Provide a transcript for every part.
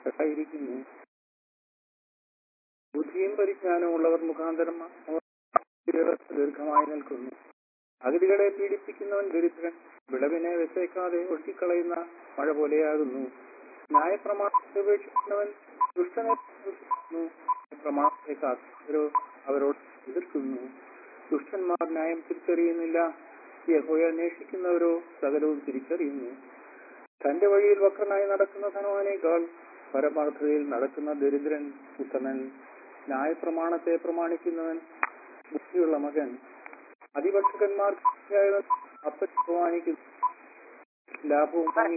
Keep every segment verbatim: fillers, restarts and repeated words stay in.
ായിരിക്കുന്നു. ബുദ്ധിയും പരിജ്ഞാനവും ഉള്ളവർ മുഖാന്തരം വ്യവസ്ഥ ദീർഘമായി നിൽക്കുന്നു. അഗതികളെ പീഡിപ്പിക്കുന്നവൻ ദരിദ്രൻ വിളവിനെ വെച്ചേക്കാതെ ഒഴുക്കിക്കളയുന്ന മഴ പോലെയാകുന്നു. ന്യായപ്രമാണത്തെ ഉപേക്ഷിക്കുന്നവൻ ദുഷ്ടനെ പ്രശംസിക്കുന്നു. പ്രമാണത്തെ കാക്കുന്നവരോ അവരോട് എതിർക്കുന്നു. ദുഷ്ടന്മാർ ന്യായം തിരിച്ചറിയുന്നില്ല. യഹോവയെ അന്വേഷിക്കുന്നവരോ സകലവും തിരിച്ചറിയുന്നു. തന്റെ വഴിയിൽ വക്രനായി നടക്കുന്ന ധനവാനേക്കാൾ പരമാർത്ഥതയിൽ നടക്കുന്ന ദരിദ്രൻ ഉത്തമൻ. ന്യായപ്രമാണത്തെ പ്രമാണിക്കുന്നവൻ ബുദ്ധിയുള്ള മകൻ. അതിഭക്ഷകന്മാർ അപ്പൻ പ്രമാണിക്കുന്നു. ലാഭവും വാങ്ങി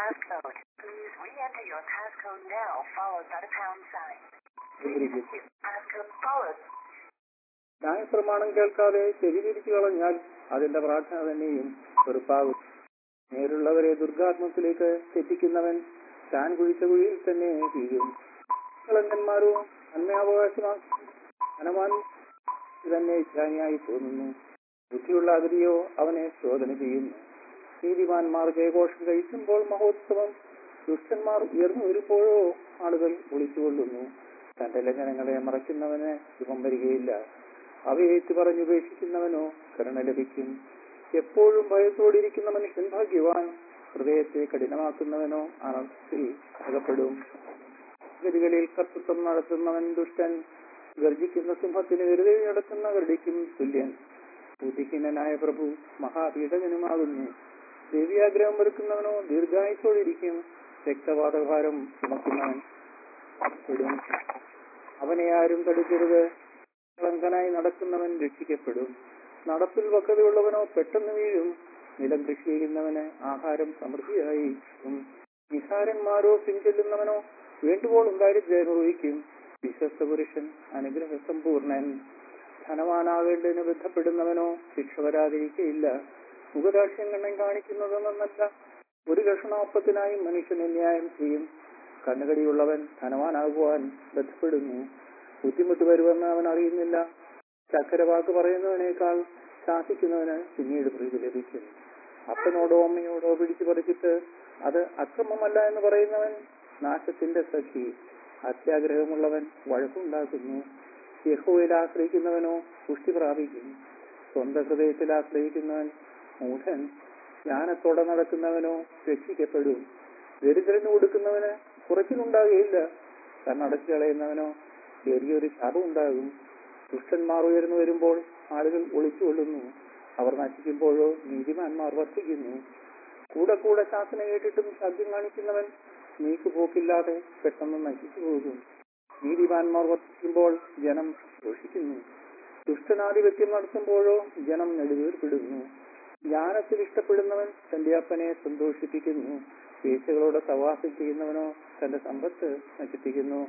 ന്യായപ്രമാണം കേൾക്കാതെ ചെവി തിരിച്ചു കളഞ്ഞാൽ അതിന്റെ പ്രാർത്ഥന തന്നെയും വെറുപ്പാകും. നേരുള്ളവരെ ദുർഗാത്മത്തിലേക്ക് തെറ്റിക്കുന്നവൻ താൻ കുഴിച്ച കുഴിയിൽ തന്നെ വീഴും. കളങ്കന്മാരോ നന്മയാവകാശമാക്കും. ധനവാൻ തന്നെ ജ്ഞാനിയായി തോന്നുന്നു. ബുദ്ധിയുള്ള അഗതിയോ അവനെ ശോധന ചെയ്യുന്നു. നീതിമാന്മാർ ജയഘോഷം കഴിക്കുമ്പോൾ മഹോത്സവം. ദുഷ്ടന്മാർ ഉയർന്നു വരുമ്പോഴോ ആളുകൾ ഒളിച്ചുകൊള്ളുന്നു. തന്റെ ലംഘനങ്ങളെ മറയ്ക്കുന്നവന് ശുഭം വരികയില്ല. അവയേറ്റു പറഞ്ഞുപേക്ഷിക്കുന്നവനോ കരുണ ലഭിക്കും. എപ്പോഴും ഭയത്തോടിരിക്കുന്ന മനുഷ്യൻ ഭാഗ്യവാൻ. ഹൃദയത്തെ കഠിനമാക്കുന്നവനോ അനർത്ഥത്തിൽ അകപ്പെടും. ഗതികളിൽ കർത്തൃത്വം നടത്തുന്നവൻ ദുഷ്ടൻ. ഗർജിക്കുന്ന സിംഹത്തിന് വെറുതെ നടക്കുന്ന ഗർഡിക്കും തുല്യൻ. ബുദ്ധിഹീനനായ പ്രഭു മഹാപീഡകനുമാകുന്നു. ദേവ്യാഗ്രഹം വെറുക്കുന്നവനോ ദീർഘായുസോടിരിക്കും. രക്തപാതഭാരം ചുമക്കുന്നവൻ പെടും. അവനെ ആരും തടുക്കരുത്. കളങ്കനായി നടക്കുന്നവൻ രക്ഷിക്കപ്പെടും. നടപ്പിൽ വക്രതയുള്ളവനോ പെട്ടെന്ന് വീഴും. നിലം കൃഷി ചെയ്യുന്നവന് ആഹാരം സമൃദ്ധിയായി. നിസാരന്മാരോ പിൻചെല്ലുന്നവനോ വേണ്ടുവോളം ദാരിദ്ര്യം അനുഭവിക്കും. വിശ്വസ്ത പുരുഷൻ അനുഗ്രഹ സമ്പൂർണൻ. ധനവാനാകേണ്ടതിന് ബന്ധപ്പെടുന്നവനോ ശിക്ഷ വരാതിരിക്കയില്ല. മുഖദാക്ഷ്യം കണ്ണൻ കാണിക്കുന്നതെന്നല്ല. ഒരു കഷണാപ്പത്തിനായി മനുഷ്യൻ ന്യായം ചെയ്യും. കണ്ണുകടിയുള്ളവൻ ധനവാനാകുവാൻ ബന്ധപ്പെടുന്നു. ബുദ്ധിമുട്ട് വരുമെന്ന് അവൻ അറിയുന്നില്ല. ചക്കരവാക്ക് പറയുന്നവനേക്കാൾ ശാസിക്കുന്നവന് പിന്നീട് പ്രീതി ലഭിക്കും. അപ്പനോടോ അമ്മയോടോ പിടിച്ചു പറിച്ചിട്ട് അത് അക്രമമല്ല എന്ന് പറയുന്നവൻ നാശത്തിന്റെ സഖി. അത്യാഗ്രഹമുള്ളവൻ വഴക്കുണ്ടാക്കുന്നു. യഹോവയിൽ ആശ്രയിക്കുന്നവനോ പുഷ്ടി പ്രാപിക്കും. സ്വന്തം ഹൃദയത്തിൽ ആശ്രയിക്കുന്നവൻ മൂഢൻ. ജ്ഞാനത്തോടെ നടക്കുന്നവനോ രക്ഷിക്കപ്പെടും. ദരിദ്രന് കൊടുക്കുന്നവന് കുറച്ചിലുണ്ടാകുകയില്ല. കണ്ണടച്ചു കളയുന്നവനോ ചെറിയൊരു ശാപം ഉണ്ടാകും. ദുഷ്ടന്മാർ ഉയർന്നു വരുമ്പോൾ ആളുകൾ ഒളിച്ചുകൊള്ളുന്നു. അവർ നശിക്കുമ്പോഴോ നീതിമാന്മാർ വർദ്ധിക്കുന്നു. കൂടെ കൂടെ ശാസന കേട്ടിട്ടും ശബ്ദം കാണിക്കുന്നവൻ നീക്കുപോക്കില്ലാതെ പെട്ടെന്ന് നശിച്ചു പോകും. നീതിമാന്മാർ വർദ്ധിക്കുമ്പോൾ ജനം ഘോഷിക്കുന്നു. ദുഷ്ടനാധിപത്യം നടത്തുമ്പോഴോ ജനം നെടുവീർപ്പിടുന്നു. ജ്ഞാനത്തിൽ ഇഷ്ടപ്പെടുന്നവൻ തന്റെ അപ്പനെ സന്തോഷിപ്പിക്കുന്നു. വീഴ്ചകളോടെ സവാസം ചെയ്യുന്നവനോ തന്റെ സമ്പത്ത് നശിപ്പിക്കുന്നു.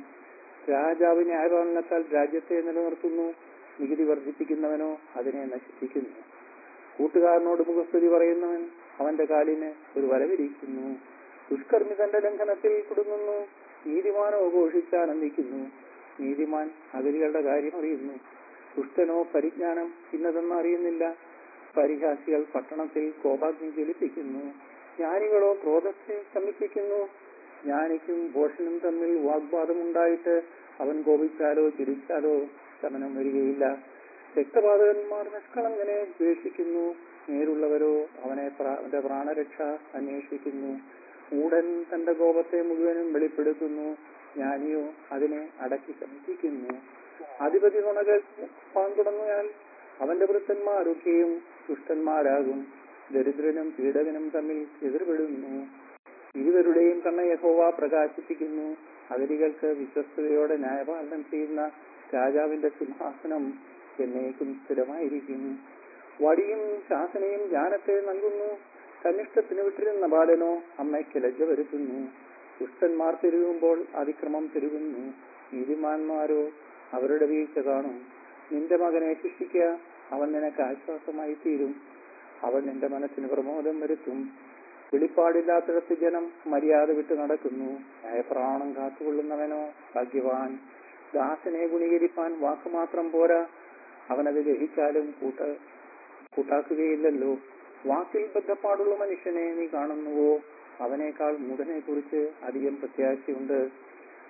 രാജാവ് ന്യായപാലനത്താൽ രാജ്യത്തെ നിലനിർത്തുന്നു. നികുതി വർദ്ധിപ്പിക്കുന്നവനോ അതിനെ നശിപ്പിക്കുന്നു. കൂട്ടുകാരനോട് മുഖസ്തുതി പറയുന്നവൻ അവന്റെ കാലിന് ഒരു വലവിരിക്കുന്നു. ദുഷ്കർമ്മി തന്റെ ലംഘനത്തിൽ കുടുങ്ങുന്നു. നീതിമാനോ ഘോഷിച്ചാനന്ദിക്കുന്നു. നീതിമാൻ അഗതികളുടെ കാര്യം അറിയുന്നു. ദുഷ്ടനോ പരിജ്ഞാനം ഇന്നതെന്ന് അറിയുന്നില്ല. പരിഹാസികൾ പട്ടണത്തിൽ കോപാഗ്നി ജ്വലിപ്പിക്കുന്നു. ജ്ഞാനികളോ ക്രോധത്തെ ശമിപ്പിക്കുന്നു. ജ്ഞാനിക്കും ഭോഷനും തമ്മിൽ വാഗ്വാദമുണ്ടായിട്ട് അവൻ കോപിച്ചാലോ ചിരിച്ചാലോ ശമനം വരികയില്ല. രക്തപാതകന്മാർ നിഷ്കളങ്കനെ ദ്വേഷിക്കുന്നു. നേരുള്ളവരോ അവനെ അവന്റെ പ്രാണരക്ഷ അന്വേഷിക്കുന്നു. മൂഢൻ തന്റെ കോപത്തെ മുഴുവനും വെളിപ്പെടുത്തുന്നു. ജ്ഞാനിയോ അതിനെ അടക്കി ശമിപ്പിക്കുന്നു. അധിപതി നുണകൾ പാൻ തുടങ്ങിയാൽ അവന്റെ വൃത്തന്മാരൊക്കെയും ദുഷ്ടന്മാരാകും. ദരിദ്രനും പീഡകനും തമ്മിൽ എതിർപ്പെടുന്നു. ഇരുവരുടെയും കണ്ണ യഹോവ പ്രകാശിപ്പിക്കുന്നു. അഗതികൾക്ക് വിശ്വസ്തയോടെ ന്യായപാലനം ചെയ്യുന്ന രാജാവിന്റെ സിംഹാസനം എന്നേക്കും സ്ഥിരമായിരിക്കും. വടിയും ശാസനയും ജ്ഞാനത്തെ നൽകുന്നു. തന്നിഷ്ടത്തിന് വിട്ടിരുന്ന ബാലനോ അമ്മയ്ക്ക് ലജ്ജ വരുത്തുന്നു. ദുഷ്ടന്മാർ പെരുകുമ്പോൾ അതിക്രമം പെരുകുന്നു. നീതിമാന്മാരോ അവരുടെ വീഴ്ച കാണും. നിന്റെ മകനെ ശിക്ഷിക്കുക, അവൻ നിനക്ക് ആശ്വാസമായി തീരും. അവൻ നിന്റെ മനസ്സിന് പ്രമോദം വരുത്തും. വെളിപ്പാടില്ലാത്തിടത്ത് ജനം മര്യാദ വിട്ട് നടക്കുന്നു. ന്യായപ്രാണം കാത്തുകൊള്ളുന്നവനോ ഭാഗ്യവാൻ. ദാസനെ ഗുണീകരിപ്പാൻ വാക്കുമാത്രം പോരാ, അവനത് ഗ്രഹിച്ചാലും കൂട്ട കൂട്ടാക്കുകയില്ലല്ലോ. വാക്കിൽ ബദ്ധപ്പാടുള്ള മനുഷ്യനെ നീ കാണുന്നുവോ? അവനേക്കാൾ മൂഢനെ കുറിച്ച് അധികം പ്രത്യാശയുണ്ട്.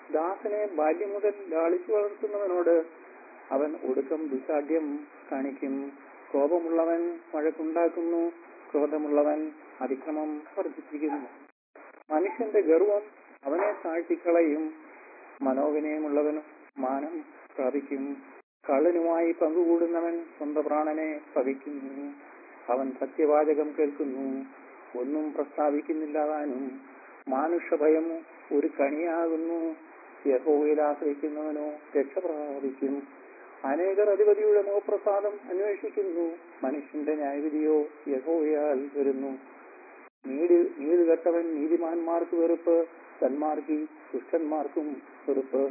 ദാസനെ ബാല്യം മുതൽ ലാളിച്ചു വളർത്തുന്നവനോട് അവൻ ഒടുക്കം ദുശാഠ്യം കാണിക്കും. കോപമുള്ളവൻ വഴക്കുണ്ടാക്കുന്നു, ക്രോധമുള്ളവൻ അതിക്രമം വർദ്ധിപ്പിക്കുന്നു. മനുഷ്യന്റെ ഗർവം അവനെ താഴ്ത്തിക്കളയും, മനോവിനയമുള്ളവനും മാനം പ്രാപിക്കും. കള്ളനുമായി പങ്കുകൂടുന്നവൻ സ്വന്തം പ്രാണനെ പകയ്ക്കുന്നു. അവൻ സത്യവാചകം കേൾക്കുന്നു, ഒന്നും പ്രസ്താവിക്കുന്നില്ലതാനും. മാനുഷഭയം ഒരു കണിയാകുന്നു, യഹോവയിൽ ആശ്രയിക്കുന്നവനോ രക്ഷ പ്രാപിക്കും. അനേകർ അധിപതിയുടെ മുഖപ്രസാദം അന്വേഷിക്കുന്നു, മനുഷ്യന്റെ ന്യായവിധിയോ യഹോവയാൽ വരുന്നു. നീതി നീതി കെട്ടവൻ നീതിമാന്മാർക്ക് വെറുപ്പ്, സന്മാർഗി ദുഷ്ടന്മാർക്കും വെറുപ്പ്.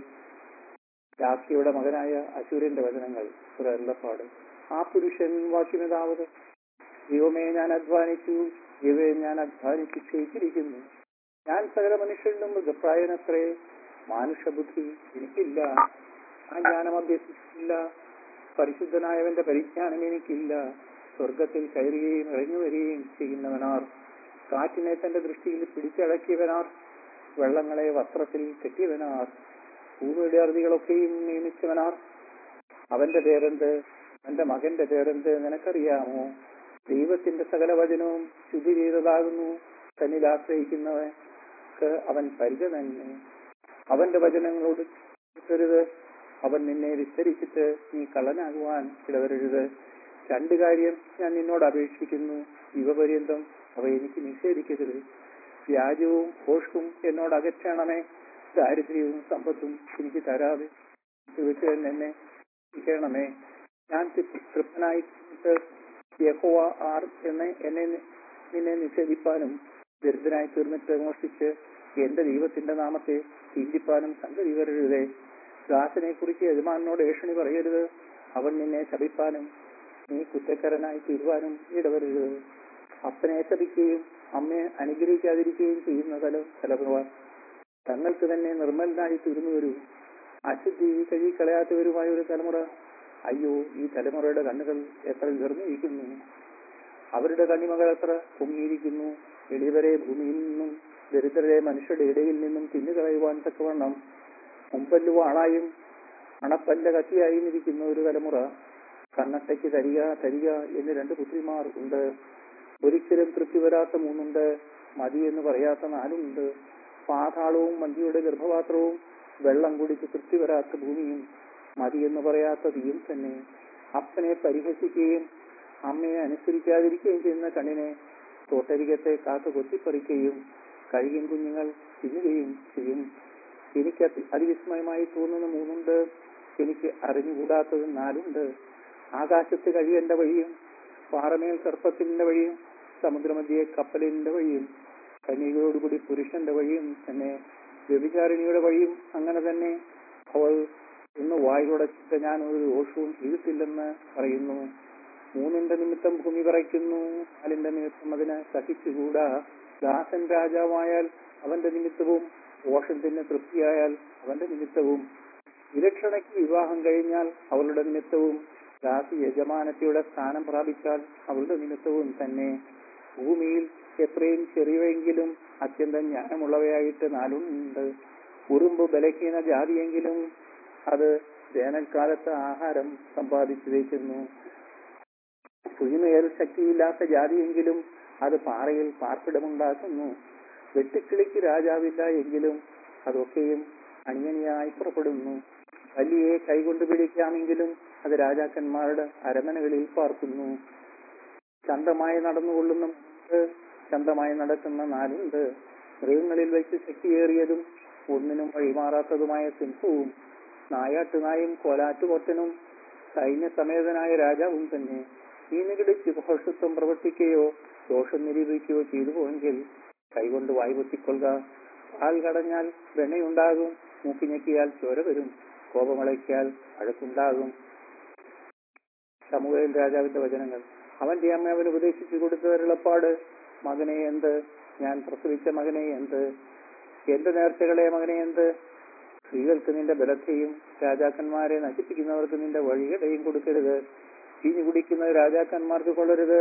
യാക്കിയുടെ മകനായ അശൂരന്റെ വചനങ്ങൾ ഒരു അരുളപ്പാട്. ആ പുരുഷൻ വാക്യമിതാവത്: ദൈവമേ, ഞാൻ അധ്വാനിച്ചു, ദൈവമേ, ഞാൻ അധ്വാനിച്ചു ക്ഷയിച്ചിരിക്കുന്നു. ഞാൻ സകല മനുഷ്യരിലും മൃഗപ്രായനത്രേ, മാനുഷബുദ്ധി എനിക്കില്ല, ആ ജ്ഞാനം അഭ്യസിച്ചില്ല. പരിശുദ്ധനായവന്റെ പരിജ്ഞാനം എനിക്കില്ല. സ്വർഗത്തിൽ കയറുകയും ഇറങ്ങി വരികയും ചെയ്യുന്നവനാർ? കാറ്റിനെ തന്റെ ദൃഷ്ടിയിൽ പിടിച്ചടക്കിയവനാർ? വെള്ളങ്ങളെ വസ്ത്രത്തിൽ കെട്ടിയവനാർ? ഭൂമിയുടെ അറുതികളൊക്കെയും നിയമിച്ചവനാർ? അവന്റെ പേരെന്ത്? അവന്റെ മകന്റെ പേരെന്ത് നിനക്കറിയാമോ? ദൈവത്തിന്റെ സകല വചനവും ശുദ്ധി ചെയ്തതാകുന്നു, തന്നിൽ ആശ്രയിക്കുന്നവർക്ക് അവൻ പരിച തന്നെ. അവന്റെ വചനങ്ങളോട് രുത്, അവൻ നിന്നെ വിസ്തരിച്ചിട്ട് നീ കള്ളനാകുവാൻ ഇടവരരുത്. രണ്ടു കാര്യം ഞാൻ നിന്നോട് അപേക്ഷിക്കുന്നു, ജീവപര്യന്തം അവ എനിക്ക് നിഷേധിക്കരുത്. വ്യാജവും ഭോഷ്കും എന്നോട് അകറ്റണമേ, ദാരിദ്ര്യവും സമ്പത്തും എനിക്ക് തരാതെ വെച്ച് എന്നെ ണമേ. ഞാൻ തൃപ്തനായി യഹോവ ആർ എന്ന് എന്നെ നിന്നെ നിഷേധിപ്പാനും, ദരിദ്രനായി തീർന്നിട്ട് മോഷ്ടിച്ച് എന്റെ ദൈവത്തിന്റെ നാമത്തെ ചിന്തിപ്പാനും സംഗതി വരരുതേ. ദാസനെ കുറിച്ച് യജമാനോട് ഏഷണി പറയരുത്, അവൻ നിന്നെ ശപിപ്പാനും നീ കുറ്റക്കാരനായി തീരുവാനും ഇടവരരുത്. അപ്പനെ ശപിക്കുകയും അമ്മയെ അനുഗ്രഹിക്കാതിരിക്കുകയും ചെയ്യുന്ന തല തലമുറ തങ്ങൾക്ക് തന്നെ നിർമ്മലനായി തീർന്നു വരൂ. അശുദ്ധി കഴുകിക്കളയാത്തവരുമായ ഒരു തലമുറ, അയ്യോ, ഈ തലമുറയുടെ കണ്ണുകൾ എത്ര ഉയർന്നിരിക്കുന്നു, അവരുടെ കണ്ണിമകൾ എത്ര പൊങ്ങിയിരിക്കുന്നു. എളിയവരെ ഭൂമിയിൽ നിന്നും ദരിദ്രരെ മനുഷ്യരുടെ ഇടയിൽ നിന്നും തിന്നുകളയുവാൻ തക്കവണ്ണം മുമ്പല്ലു വാളായും അണപ്പല്ല കത്തിയായും ഇരിക്കുന്ന ഒരു തലമുറ. കണ്ണട്ടയ്ക്ക് തരിക തരിക എന്ന് രണ്ട് പുത്രിമാർ ഉണ്ട്, ഒരിക്കലും തൃപ്തി വരാത്ത മൂന്നുണ്ട്, മതി എന്ന് പറയാത്ത നാലുണ്ട്. പാതാളവും മന്തിയുടെ ഗർഭപാത്രവും വെള്ളം കുടിച്ച് തൃപ്തി വരാത്ത ഭൂമിയും മതി എന്ന് പറയാത്ത തീയും തന്നെ. അപ്പനെ പരിഹസിക്കുകയും അമ്മയെ അനുസരിക്കാതിരിക്കുകയും ചെയ്യുന്ന കണ്ണിനെ തോട്ടരികത്തെ കാക്ക കൊത്തിപ്പറിക്കുകയും കഴുകിൻ കുഞ്ഞുങ്ങൾ തിന്നുകയും ചെയ്യും. എനിക്ക് അതിവിസ്മയമായി തോന്നുന്ന മൂന്നുണ്ട്, എനിക്ക് അറിഞ്ഞുകൂടാത്തത് നാലുണ്ട്. ആകാശത്ത് കഴിയന്റെ വഴിയും, പാറമേൽ സർപ്പത്തിന്റെ വഴിയും, സമുദ്രമധ്യേ കപ്പലിന്റെ വഴിയും, കന്യകയോടുകൂടി പുരുഷന്റെ വഴിയും തന്നെ. വ്യഭിചാരിണിയുടെ വഴിയും അങ്ങനെ തന്നെ. അവൾ ഇന്ന് വായുടച്ചിട്ട് ഞാൻ ഒരു ദോഷവും ചെയ്തിട്ടില്ലെന്ന് പറയുന്നു. മൂന്നിന്റെ നിമിത്തം ഭൂമി പറയ്ക്കുന്നു, നാലിന്റെ നിമിത്തം അതിന് സഹിച്ചുകൂടാ. ദാസൻ രാജാവായാൽ അവന്റെ നിമിത്തവും, ദോഷത്തിന് തൃപ്തിയായാൽ അവന്റെ നിമിത്തവും, വിലക്ഷണയ്ക്ക് വിവാഹം കഴിഞ്ഞാൽ അവളുടെ നിമിത്തവും, ദാസി യജമാനത്തിയുടെ സ്ഥാനം പ്രാപിച്ചാൽ അവളുടെ നിമിത്തവും തന്നെ. ഭൂമിയിൽ എത്രയും ചെറിയവെങ്കിലും അത്യന്തം ജ്ഞാനമുള്ളവയായിട്ട് നാലുണ്ട്. ഉറുമ്പ് ബലഹീന ജാതിയെങ്കിലും അത് വേനൽക്കാലത്ത് ആഹാരം സമ്പാദിച്ചു വയ്ക്കുന്നു. പുഴുമേൽ ശക്തിയില്ലാത്ത ജാതിയെങ്കിലും അത് പാറയിൽ പാർപ്പിടമുണ്ടാക്കുന്നു. വെട്ടുക്കിളിക്ക് രാജാവില്ല എങ്കിലും അതൊക്കെയും അണിയണിയായി പുറപ്പെടുന്നു. വലിയെ കൈകൊണ്ട് പിടിക്കാമെങ്കിലും അത് രാജാക്കന്മാരുടെ അരമനകളിൽ പാർക്കുന്നു. ചന്തമായി നടന്നുകൊള്ളുന്ന ചന്തമായി നടക്കുന്ന നാലുണ്ട്. മൃഗങ്ങളിൽ വെച്ച് ശക്തിയേറിയതും ഒന്നിനും വഴിമാറാത്തതുമായ സിംഹവും, നായാട്ടുനായും കോലാറ്റുകൊറ്റനും സൈന്യസമേതനായ രാജാവും തന്നെ. ഈ നികടിച്ച് ഭോഷത്വം പ്രവർത്തിക്കുകയോ ദോഷം നിരൂപിക്കുകയോ ചെയ്തു പോയെങ്കിൽ കൈകൊണ്ട് വായ്പൊത്തിക്കൊള്ളുക. പാൽ കടഞ്ഞാൽ വെണ്ണയുണ്ടാകും, മൂക്കിഞ്ഞെക്കിയാൽ ചോര വരും, കോപമളയ്ക്കാൽ അഴക്കുണ്ടാകും. ശമൂവേൽ രാജാവിന്റെ വചനങ്ങൾ. അവന്റെ അമ്മ അവൻ ഉപദേശിച്ചു കൊടുത്തവരുളപ്പാട്: മകനെ എന്ത്, ഞാൻ പ്രസവിച്ച മകനെ എന്ത്, എന്റെ നേർച്ചകളെ മകനെ എന്ത്. സ്ത്രീകൾക്ക് നിന്റെ ബലത്തെയും രാജാക്കന്മാരെ നശിപ്പിക്കുന്നവർക്ക് നിന്റെ വഴികടയും കൊടുക്കരുത്. ചീഞ്ഞു കുടിക്കുന്ന രാജാക്കന്മാർക്ക് കൊള്ളരുത്,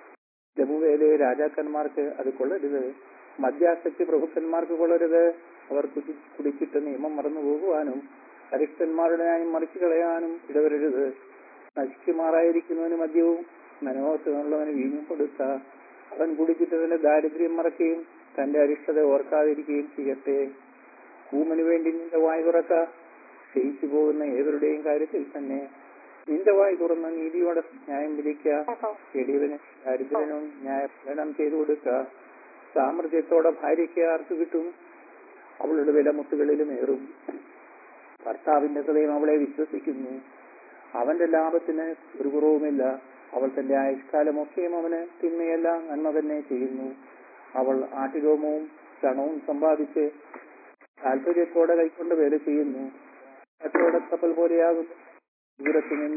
ജബുവേലെ രാജാക്കന്മാർക്ക് അത് കൊള്ളരുത്. മദ്യാസക്തി പ്രഭുക്കന്മാർക്ക് കൊള്ളരുത്, അവർ കുടി കുടിച്ചിട്ട് നിയമം മറന്നു പോകുവാനും അരിഷ്ടന്മാരുടെ ന്യായം മറിച്ചു കളയാനും ഇടവരരുത്. നശിക്കുമാറായിരിക്കുന്നവന് മദ്യവും മനോഹരമുള്ളവന് വീഞ്ഞും കൊടുത്ത അവൻ കുടിച്ചിട്ട് തന്റെ ദാരിദ്ര്യം മറക്കുകയും തന്റെ അരിഷ്ടത ഓർക്കാതിരിക്കുകയും ചെയ്യട്ടെ. ഊമന് വേണ്ടി നിന്റെ വായ് തുറക്ക, ക്ഷയിച്ചു പോകുന്ന ഏവരുടെയും കാര്യത്തിൽ തന്നെ നിന്റെ വായ് തുറന്ന നീതിയോടെ ന്യായം വിധിക്ക. എളിയവന് ദരിദ്രനും ന്യായപാലനം ചെയ്തു കൊടുക്ക. സാമർഥ്യത്തോടെ ഭാര്യയ്ക്ക് ആർക്ക് കിട്ടും? അവളുടെ വില മുത്തുകളിലും ഏറും. ഭർത്താവിന്റെ ഹൃദയം അവളെ വിശ്വസിക്കുന്നു, അവന്റെ ലാഭത്തിന് ഒരു കുറവുമില്ല. അവൾ തന്റെ ആയുഷ്കാലമൊക്കെയും അവന് തിന്മയല്ല നന്മ തന്നെ ചെയ്യുന്നു. അവൾ ആട്ടിരോമവും ചണവും സമ്പാദിച്ച് താല്പര്യത്തോടെ കൈക്കൊണ്ട് വേല ചെയ്യുന്നു. കച്ചവട കപ്പൽ പോലെയാകുന്നു. ദൂരത്ത് നിന്ന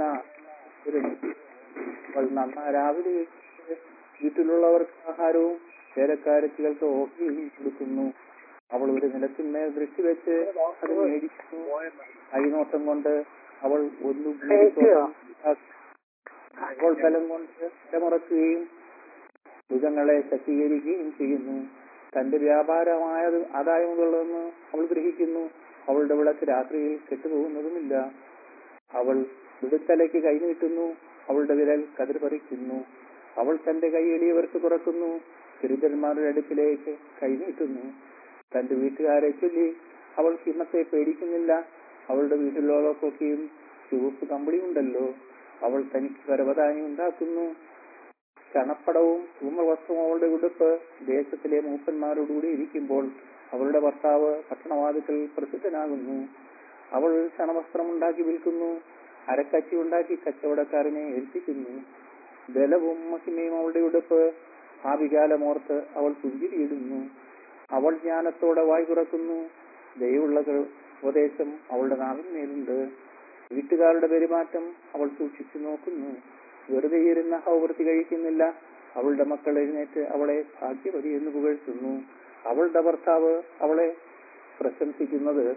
അവൾ നന്നാ രാവിലെ വീട്ടിലുള്ളവർക്ക് ആഹാരവും വേലക്കാരത്തികൾക്ക് ഓഹരിയും കൊടുക്കുന്നു. അവൾ ഒരു നിലത്തിന്മേൽ ദൃഷ്ടി വെച്ച് അത് മേടിക്കുന്നു. കൈനോട്ടം കൊണ്ട് അവൾ ഒന്നും അവൾ ബലം കൊണ്ട് ഇടമുറക്കുകയും മൃഗങ്ങളെ ശക്തീകരിക്കുകയും ചെയ്യുന്നു. തന്റെ വ്യാപാരമായ ആദായമുള്ളതെന്ന് അവൾ ഗ്രഹിക്കുന്നു. അവളുടെ വിളക്ക് രാത്രിയിൽ കെട്ടുപോകുന്നതുമില്ല. അവൾ വിടുത്തലയ്ക്ക് കൈനീട്ടുന്നു, അവളുടെ വിരൽ കതിർ പറിക്കുന്നു. അവൾ തന്റെ കൈ എളിയവർക്ക് തുറക്കുന്നു, ദരിദ്രന്മാരുടെ അടുക്കിലേക്ക് കൈനീട്ടുന്നു. തന്റെ വീട്ടുകാരെ ചൊല്ലി അവൾ ഹിമത്തെ പേടിക്കുന്നില്ല. അവളുടെ വീട്ടിലുള്ളവർക്കൊക്കെയും ചുവപ്പ് കമ്പിളിയുണ്ടല്ലോ. അവൾ തനിക്ക് പരവതാനി ഉണ്ടാക്കുന്നു. ചണപ്പടവും ധൂമ്രവസ്ത്രവും അവളുടെ ഉടുപ്പ്. ദേശത്തിലെ മൂപ്പന്മാരോടുകൂടി ഇരിക്കുമ്പോൾ അവളുടെ ഭർത്താവ് പട്ടണവാതിക്കൽ പ്രസിദ്ധനാകുന്നു. അവൾ ചണവസ്ത്രം ഉണ്ടാക്കി വിൽക്കുന്നു, അരക്കച്ചി ഉണ്ടാക്കി കച്ചവടക്കാരനെ ഏൽപ്പിക്കുന്നു. ബലവും മഹിമയും അവളുടെ ഉടുപ്പ്. ആ വികാലമോർത്ത് അവൾ പുഞ്ചിരിയിടുന്നു. അവൾ ജ്ഞാനത്തോടെ വായ് തുറക്കുന്നു. ദയവുള്ള ഉപദേശം അവളുടെ നാവിന്മേലുണ്ട്. വീട്ടുകാരുടെ പെരുമാറ്റം അവൾ സൂക്ഷിച്ചു നോക്കുന്നു. വെറുതെ ഇരുന്ന ഹൗവൃത്തി കഴിക്കുന്നില്ല. അവളുടെ മക്കൾ എഴുന്നേറ്റ് അവളെ ഭാഗ്യവതി എന്ന് പുകഴ്ത്തുന്നു. അവളുടെ ഭർത്താവ് അവളെ പ്രശംസിക്കുന്നത്.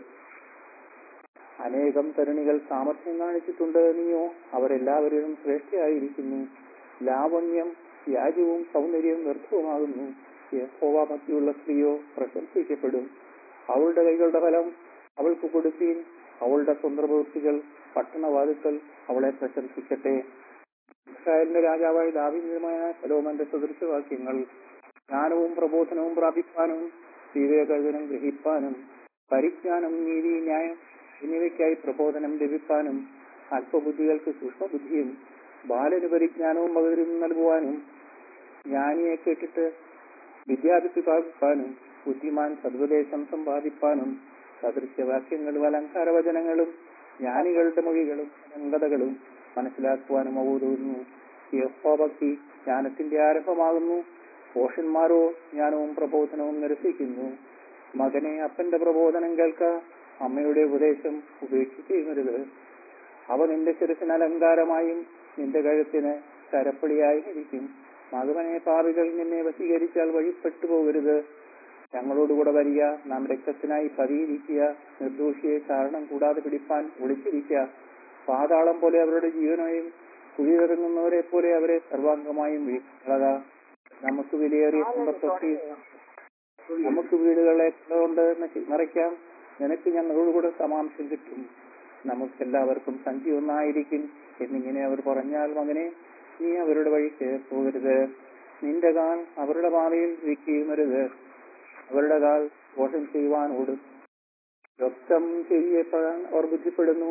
അനേകം തരുണികൾ സാമർഥ്യം കാണിച്ചിട്ടുണ്ട്, നീയോ അവരെല്ലാവരും ശ്രേഷ്ഠയായിരിക്കുന്നു. ലാവണ്യം വ്യാജവും സൗന്ദര്യവും വ്യർത്ഥവുമാകുന്നു. യഹോവ ഭക്തിയുള്ള സ്ത്രീയോ പ്രശംസിക്കപ്പെടും. അവളുടെ കൈകളുടെ ഫലം അവൾക്ക് കൊടുപ്പീൻ. അവളുടെ സ്വന്തപ്രവൃത്തികൾ പട്ടണവാതിക്കൽ അവളെ പ്രശംസിക്കട്ടെ. ഇസ്രായേലിന്റെ രാജാവായ ദാവീദുമായ ശലോമോന്റെ സദൃശവാക്യങ്ങൾ. ജ്ഞാനവും പ്രബോധനവും പ്രാപിപ്പാനും വിവേകനം ഗ്രഹിപ്പാനും പരിജ്ഞാനം നീതി ന്യായം എന്നിവയ്ക്കായി പ്രബോധനം ലഭിക്കാനും അല്പബുദ്ധികൾക്ക് സൂക്ഷ്മബുദ്ധിയും ബാലന് പരിജ്ഞാനവും പകർന്നു നൽകുവാനും ജ്ഞാനിയെ കേട്ടിട്ട് വിദ്യാർത്ഥി പ്രാപിപ്പാനും ബുദ്ധിമാൻ സദ്വദേശം സമ്പാദിപ്പാനും സദൃശ്യവാക്യങ്ങളും അലങ്കാരവചനങ്ങളും ജ്ഞാനികളുടെ മൊഴികളും അനന്തതകളും മനസ്സിലാക്കുവാനും അവതൂരുന്നു. യഹോവഭക്തി ജ്ഞാനത്തിന്റെ ആരംഭമാകുന്നു. പോഷന്മാരോ ജ്ഞാനവും പ്രബോധനവും നിരസിക്കുന്നു. മകനെ അപ്പന്റെ പ്രബോധനം കേൾക്ക, അമ്മയുടെ ഉപദേശം ഉപേക്ഷിക്കരുത്. അവ നിന്റെ ശിരസിന് അലങ്കാരമായും നിന്റെ കഴുത്തിന് കരപ്പളിയായി ഇരിക്കും. മകവനെ പാപികൾ നിന്നെ വശീകരിച്ചാൽ വഴിപ്പെട്ടു പോകരുത്. ഞങ്ങളോടുകൂടെ വരിക, നാം രക്തത്തിനായി പതിയിരിക്കുക. നിർദോഷിയെ കാരണം കൂടാതെ പിടിപ്പാൻ ഒളിച്ചിരിക്കുക. പാതാളം പോലെ അവരുടെ ജീവനെയും കുഴിയിറങ്ങുന്നവരെ പോലെ അവരെ സർവാംഗമായും വീഴ്ച. നമുക്ക് വിലയേറിയ സമ്പത്തൊക്കെ നമുക്ക് വീടുകളെ കൊണ്ട് മറയ്ക്കാം. നിനക്ക് ഞങ്ങളോടുകൂടെ സമാംശം കിട്ടും. നമുക്കെല്ലാവർക്കും സഞ്ചി ഒന്നായിരിക്കും എന്നിങ്ങനെ അവർ പറഞ്ഞാൽ, മകനെ നീ അവരുടെ വഴിക്ക് പോകരുത്. നിന്റെ കാൽ അവരുടെ പാതയിൽ വിൽക്കുകയുമരുത്. അവരുടെ കാൽ ദോഷം ചെയ്യുവാൻ ഓടും. രക്തം ചെയ്യപ്പെടാൻ അവർ ബുദ്ധിപ്പെടുന്നു.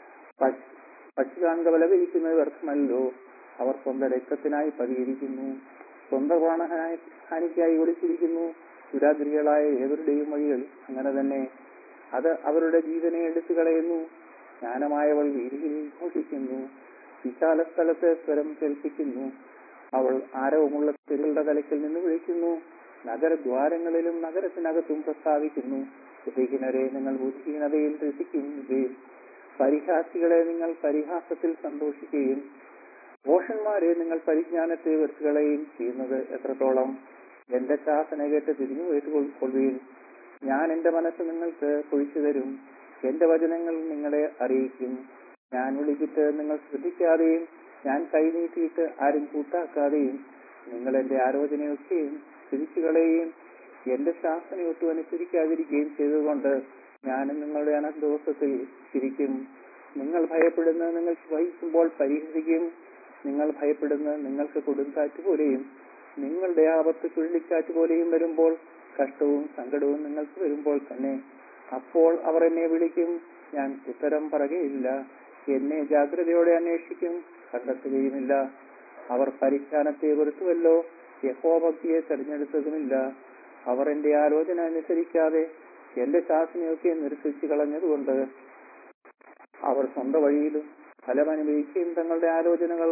പക്ഷികാങ്ക വല വിരിക്കുന്നത് വ്യർത്ഥമല്ലോ. അവർ സ്വന്തം രക്തത്തിനായി പതിയിരിക്കുന്നു. സ്വന്തം പ്രാണഹാനി ഹാനിക്കായി ഒളിച്ചിരിക്കുന്നു. ദുരാഗ്രഹികളായ ഏവരുടെയും വഴികൾ അങ്ങനെ തന്നെ. അത് അവരുടെ ജീവനെ എടുത്തു കളയുന്നു. ജ്ഞാനമായവൾ വീതിയിൽ ഘോഷിക്കുന്നു, വിശാല സ്ഥലത്ത് സ്വരം കേൾപ്പിക്കുന്നു. അവൾ ആരവമുള്ള തെരുകളുടെ തലയ്ക്കിൽ നിന്ന് വിളിക്കുന്നു. നഗരദ്വാരങ്ങളിലും നഗരത്തിനകത്തും പ്രസ്താവിക്കുന്നു. ബുദ്ധിഹീനരെ നിങ്ങൾ ബുദ്ധിഹീനതയിൽ രസിക്കുകയും പരിഹാസികളെ നിങ്ങൾ പരിഹാസത്തിൽ സന്തോഷിക്കുകയും ഭോഷന്മാരെ നിങ്ങൾ പരിജ്ഞാനത്തെ വെറുത്തുകളയും ചെയ്യുന്നത് എത്രത്തോളം. എന്റെ ശാസന കേട്ട് തിരിഞ്ഞു കേട്ടുകൊള്ളുകയും ഞാൻ എന്റെ മനസ്സ് നിങ്ങൾക്ക് പൊഴിച്ചു തരും. എന്റെ വചനങ്ങൾ നിങ്ങളെ അറിയിക്കും. ഞാൻ വിളിച്ചിട്ട് നിങ്ങൾ ശ്രദ്ധിക്കാതെയും ഞാൻ കൈനീട്ടിയിട്ട് ആരും കൂട്ടാക്കാതെയും നിങ്ങൾ എന്റെ ആലോചനയൊക്കെയും തിരിച്ചു കളയുകയും എന്റെ ശാസനയൊട്ടും അനുസരിക്കാതിരിക്കുകയും ചെയ്തുകൊണ്ട് ഞാനും നിങ്ങളുടെ അനന്തദിവസത്തിൽ ചിരിക്കും. നിങ്ങൾ ഭയപ്പെടുന്നത് നിങ്ങൾക്ക് വഹിക്കുമ്പോൾ പരിഹരിക്കും. നിങ്ങൾ ഭയപ്പെടുന്നത് നിങ്ങൾക്ക് കൊടുങ്കാറ്റ് പോലെയും നിങ്ങളുടെ ആപത്ത് ചുഴലിക്കാറ്റ് പോലെയും വരുമ്പോൾ, കഷ്ടവും സങ്കടവും നിങ്ങൾക്ക് വരുമ്പോൾ തന്നെ. അപ്പോൾ അവർ എന്നെ വിളിക്കും, ഞാൻ ഉത്തരം പറയുകയില്ല. എന്നെ ജാഗ്രതയോടെ അന്വേഷിക്കും, കണ്ടെത്തുകയുമില്ല. അവർ പരിജ്ഞാനത്തെ വെറുത്തുവല്ലോ, യഹോവഭക്തിയെ തെരഞ്ഞെടുത്തതുമില്ല. അവർ എന്റെ ആലോചന അനുസരിക്കാതെ എന്റെ ശാസനയൊക്കെ നിരസിച്ചു കളഞ്ഞതുകൊണ്ട് അവർ സ്വന്തം വഴിയിലും ഫലമനുഭവിക്കുകയും തങ്ങളുടെ ആലോചനകൾ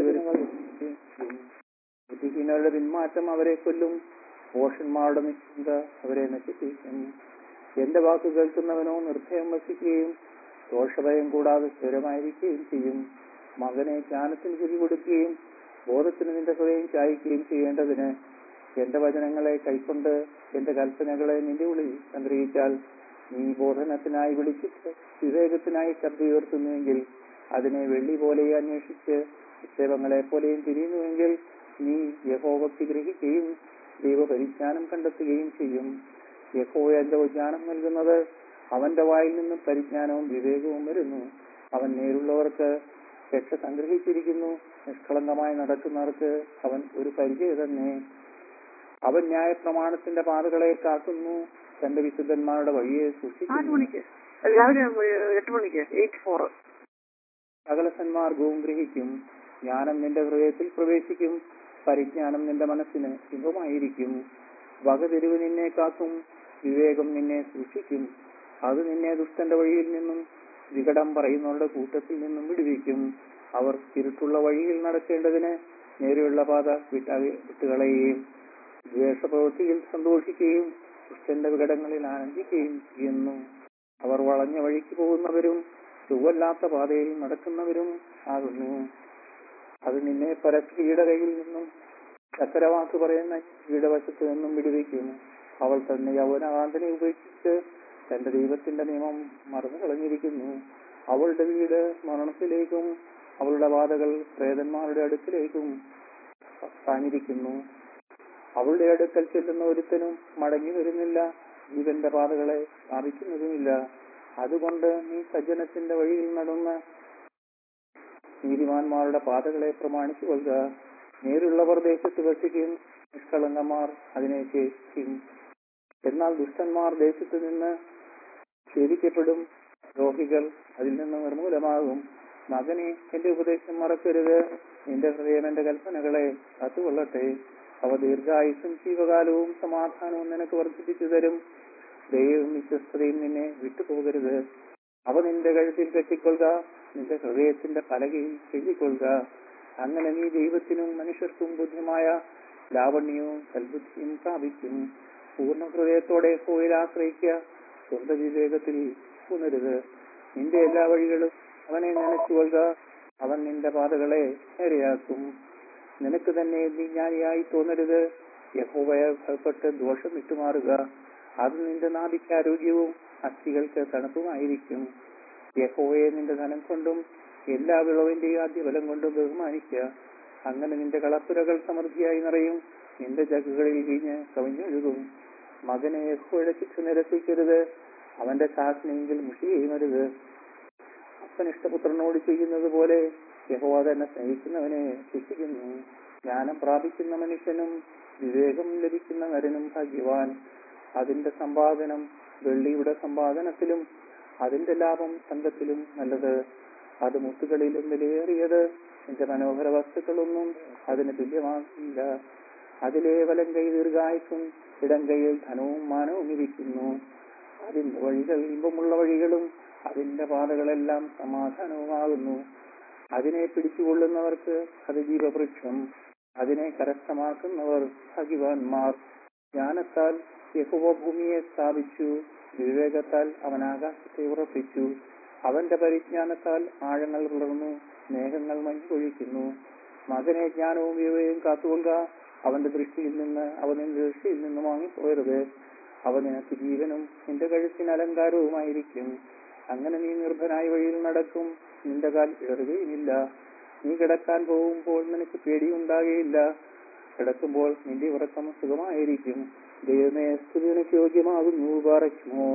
ബുദ്ധിഹീനരുടെ പിന്മാറ്റം അവരെ കൊല്ലും. ഭോഷന്മാരുടെ നിശ്ചിന്ത അവരെ നശിപ്പിക്കും. എന്റെ വാക്ക് കേൾക്കുന്നവനോ നിർഭയം വസിക്കുകയും ദോഷഭയം കൂടാതെ സ്ഥിരമായിരിക്കുകയും ചെയ്യും. മകനെ ജ്ഞാനത്തിന് ചെവി കൊടുക്കുകയും ബോധത്തിന് നിന്റെ ഹൃദയം ചായ്ക്കുകയും ചെയ്യേണ്ടതിന് എന്റെ വചനങ്ങളെ കൈക്കൊണ്ട് എന്റെ കൽപ്പനകളെ നിന്റെ ഉള്ളിൽ സംഗ്രഹിച്ചാൽ, നീ ബോധനത്തിനായി വിളിച്ചിട്ട് വിവേകത്തിനായി ശബ്ദം ഉയർത്തുന്നുവെങ്കിൽ, അതിനെ വെള്ളി പോലെ അന്വേഷിച്ച് നിക്ഷേപങ്ങളെ പോലെയും തിരിയുന്നുവെങ്കിൽ, നീ യഹോവഭക്തി ഗ്രഹിക്കുകയും ദൈവപരിജ്ഞാനം കണ്ടെത്തുകയും ചെയ്യും. യഹോവയല്ലോ ജ്ഞാനം നൽകുന്നത്, അവന്റെ വായിൽ നിന്നും പരിജ്ഞാനവും വിവേകവും വരുന്നു. അവൻ നേരുള്ളവർക്ക് രക്ഷ സംഗ്രഹിച്ചിരിക്കുന്നു, നിഷ്കളങ്കമായി നടക്കുന്നവർക്ക് അവൻ ഒരു പരിചയം തന്നെ. അവൻ ന്യായപ്രമാണത്തിന്റെ പാതകളെ കാക്കുന്നു, തന്റെ വിശുദ്ധന്മാരുടെ വഴിയെ സൂക്ഷിക്കുന്നു. സകലസന്മാർഗവും ഗ്രഹിക്കും. ജ്ഞാനം നിന്റെ ഹൃദയത്തിൽ പ്രവേശിക്കും, പരിജ്ഞാനം നിന്റെ മനസ്സിന് ഇമ്പമായിരിക്കും. വകതിരിവ് നിന്നെ കാക്കും, വിവേകം നിന്നെ സൂക്ഷിക്കും. അത് നിന്നെ ദുഷ്ടന്റെ വഴിയിൽ നിന്നും വികടം പറയുന്നവരുടെ കൂട്ടത്തിൽ നിന്നും വിടുവിക്കും. അവർ ഇരുട്ടുള്ള വഴിയിൽ നടക്കേണ്ടതിന് നേരെയുള്ള പാത വിട്ട വിട്ടുകളയുകയും ദ്വേഷപ്രവൃത്തിയിൽ സന്തോഷിക്കുകയും ദുഷ്ടന്റെ വികടങ്ങളിൽ ആനന്ദിക്കുകയും ചെയ്യുന്നു. അവർ വളഞ്ഞ വഴിക്ക് പോകുന്നവരും ചൊവ്വല്ലാത്ത പാതയിൽ നടക്കുന്നവരും ആകുന്നു. അത് നിന്നെ പരസ്ത്രീയുടെ കയ്യിൽ നിന്നും ചക്കരവാക്ക് പറയുന്ന കീടവശത്ത് നിന്നും വിടുവിക്കും. അവൾ തന്നെ യൗവനകാന്തനെ ഉപേക്ഷിച്ച് തന്റെ ദൈവത്തിന്റെ നിയമം മറന്നു കളഞ്ഞിരിക്കുന്നു. അവളുടെ വീട് മരണത്തിലേക്കും അവളുടെ പാതകൾ പ്രേതന്മാരുടെ അടുക്കിലേക്കും സ്ഥാനിരിക്കുന്നു. അവളുടെ അടുക്കൽ ചെല്ലുന്ന ഒരുത്തനും മടങ്ങി വരുന്നില്ല, ജീവന്റെ പാതകളെ സ്ഥാപിക്കുന്നതുമില്ല. അതുകൊണ്ട് നീ സജ്ജനത്തിന്റെ വഴിയിൽ നടന്ന് നീതിമാന്മാരുടെ പാതകളെ പ്രമാണിച്ചു കൊള്ളുക. നേരുള്ളവർ ദേശത്ത് വസിക്കും, നിഷ്കളങ്കന്മാർ അതിനെ ശേഷിക്കും. എന്നാൽ ദുഷ്ടന്മാർ ദേശത്ത് നിന്ന് ഛേദിക്കപ്പെടും, ദ്രോഹികൾ അതിൽ നിന്ന് നിർമൂലമാകും. മകനെ, എന്റെ ഉപദേശം മറക്കരുത്, നിന്റെ ഹൃദയം എന്റെ കൽപ്പനകളെ കാത്തുകൊള്ളട്ടെ. അവ ദീർഘായുസ്സും ജീവകാലവും സമാധാനവും നിനക്ക് വർദ്ധിപ്പിച്ചു തരും. ദയവും വിശ്വസ്തതയും നിന്നെ വിട്ടുപോകരുത്. അവ നിന്റെ കഴുത്തിൽ കെട്ടിക്കൊള്ളുക, നിന്റെ ഹൃദയത്തിന്റെ പലകയിൽ എഴുതിക്കൊള്ളുക. അങ്ങനെ നീ ദൈവത്തിനും മനുഷ്യർക്കും ബുദ്ധിമായ ലാവണ്യവും സൽബുദ്ധിയും പ്രാപിക്കും. പൂർണ്ണ ഹൃദയത്തോടെ യഹോവയിൽ ആശ്രയിക്കുക, സ്വന്തം വിവേകത്തിൽ ഉണരുത്. നിന്റെ എല്ലാ വഴികളും അവനെ നനച്ചുകൊള്ളുക, അവൻ നിന്റെ പാതകളെ നേരെയാക്കും. നിനക്ക് തന്നെ നീ ജ്ഞാനിയായി തോന്നരുത്, യഹോവയെ ഭയപ്പെട്ട് ദോഷം വിട്ടുമാറുക. അത് നിന്റെ നാഭിക്ക് ആരോഗ്യവും അസ്ഥികൾക്ക് തണുപ്പുമായിരിക്കും. യഹോവയെ നിന്റെ ധനം കൊണ്ടും എല്ലാ വിളവിന്റെയും ആദ്യഫലം കൊണ്ടും ബഹുമാനിക്കുക. അങ്ങനെ നിന്റെ കളപ്പുരകൾ സമൃദ്ധിയായി നിറയും, നിന്റെ ജഗുകളിൽ വീഞ്ഞ് കവിഞ്ഞൊഴുകും. മകനെ, യഹോവയുടെ ശിക്ഷ നിരസിക്കരുത്, അവന്റെ ശാസനയെങ്കിൽ മുഷി ചെയ്യുമരുത്. അപ്പനിഷ്ടപുത്രനോട് ചെയ്യുന്നത് പോലെ യഹോവ തന്നെ സ്നേഹിക്കുന്നവനെ ശിക്ഷിക്കുന്നു. ജ്ഞാനം പ്രാപിക്കുന്ന മനുഷ്യനും വിവേകം ലഭിക്കുന്ന നരനും ഭാഗ്യവാൻ. അതിന്റെ സമ്പാദനം വെള്ളിയുടെ സമ്പാദനത്തിലും അതിന്റെ ലാഭം തങ്കത്തിലും നല്ലത്. അത് മുത്തുകളിലും വിലയേറിയത്. നിന്റെ മനോഹര വസ്തുക്കളൊന്നും അതിന് തുല്യമാകില്ല. അതിലെ വലം കൈ ദീർഘായുസ്സും ഇടം കൈയിൽ ധനവും മാനവും ഇരിക്കുന്നു. അതിന്റെ വഴികൾ ഇമ്പമുള്ള വഴികളും അതിന്റെ പാതകളെല്ലാം സമാധാനവുമാകുന്നു. അതിനെ പിടിച്ചുകൊള്ളുന്നവർക്ക് അത് ജീവവൃക്ഷം, അതിനെ കരസ്ഥമാക്കുന്നവർ ഭാഗ്യവാന്മാർ. ജ്ഞാനത്താൽ യഹോവ ഭൂമിയെ സ്ഥാപിച്ചു, വിവേകത്താൽ അവൻ ആകാശത്തെ ഉറപ്പിച്ചു. അവന്റെ പരിജ്ഞാനത്താൽ ആഴങ്ങൾ വളർന്നു, മേഘങ്ങൾ മഞ്ഞൊഴിക്കുന്നു. മകനെ, ജ്ഞാനവും വിവേകവും കാത്തുകൊള്ളുക, അവന്റെ ദൃഷ്ടിയിൽ നിന്ന് അവ നിന്റെ ദൃഷ്ടിയിൽ നിന്ന് വാങ്ങിപ്പോയരുത്. അവ നിനക്ക് ജീവനും നിന്റെ കഴുത്തിന് അലങ്കാരവുമായിരിക്കും. അങ്ങനെ നീ നിർഭനായ വഴിയിൽ നടക്കും, നിന്റെ കാൽ ഇടറുകയുമില്ല. നീ കിടക്കാൻ പോകുമ്പോൾ നിനക്ക് പേടിയുണ്ടാകുകയില്ല, കിടക്കുമ്പോൾ നിന്റെ ഉറക്കം സുഖമായിരിക്കും. ദൈവമേ സ്തുതിക്ക് യോഗ്യമാകുന്നു. പാറയ്ക്കുമോ.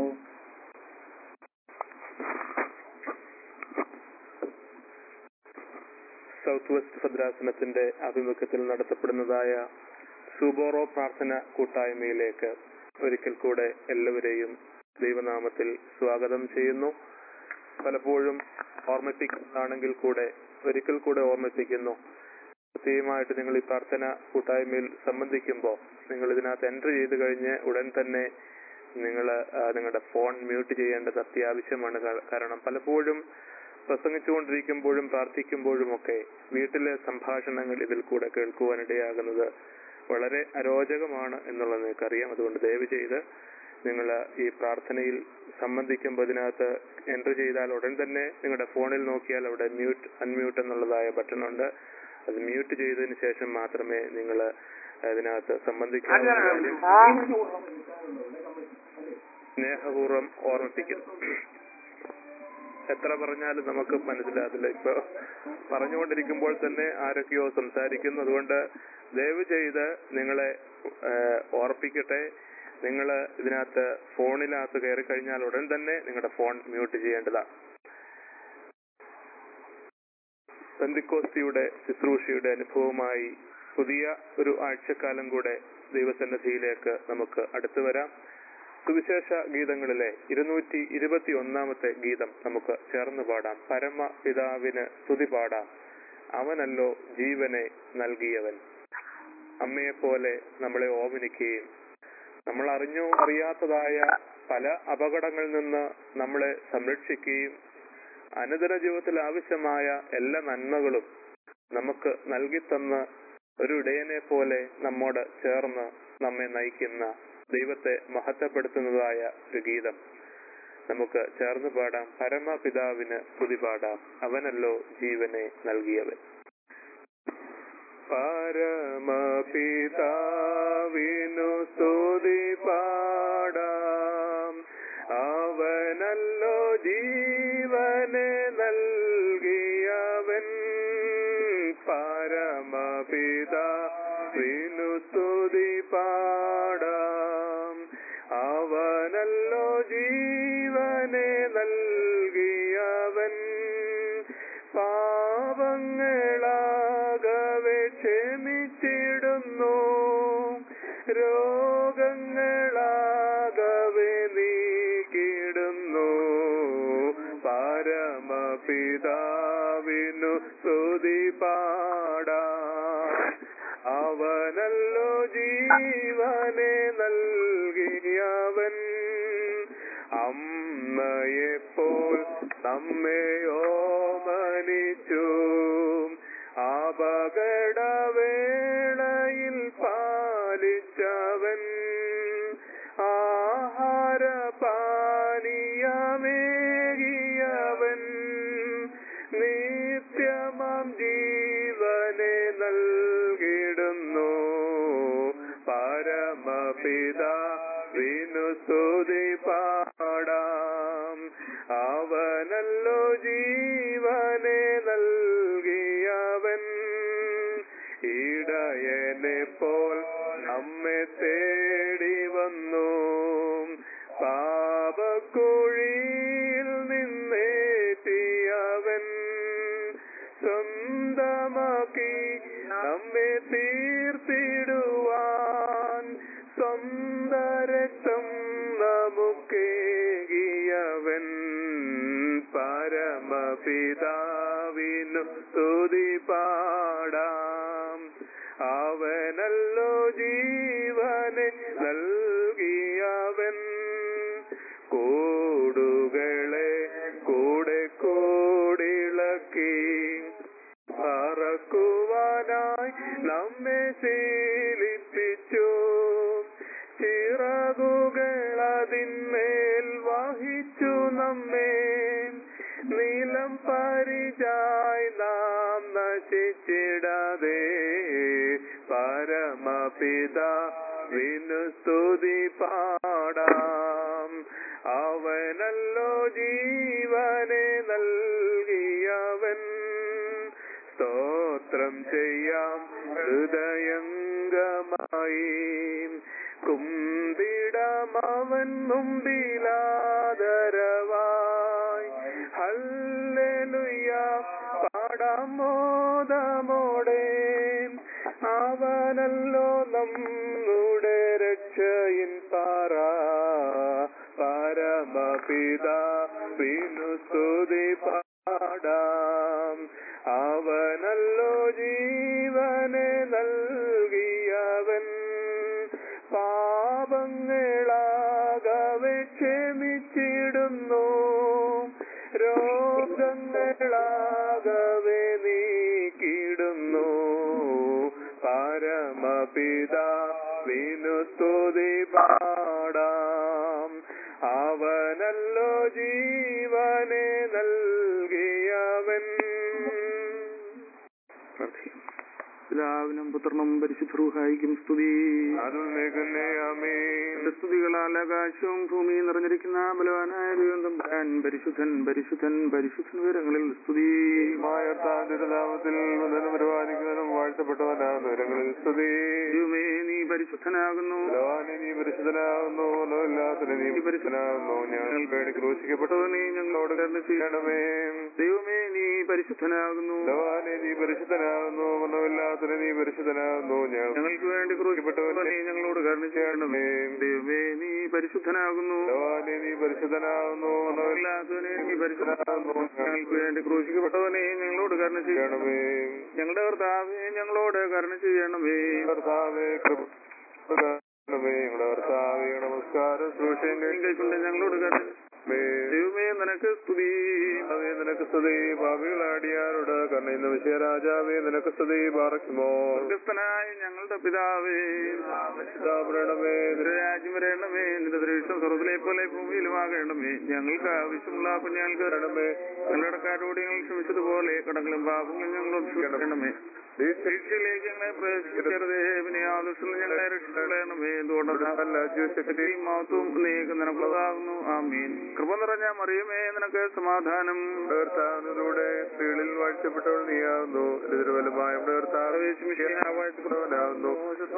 സൗത്ത് വെസ്റ്റ് ഭദ്രാസനത്തിന്റെ ആഭിമുഖ്യത്തിൽ നടത്തപ്പെടുന്നതായ സുബോറോ പ്രാർത്ഥന കൂട്ടായ്മയിലേക്ക് ഒരിക്കൽ കൂടെ എല്ലാവരെയും ദൈവനാമത്തിൽ സ്വാഗതം ചെയ്യുന്നു. പലപ്പോഴും ഓർമ്മിപ്പിക്കുന്നതാണെങ്കിൽ കൂടെ ഒരിക്കൽ കൂടെ ഓർമ്മിപ്പിക്കുന്നു. പ്രത്യേകമായിട്ട് നിങ്ങൾ ഈ പ്രാർത്ഥന കൂട്ടായ്മയിൽ സംബന്ധിക്കുമ്പോൾ നിങ്ങൾ ഇതിനകത്ത് എൻട്രി ചെയ്ത് കഴിഞ്ഞ് ഉടൻ തന്നെ നിങ്ങൾ നിങ്ങളുടെ ഫോൺ മ്യൂട്ട് ചെയ്യേണ്ടത് അത്യാവശ്യമാണ്. കാരണം പലപ്പോഴും പ്രസംഗിച്ചുകൊണ്ടിരിക്കുമ്പോഴും പ്രാർത്ഥിക്കുമ്പോഴും ഒക്കെ വീട്ടിലെ സംഭാഷണങ്ങൾ ഇതിൽ കൂടെ കേൾക്കുവാനിടയാകുന്നത് വളരെ അരോചകമാണ് എന്നുള്ളത് നിങ്ങൾക്കറിയാം. അതുകൊണ്ട് ദയവ് ചെയ്ത് നിങ്ങൾ ഈ പ്രാർത്ഥനയിൽ സംബന്ധിക്കുമ്പോൾ ഇതിനകത്ത് എൻട്രി ചെയ്താൽ ഉടൻ തന്നെ നിങ്ങളുടെ ഫോണിൽ നോക്കിയാൽ അവിടെ മ്യൂട്ട് അൺമ്യൂട്ട് എന്നുള്ളതായ ബട്ടൺ ഉണ്ട്. അത് മ്യൂട്ട് ചെയ്തതിന് ശേഷം മാത്രമേ നിങ്ങൾ ഇതിനകത്ത് സംബന്ധിക്കാവൂ. സ്നേഹപൂർവ്വം ഓർമ്മിപ്പിക്കുന്നു. എത്ര പറഞ്ഞാലും നമുക്ക് മനസ്സിലാകില്ല. ഇപ്പൊ പറഞ്ഞുകൊണ്ടിരിക്കുമ്പോൾ തന്നെ ആരൊക്കെയോ സംസാരിക്കുന്നു. അതുകൊണ്ട് ദയവ് ചെയ്ത് നിങ്ങളെ ഓർപ്പിക്കട്ടെ, നിങ്ങൾ ഇതിനകത്ത് ഫോണിനകത്ത് കയറി കഴിഞ്ഞാൽ ഉടൻ തന്നെ നിങ്ങളുടെ ഫോൺ മ്യൂട്ട് ചെയ്യേണ്ടതാണ്. പെന്തിക്കോസ്തിയുടെ ശുശ്രൂഷയുടെ അനുഭവമായി പുതിയ ഒരു ആഴ്ചക്കാലം കൂടെ ദൈവസന്നിധിയിലേക്ക് നമുക്ക് അടുത്തു വരാം. സുവിശേഷ ഗീതങ്ങളിലെ ഇരുന്നൂറ്റി ഇരുപത്തി ഒന്നാമത്തെ ഗീതം നമുക്ക് ചേർന്ന് പാടാം. പരമപിതാവിന് സ്തുതി പാടാം, അവനല്ലോ ജീവനെ നൽകിയവൻ. അമ്മയെപ്പോലെ നമ്മളെ ഓമനിക്കുകയും നമ്മൾ അറിഞ്ഞോ അറിയാത്തതായ പല അപകടങ്ങളിൽ നിന്ന് നമ്മളെ സംരക്ഷിക്കുകയും അനുദിന ജീവിതത്തിൽ ആവശ്യമായ എല്ലാ നന്മകളും നമുക്ക് നൽകിത്തന്ന് ഒരു ഇടയനെ പോലെ നമ്മോട് ചേർന്ന് നമ്മെ നയിക്കുന്ന ദൈവത്തെ മഹത്വപ്പെടുത്തുന്നതായ ഒരു ഗീതം നമുക്ക് ചേർന്ന് പാടാം. പരമപിതാവിന് സ്തുതി പാടാം, അവനല്ലോ ജീവനെ നൽകിയവൻ. പരമപിതാവിനു സ്തുതി പാടാം, അവനല്ലോ ജീവനെ നൽകിയവൻ. പരമപിതാവിനു സ്തുതി പാടാം, അവനല്ലോ ജീവനെ നൽകിയവൻ. പാപങ്ങളാകവെ ക്ഷമിച്ചിടുന്നു, രോഗങ്ങളാകവെ നീക്കിടുന്നു. പരമപിതാവിനു സ്തുതി പാടാം, അവനല്ലോ ജീവനെ നൽകിയവൻ. അമ്മയെപ്പോൾ നമ്മെയോ മനിച്ചു, അപകടവേളയിൽ പാലിച്ചവൻ. ആഹാരപാനീയമേകിയവൻ, നിത്യമം ജീവനെ നൽകിടുന്നു. പരമപിതാവിനു സ്തുതി പാടാം, അവനല്ലോ ജീവനെ നൽകിയവൻ. ഇടയനെപ്പോൾ നമ്മെ തേടി വന്നു, പാപക്കുഴിയിൽ നിന്നേറ്റിയവൻ. സ്വന്തമാക്കി നമ്മെ തീർത്തിടുവാൻ സ്വന്തരക്തം നമുക്കേകിയവൻ. പരമപിതാവിനു സ്തുതി പാടാം, അവനല്ലോ ജീവനെ നൽകിയവൻ. കൂടുകളെ കൂടെ കൂടിളക്കി പറക്കുവാനായി നമ്മെ ശീലിപ്പിച്ചു. ചിറകുകളതിന്മേൽ വഹിച്ചു നമ്മെ, നീലം പരിചായി നാം നശിച്ചിടാതെ. പരമപിതാവിനു സ്തുതി പാടാം, അവനല്ലോ ജീവനെ നൽകിയവൻ. സ്തോത്രം ചെയ്യാം ഹൃദയംഗമായി, കുമ്പിടമവൻ മുമ്പിലാദരവായി ഹല്ലേലൂയ പാടാം മോദമോടെ. അവനല്ലോ നമ്മുടെ രക്ഷയിൻ പാറ, പരമപിതാവിനു സ്തുതി പാടാം. അവനല്ലോ ജീവനെ നൽകിയവൻ, പാപങ്ങളാകവെ ക്ഷമിച്ചിടുന്നു, രോഗങ്ങളാകവെ നീക്കിടുന്നു. പരമപിതാവിനു സ്തുതി പാടാം. അവനല്ലോ ജീവനെ നൽകിയവൻ. പിതാവിനും പുത്രനും പരിശുദ്ധ റൂഹായിക്കും സ്തുതി. സ്തുതികളാൽ ആകാശവും ഭൂമിയും നിറഞ്ഞിരിക്കുന്ന ബലവാനായ ദൈവം തമ്പുരാൻ പരിശുദ്ധൻ പരിശുദ്ധൻ പരിശുദ്ധൻ വിവരങ്ങളിൽ സ്തുതി. നാമത്തിൽ പരിപാലിക്കുന്നവനും വാഴ്ത്തപ്പെട്ടവനാണ് വിവരങ്ങളിൽ സ്തുതി. ദൈവമേ നീ പരിശുദ്ധനാകുന്നു, നീ പരിശുദ്ധനാകുന്നു, നീ പരിശുദ്ധനാകുന്നു. ഞങ്ങൾക്ക് വേണ്ടി ക്രൂശിക്കപ്പെട്ടവനെ ഞങ്ങളോട് കരുണ ചെയ്യണമേ. ദൈവമേ നീ പരിശുദ്ധനാകുന്നു, നീ പരിശുദ്ധനാകുന്നു, മരണമില്ലാത്തവനെ നീ പരിശുദ്ധനാകുന്നു. ഞങ്ങൾക്ക് വേണ്ടി ക്രൂശിക്കപ്പെട്ടവനെ ഞങ്ങളോട് കരുണ ചെയ്യണമേ. ദൈവമേ നീ പരിശുദ്ധനാകുന്നു, നീ പരിശുദ്ധനാകുന്നു, മരണമില്ലാത്തവനെ നീ പരിശുദ്ധനാകുന്നു. ഞങ്ങൾക്ക് വേണ്ടി ക്രൂശിക്കപ്പെട്ടവനെ ഞങ്ങളോട് കരുണ ചെയ്യണമേ. ഞങ്ങളുടെ കർത്താവേ ഞങ്ങളോട് കരുണ ചെയ്യണമേ. കർത്താവേ കൃപ ഞങ്ങളുടെ കർത്താവേ നമസ്കാരം ശ്രോഷം കേൾക്കൊണ്ട് ഞങ്ങളോട് കരുണ. ദൈവമേ നിനക്ക് സ്തുതി, നിനക്ക് സ്തുതി. ഭാവികളാടിയാരോട് കർണയുന്ന വിഷയരാജാവേ നിനക്ക് സ്തുതി. പാർക്കുമോ സ്വർഗ്ഗസ്ഥനായ ഞങ്ങളുടെ പിതാവേ, ണമേ രാജ്യം വരേണമേ. നിന്റെ ദൃഷ്ടം സ്വർഗ്ഗത്തിലെ പോലെ ഭൂമിയിലുമാകണമേ. ഞങ്ങൾക്ക് ആവശ്യമുള്ള ഞങ്ങൾക്ക് തരണമേ. കടക്കാരോട് ഞങ്ങൾ ക്ഷമിച്ചതുപോലെ കടങ്ങളും പാപങ്ങളും ഞങ്ങളോട് ക്ഷമിക്കണമേ. ശിക്ഷയിലേക്ക് ഞങ്ങളെ പ്രവേശിക്കരുതേ, പിന്നെ ആദർശങ്ങൾ ഞങ്ങളെ രക്ഷിക്കണമേ. എന്തുകൊണ്ടും മഹത്വവും നീക്ക് നിനക്കുള്ളതാകുന്നു. ആമീൻ. കൃപ നിറഞ്ഞ മറിയമേ നിനക്ക് സമാധാനം. കർത്താവിലൂടെ സ്ത്രീകളിൽ വാഴ്ചപ്പെട്ടവൾ നീയാവുന്നു. തിരുവലുമായ വാഴ്ചപ്പെട്ടവനാവുന്നു.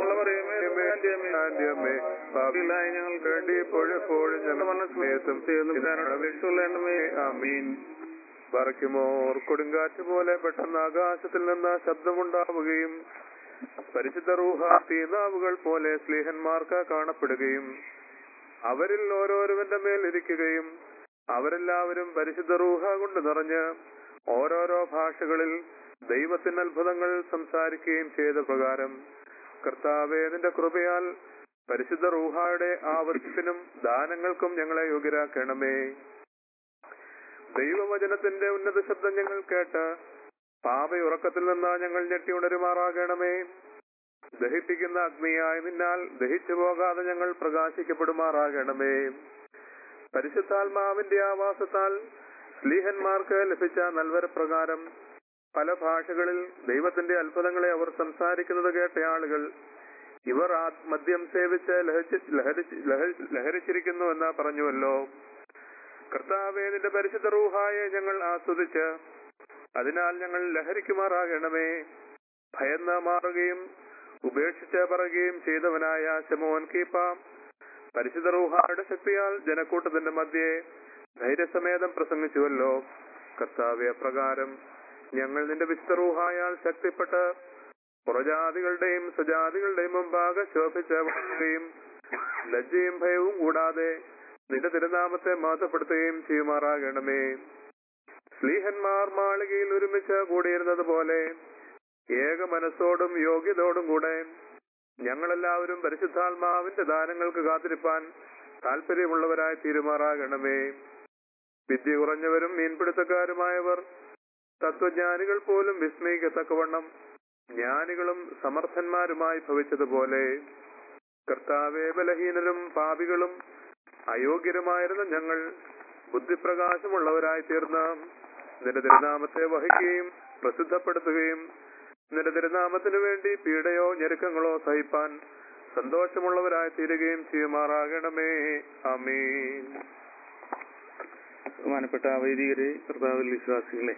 പാപികളായ ഞങ്ങൾക്ക് വേണ്ടി എപ്പോഴും ഞങ്ങൾ സമയത്തും ചേർന്ന് ആമീൻ. പറയ്ക്കുമോർ കൊടുങ്കാറ്റ് പോലെ പെട്ടെന്ന് ആകാശത്തിൽ നിന്ന് ശബ്ദമുണ്ടാവുകയും പരിശുദ്ധ റൂഹ തീനാവുകൾ പോലെ സ്ലീഹന്മാർക്ക് കാണപ്പെടുകയും അവരിൽ ഓരോരുവന്റെ മേൽ ഇരിക്കുകയും അവരെല്ലാവരും പരിശുദ്ധ റൂഹ കൊണ്ട് നിറഞ്ഞ് ഓരോരോ ഭാഷകളിൽ ദൈവത്തിന് അത്ഭുതങ്ങൾ സംസാരിക്കുകയും ചെയ്ത പ്രകാരം കർത്താവേ നിന്റെ കൃപയാൽ പരിശുദ്ധ റൂഹായുടെ ആവർത്തിപ്പിനും ദാനങ്ങൾക്കും ഞങ്ങളെ യോഗ്യരാക്കണമേ. ദൈവവചനത്തിന്റെ ഉന്നത ശബ്ദം ഞങ്ങൾ കേട്ട് പാപയുറക്കത്തിൽ നിന്ന് ഞങ്ങൾ ഞെട്ടി ഉണരുമാറാകണമേ. ദഹിപ്പിക്കുന്ന അഗ്നിയായ നിന്നാൽ ദഹിച്ചു പോകാതെ ഞങ്ങൾ പ്രകാശിക്കപ്പെടുമാറാകണമേ. പരിശുദ്ധാത്മാവിന്റെ ആവാസത്താൽ സ്ലീഹന്മാർക്ക് ലഭിച്ച നൽവരപ്രകാരം പല ഭാഷകളിൽ ദൈവത്തിന്റെ അത്ഭുതങ്ങളെ അവർ സംസാരിക്കുന്നത് കേട്ട ആളുകൾ ഇവർ ആ മദ്യം സേവിച്ച് ലഹരിച്ച് ലഹരിച്ചിരിക്കുന്നു എന്ന് പറഞ്ഞുവല്ലോ. കർത്താവേ നിന്റെ പരിശുദ്ധ റൂഹായെ ഞങ്ങൾ ആസ്വദിച്ച് അതിനാൽ ഞങ്ങൾ ലഹരിക്കുമാറാകണമേ. ഭയന്ന് മാറുകയും ഉപേക്ഷിച്ച് പറയുകയും ചെയ്തവനായ ശമോൻ കീപ്പ പരിശുദ്ധ റൂഹായുടെ ശക്തിയാൽ ജനക്കൂട്ടത്തിന്റെ മധ്യേ ധൈര്യസമേതം പ്രസംഗിച്ചുവല്ലോ. കർത്താവേ അപ്രകാരം ഞങ്ങൾ നിന്റെ വിശുദ്ധ റൂഹായാൽ ശക്തിപ്പെട്ട് പുറജാതികളുടെയും സ്വജാതികളുടെയും മുമ്പാകെ ശോഭിച്ച് വളരുകയും ലജ്ജയും ഭയവും കൂടാതെ നിന്റെ തിരുനാമത്തെ മാറ്റപ്പെടുത്തുകയും ചെയ്യുമാറാകണമേ. സ്ലീഹന്മാർ മാളികയിൽ ഒരുമിച്ച് കൂടിയിരുന്നത് പോലെ ഏക മനസ്സോടും യോഗ്യതയോടും കൂടെ ഞങ്ങളെല്ലാവരും പരിശുദ്ധാത്മാവിന്റെ ദാനങ്ങൾക്ക് കാത്തിരിപ്പാൻ താല്പര്യമുള്ളവരായി തീരുമാറാകണമേ. വിദ്യ കുറഞ്ഞവരും മീൻപിടുത്തക്കാരുമായവർ തത്വജ്ഞാനികൾ പോലും വിസ്മയിക്കത്തക്കവണ്ണം ജ്ഞാനികളും സമർത്ഥന്മാരുമായി ഭവിച്ചതുപോലെ കർത്താവേ ബലഹീനരും പാപികളും അയോഗ്യരുമായിരുന്ന ഞങ്ങൾ ബുദ്ധിപ്രകാശമുള്ളവരായി തീർന്ന് നിന്റെ തിരുനാമത്തെ വഹിക്കുകയും പ്രസിദ്ധപ്പെടുത്തുകയും നിന്റെ തിരുനാമത്തിനു വേണ്ടി പീഡയോ ഞെരുക്കങ്ങളോ സഹിപ്പാൻ സന്തോഷമുള്ളവരായി തീരുകയും ചെയ്യുമാറാകണമേ. ആമീൻ. ബഹുമാനപ്പെട്ട വൈദികരെ, കർത്താവിൽ വിശ്വാസികളെ,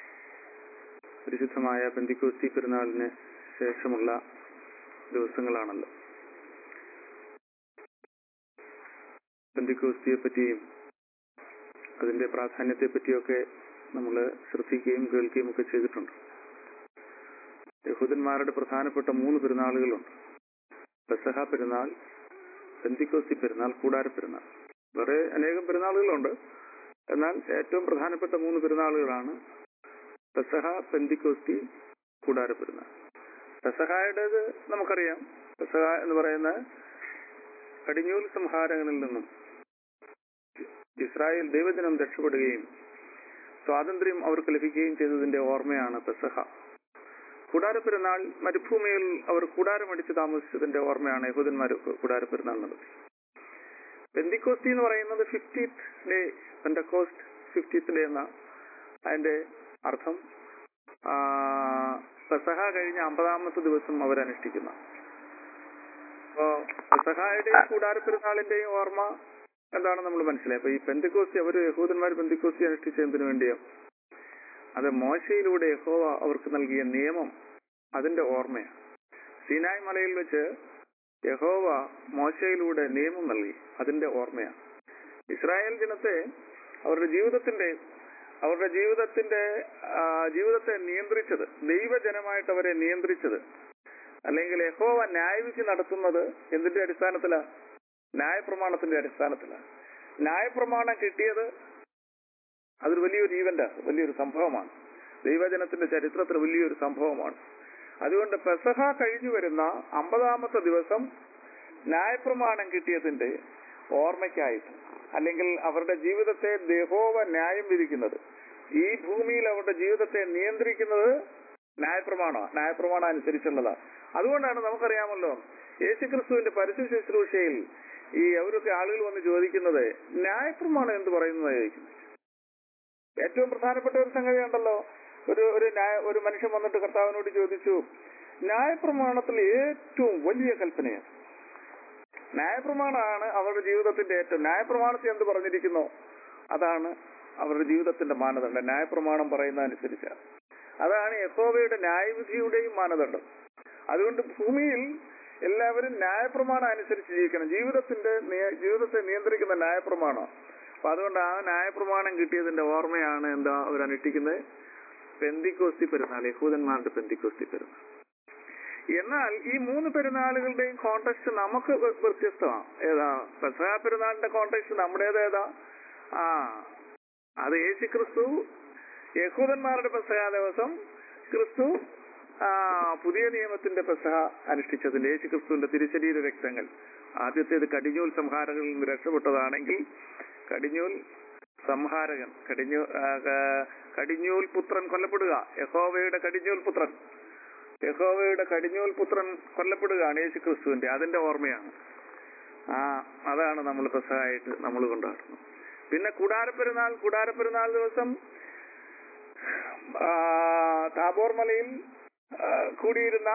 പരിശുദ്ധമായ പെന്തിക്കോസ്തി പെരുന്നാളിന് ശേഷമുള്ള ദിവസങ്ങളാണല്ലോ. പെന്തിക്കോസ്തിയെ പറ്റിയും അതിന്റെ പ്രാധാന്യത്തെ പറ്റിയൊക്കെ നമ്മൾ ശ്രദ്ധിക്കുകയും കേൾക്കുകയും ഒക്കെ ചെയ്തിട്ടുണ്ട്. യഹൂദന്മാരുടെ പ്രധാനപ്പെട്ട മൂന്ന് പെരുന്നാളുകളുണ്ട്: പെസഹ പെരുന്നാൾ, പെന്തിക്കോസ്തി പെരുന്നാൾ, കൂടാര പെരുന്നാൾ. വേറെ അനേകം പെരുന്നാളുകളുണ്ട്, എന്നാൽ ഏറ്റവും പ്രധാനപ്പെട്ട മൂന്ന് പെരുന്നാളുകളാണ് പെസഹ, പെന്തിക്കോസ്തി, കൂടാര പെരുന്നാൾ. പെസഹായുടേത് നമുക്കറിയാം. പെസഹ എന്ന് പറയുന്ന കടിഞ്ഞൂൽ സംഹാരങ്ങളിൽ നിന്നും ഇസ്രായേൽ ദൈവജനം രക്ഷപ്പെടുകയും സ്വാതന്ത്ര്യം അവർക്ക് ലഭിക്കുകയും ചെയ്തതിന്റെ ഓർമ്മയാണ് പെസഹ. കൂടാര പെരുന്നാൾ മരുഭൂമിയിൽ അവർ കൂടാരമടിച്ച് താമസിച്ചതിന്റെ ഓർമ്മയാണ് യഹൂദന്മാർ കൂടാര പെരുന്നാൾ നടത്തി. പെന്തിക്കോസ്തി എന്ന് പറയുന്നത് fiftieth day, Pentecost fiftieth day എന്ന അതിന്റെ അർത്ഥം. പെസഹ കഴിഞ്ഞ അമ്പതാമത്തെ ദിവസം അവരനുഷ്ഠിക്കുന്ന. അപ്പോ പെസഹായുടെയും കൂടാര പെരുന്നാളിന്റെയും ഓർമ്മ എന്താണ് നമ്മൾ മനസ്സിലായി. അപ്പൊ ഈ പെന്തിക്കോസ്തി, അവർ യഹൂദന്മാർ പെന്തിക്കോസ്തി അനുഷ്ഠിച്ചതിന് വേണ്ടിയോ? അത് മോശയിലൂടെ യഹോവ അവർക്ക് നൽകിയ നിയമം, അതിന്റെ ഓർമ്മയാണ്. സീനായ് മലയിൽ വെച്ച് യഹോവ മോശയിലൂടെ നിയമം നൽകി, അതിന്റെ ഓർമ്മയാണ്. ഇസ്രായേൽ ജനത്തെ അവരുടെ ജീവിതത്തിന്റെ അവരുടെ ജീവിതത്തിന്റെ ജീവിതത്തെ നിയന്ത്രിച്ചത്, ദൈവജനമായിട്ട് അവരെ നിയന്ത്രിച്ചത്, അല്ലെങ്കിൽ യഹോവ ന്യായവിധി നടത്തുന്നത് എന്തിന്റെ അടിസ്ഥാനത്തിലാണ്? ന്യായപ്രമാണത്തിന്റെ അടിസ്ഥാനത്തിലാണ്. ന്യായപ്രമാണം കിട്ടിയത് അതൊരു വലിയൊരു ഈവന്റാണ്, വലിയൊരു സംഭവമാണ്. ദൈവജനത്തിന്റെ ചരിത്രത്തിൽ വലിയൊരു സംഭവമാണ്. അതുകൊണ്ട് പെസഹ കഴിഞ്ഞു വരുന്ന അമ്പതാമത്തെ ദിവസം ന്യായപ്രമാണം കിട്ടിയതിന്റെ ഓർമ്മയ്ക്കായിട്ട്, അല്ലെങ്കിൽ അവരുടെ ജീവിതത്തെ യഹോവ ന്യായം വിധിക്കുന്നത്, ഈ ഭൂമിയിൽ അവരുടെ ജീവിതത്തെ നിയന്ത്രിക്കുന്നത് ന്യായപ്രമാണമാണ്, ന്യായപ്രമാണം അനുസരിച്ചുള്ളതാണ്. അതുകൊണ്ടാണ് നമുക്കറിയാമല്ലോ, യേശുക്രിസ്തുവിന്റെ പരസ്യ ശുശ്രൂഷയിൽ ഈ അവരൊക്കെ ആളുകൾ വന്ന് ചോദിക്കുന്നത് ന്യായപ്രമാണം എന്ത് പറയുന്നതായിരിക്കും. ഏറ്റവും പ്രധാനപ്പെട്ട ഒരു സംഗതി ഉണ്ടല്ലോ, ഒരു ഒരു ന്യായ ഒരു മനുഷ്യൻ വന്നിട്ട് കർത്താവിനോട് ചോദിച്ചു, ന്യായപ്രമാണത്തിൽ ഏറ്റവും വലിയ കൽപ്പനയാണ്. ന്യായപ്രമാണമാണ് അവരുടെ ജീവിതത്തിന്റെ ഏറ്റവും. ന്യായപ്രമാണത്തിൽ എന്ത് പറഞ്ഞിരിക്കുന്നോ അതാണ് അവരുടെ ജീവിതത്തിന്റെ മാനദണ്ഡം. ന്യായപ്രമാണം പറയുന്ന അനുസരിച്ചാണ്. അതാണ് യഹോവയുടെ ന്യായവിധിയുടെയും മാനദണ്ഡം. അതുകൊണ്ട് ഭൂമിയിൽ എല്ലാവരും ന്യായപ്രമാണം അനുസരിച്ച് ജീവിക്കണം. ജീവിതത്തിന്റെ ജീവിതത്തെ നിയന്ത്രിക്കുന്ന ന്യായപ്രമാണം. അപ്പൊ അതുകൊണ്ട് ആ ന്യായപ്രമാണം കിട്ടിയതിന്റെ ഓർമ്മയാണ് എന്താ അവരനുഷ്ഠിക്കുന്നത്? പെന്തിക്കോസ്തി പെരുന്നാൾ, യഹൂദന്മാരുടെ പെന്തിക്കോസ്തി പെരുന്നാൾ. എന്നാൽ ഈ മൂന്ന് പെരുന്നാളുകളുടെയും കോണ്ടെക്സ്റ്റ് നമുക്ക് വ്യത്യസ്തമാണ്. ഏതാ? പെസഹ പെരുന്നാളിന്റെ കോണ്ടെക്സ്റ്റ് നമ്മുടേത് ഏതാ? ആ അത് യേശു ക്രിസ്തു യഹൂദന്മാരുടെ പെസഹ ദിവസം, ക്രിസ്തു ആ പുതിയ നിയമത്തിന്റെ പെസഹ അനുഷ്ഠിച്ചതിന്റെ, യേശു ക്രിസ്തുവിന്റെ തിരുശരീര രക്തങ്ങൾ. ആദ്യത്തേത് കടിഞ്ഞൂൽ സംഹാരങ്ങളിൽ നിന്ന് രക്ഷപ്പെട്ടതാണെങ്കിൽ കടിഞ്ഞൂൽ സംഹാരകൻ, കടിഞ്ഞൂ കടിഞ്ഞൂൽ പുത്രൻ കൊല്ലപ്പെടുക, യഹോവയുടെ കടിഞ്ഞൂൽ പുത്രൻ യഹോവയുടെ കടിഞ്ഞൂൽ പുത്രൻ കൊല്ലപ്പെടുകയാണ് യേശു ക്രിസ്തുവിന്റെ, അതിന്റെ ഓർമ്മയാണ്. ആ അതാണ് നമ്മൾ പെസഹായിട്ട് നമ്മൾ കൊണ്ടാടുന്നത്. പിന്നെ കൂടാരപ്പെരുന്നാൾ, കൂടാരപ്പെരുന്നാൾ ദിവസം താബോർ മലയിൽ കൂടിയിരുന്ന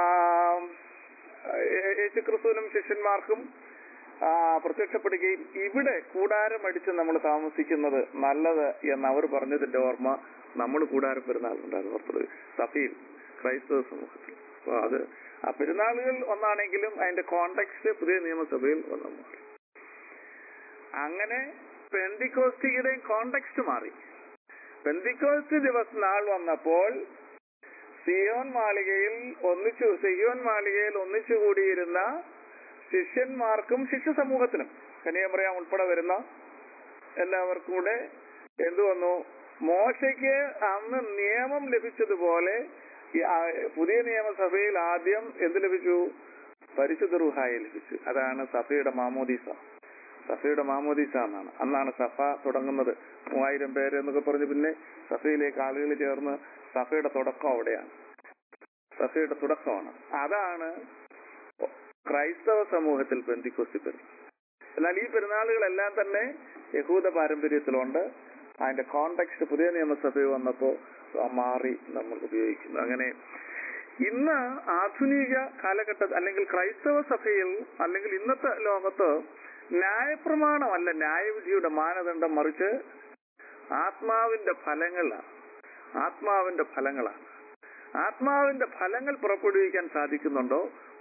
യേശു ക്രിസ്തുവിനും ശിഷ്യന്മാർക്കും പ്രത്യക്ഷപ്പെടുകയും ഇവിടെ കൂടാരമടിച്ച് നമ്മൾ താമസിക്കുന്നത് നല്ലത് എന്ന് അവർ പറഞ്ഞതിന്റെ ഓർമ്മ നമ്മൾ കൂടാരപ്പെരുന്നാൾ ഉണ്ടായിരുന്നു ഓർത്തത് സഭയിൽ, ക്രൈസ്തവ സമൂഹത്തിൽ. അപ്പൊ അത് ആ പെരുന്നാളുകൾ ഒന്നാണെങ്കിലും അതിന്റെ കോണ്ടെക്സ്റ്റ് പുതിയ നിയമസഭയിൽ വന്നു മാറി. അങ്ങനെ പെന്തിക്കോസ്തിയുടെയും കോണ്ടെക്സ്റ്റ് മാറി. പെന്തിക്കോസ്തി ദിവസം നാൾ വന്നപ്പോൾ സിയോൻ മാളികയിൽ ഒന്നിച്ചു സിയോൻ മാളികയിൽ ഒന്നിച്ചു കൂടിയിരുന്ന ശിഷ്യന്മാർക്കും ശിഷ്യ സമൂഹത്തിനും, കന്യാമറിയാം ഉൾപ്പെടെ വരുന്ന എല്ലാവർക്കും കൂടെ എന്തു വന്നു? മോശയ്ക്ക് അന്ന് നിയമം ലഭിച്ചതുപോലെ പുതിയ നിയമസഭയിൽ ആദ്യം എന്ത് ലഭിച്ചു? പരിശുദ്ധ റൂഹായെ ലഭിച്ചു. അതാണ് സഭയുടെ മാമോദീസ. സഭയുടെ മാമോദീസ എന്നാണ്. അന്നാണ് സഭ തുടങ്ങുന്നത്. മൂവായിരം പേര് എന്നൊക്കെ പറഞ്ഞ് പിന്നെ സഭയിലേക്ക് ആളുകൾ ചേർന്ന് സഭയുടെ തുടക്കം അവിടെയാണ്. സഭയുടെ തുടക്കമാണ്. അതാണ് ക്രൈസ്തവ സമൂഹത്തിൽ പെന്തിക്കോസ്തി പെരുന്നാൾ. എന്നാൽ ഈ പെരുന്നാളുകളെല്ലാം തന്നെ യഹൂദ പാരമ്പര്യത്തിലുണ്ട്. അതിന്റെ കോണ്ടെക്സ്റ്റ് പുതിയ നിയമസഭയിൽ വന്നപ്പോ മാറി നമ്മൾ ഉപയോഗിക്കുന്നു. അങ്ങനെ ഇന്ന് ആധുനിക കാലഘട്ടത്തിൽ അല്ലെങ്കിൽ ക്രൈസ്തവ സഭയിൽ അല്ലെങ്കിൽ ഇന്നത്തെ ലോകത്ത് ന്യായപ്രമാണമല്ല ന്യായവിധിയുടെ മാനദണ്ഡം, മറിച്ച് ആത്മാവിന്റെ ഫലങ്ങളാണ്. ആത്മാവിന്റെ ഫലങ്ങളാണ്. ആത്മാവിന്റെ ഫലങ്ങൾ പുറപ്പെടുവിക്കാൻ സാധിക്കുന്നുണ്ടോ?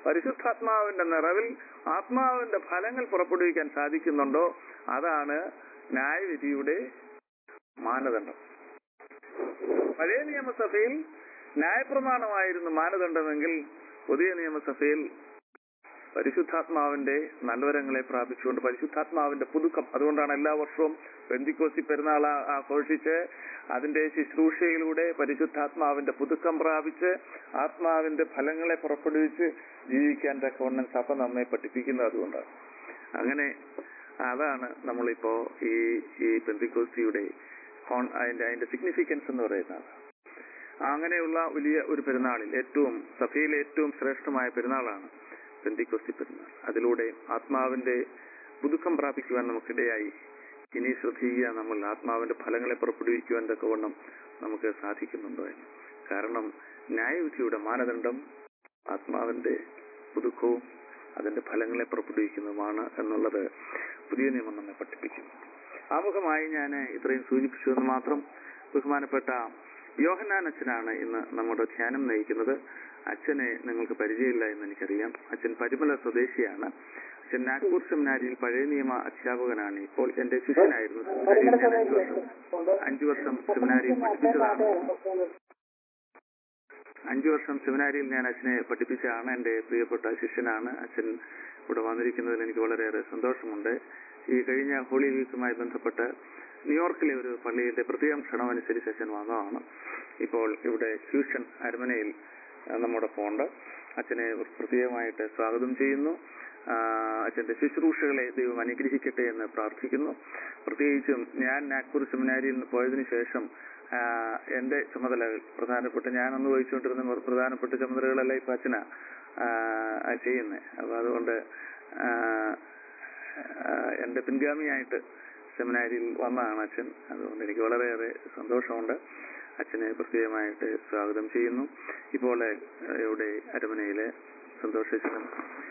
പരിശുദ്ധാത്മാവിന്റെ നിറവിൽ ആത്മാവിന്റെ ഫലങ്ങൾ പുറപ്പെടുവിക്കാൻ സാധിക്കുന്നുണ്ടോ, അതാണ് ന്യായവിധിയുടെ മാനദണ്ഡം. പഴയ നിയമസഭയിൽ ന്യായപ്രമാണമായിരുന്നു മാനദണ്ഡമെങ്കിൽ പുതിയ നിയമസഭയിൽ പരിശുദ്ധാത്മാവിന്റെ നൽവരങ്ങളെ പ്രാപിച്ചുകൊണ്ട് പരിശുദ്ധാത്മാവിന്റെ പുതുക്കം, അതുകൊണ്ടാണ് എല്ലാ വർഷവും പെന്തിക്കോസ്തി പെരുന്നാൾ ആഘോഷിച്ച് അതിന്റെ ശുശ്രൂഷയിലൂടെ പരിശുദ്ധാത്മാവിന്റെ പുതുക്കം പ്രാപിച്ച് ആത്മാവിന്റെ ഫലങ്ങളെ പുറപ്പെടുവിച്ച് ജീവിക്കാൻ തക്കവണ്ണം സഭ നമ്മെ പഠിപ്പിക്കുന്നത്. അതുകൊണ്ടാണ് അങ്ങനെ അതാണ് നമ്മളിപ്പോ ഈ ഈ പെന്തിക്കോസ്തിയുടെ അതിന്റെ അതിന്റെ സിഗ്നിഫിക്കൻസ് എന്ന് പറയുന്നത്. അങ്ങനെയുള്ള വലിയ ഒരു പെരുന്നാളിൽ ഏറ്റവും സഭയിലെ ഏറ്റവും ശ്രേഷ്ഠമായ പെരുന്നാളാണ് പെന്തിക്കോസ്തി പെരുന്നാൾ. അതിലൂടെ ആത്മാവിന്റെ പുതുക്കം പ്രാപിക്കുവാൻ നമുക്കിടയായി. ഇനി ശ്രദ്ധിക്കുക, നമ്മൾ ആത്മാവിന്റെ ഫലങ്ങളെ പുറപ്പെടുവിക്കുവാൻ തക്കവണ്ണം നമുക്ക് സാധിക്കുന്നുണ്ടോ എന്ന്. കാരണം ന്യായവിധിയുടെ മാനദണ്ഡം ആത്മാവിന്റെ പുതുക്കവും അതിന്റെ ഫലങ്ങളെ പുറപ്പെടുവിക്കുന്നതുമാണ് എന്നുള്ളത് പുതിയ നിയമം നമ്മെ പഠിപ്പിക്കുന്നു. ആമുഖമായി ഞാൻ ഇത്രയും സൂചിപ്പിച്ചു എന്ന് മാത്രം. ബഹുമാനപ്പെട്ട യോഹന്നാൻ അച്ഛനാണ് ഇന്ന് നമ്മുടെ ധ്യാനം നയിക്കുന്നത്. അച്ഛനെ നിങ്ങൾക്ക് പരിചയമില്ല എന്ന് എനിക്കറിയാം. അച്ഛൻ പരിമല സ്വദേശിയാണ്. അച്ഛൻ നാഗ്പൂർ സെമിനാരിയിൽ പഴയ നിയമ അധ്യാപകനാണ്. ഇപ്പോൾ എന്റെ ശിഷ്യനായിരുന്നു. സെമിനാരിയിൽ ഞാൻ അഞ്ചു വർഷം അഞ്ചു വർഷം സെമിനാരിയിൽ പഠിപ്പിച്ചതാണ്. അഞ്ചു വർഷം സെമിനാരിയിൽ ഞാൻ അച്ഛനെ പഠിപ്പിച്ചതാണ്. എന്റെ പ്രിയപ്പെട്ട ശിഷ്യനാണ്. അച്ഛൻ ഇവിടെ വന്നിരിക്കുന്നതിൽ എനിക്ക് വളരെയേറെ സന്തോഷമുണ്ട്. ഈ കഴിഞ്ഞ ഹോളി വീക്കുമായി ബന്ധപ്പെട്ട് ന്യൂയോർക്കിലെ ഒരു പള്ളിയുടെ പ്രത്യേകം ക്ഷണം അനുസരിച്ച് അച്ഛൻ വന്നതാണ്. ഇപ്പോൾ ഇവിടെ ഫ്യൂഷൻ അരമനയിൽ നമ്മോടൊപ്പം ഉണ്ട്. അച്ഛനെ പ്രത്യേകമായിട്ട് സ്വാഗതം ചെയ്യുന്നു. അച്ഛന്റെ ശുശ്രൂഷകളെ ദൈവം അനുഗ്രഹിക്കട്ടെ എന്ന് പ്രാർത്ഥിക്കുന്നു. പ്രത്യേകിച്ചും ഞാൻ നാഗ്പൂർ സെമിനാരിയിൽ നിന്ന് പോയതിനു ശേഷം എന്റെ ചുമതലകൾ പ്രധാനപ്പെട്ട ഞാനന്ന് വഹിച്ചുകൊണ്ടിരുന്ന പ്രധാനപ്പെട്ട ചുമതലകളെല്ലാം ഇപ്പൊ അച്ഛനാ ചെയ്യുന്നത്. അപ്പൊ അതുകൊണ്ട് എന്റെ പിൻഗാമിയായിട്ട് സെമിനാരിയിൽ വന്നതാണ് അച്ഛൻ. അതുകൊണ്ട് എനിക്ക് വളരെയേറെ സന്തോഷമുണ്ട്. അച്ഛനെ പ്രത്യേകമായിട്ട് സ്വാഗതം ചെയ്യുന്നു. ഇപ്പോൾ ഇവിടെ അരമനയിലെ സന്തോഷനും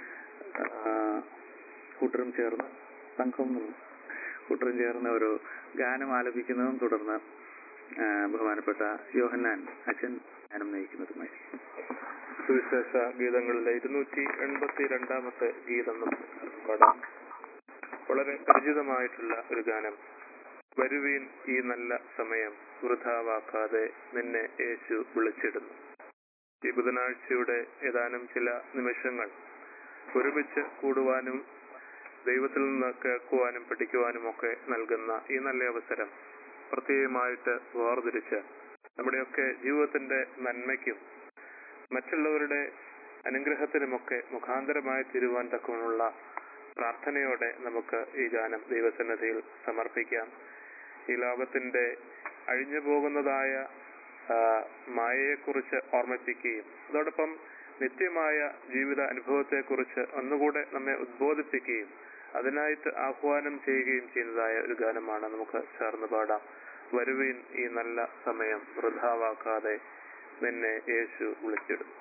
കൂട്ടരും ചേർന്ന് സംഘം കൂട്ടരും ചേർന്ന് ഒരു ഗാനം ആലപിക്കുന്നതും തുടർന്ന് ബഹുമാനപ്പെട്ട യോഹന്നാൻ അച്ഛൻ ഗാനം നയിക്കുന്നതുമായി. സുവിശേഷ ഗീതങ്ങളിലെ ഇരുന്നൂറ്റി എൺപത്തി രണ്ടാമത്തെ ഗീതം നമുക്ക് പാടാം. വളരെ പരിചിതമായിട്ടുള്ള ഒരു ഗാനം. വരുവീൻ ഈ നല്ല സമയം വൃഥാവാക്കാതെ നിന്നെ യേശു വിളിച്ചിടുന്നു. ഈ ബുധനാഴ്ചയുടെ ഏതാനും ചില നിമിഷങ്ങൾ ഒരുമിച്ച് കൂടുവാനും ദൈവത്തിൽ നിന്ന് കേൾക്കുവാനും പഠിക്കുവാനും ഒക്കെ നൽകുന്ന ഈ നല്ല അവസരം പ്രത്യേകമായിട്ട് വേർതിരിച്ച് നമ്മുടെയൊക്കെ ജീവിതത്തിന്റെ നന്മയ്ക്കും മറ്റുള്ളവരുടെ അനുഗ്രഹത്തിനുമൊക്കെ മുഖാന്തരമായി തീരുവാൻ തക്കമുള്ള പ്രാർത്ഥനയോടെ നമുക്ക് ഈ ഗാനം ദൈവസന്നിധിയിൽ സമർപ്പിക്കാം. ഈ ലോകത്തിന്റെ അഴിഞ്ഞു പോകുന്നതായ മായയെക്കുറിച്ച് ഓർമ്മിപ്പിക്കുകയും അതോടൊപ്പം നിത്യമായ ജീവിത അനുഭവത്തെക്കുറിച്ച് ഒന്നുകൂടെ നമ്മെ ഉദ്ബോധിപ്പിക്കുകയും അതിനായിട്ട് ആഹ്വാനം ചെയ്യുകയും ചെയ്യുന്നതായ ഒരു ഗാനമാണ്. നമുക്ക് ചേർന്ന് പാടാം. വരുവീൻ ഈ നല്ല സമയം വൃഥാവാക്കാതെ നിന്നെ യേശു വിളിച്ചിടുന്നു.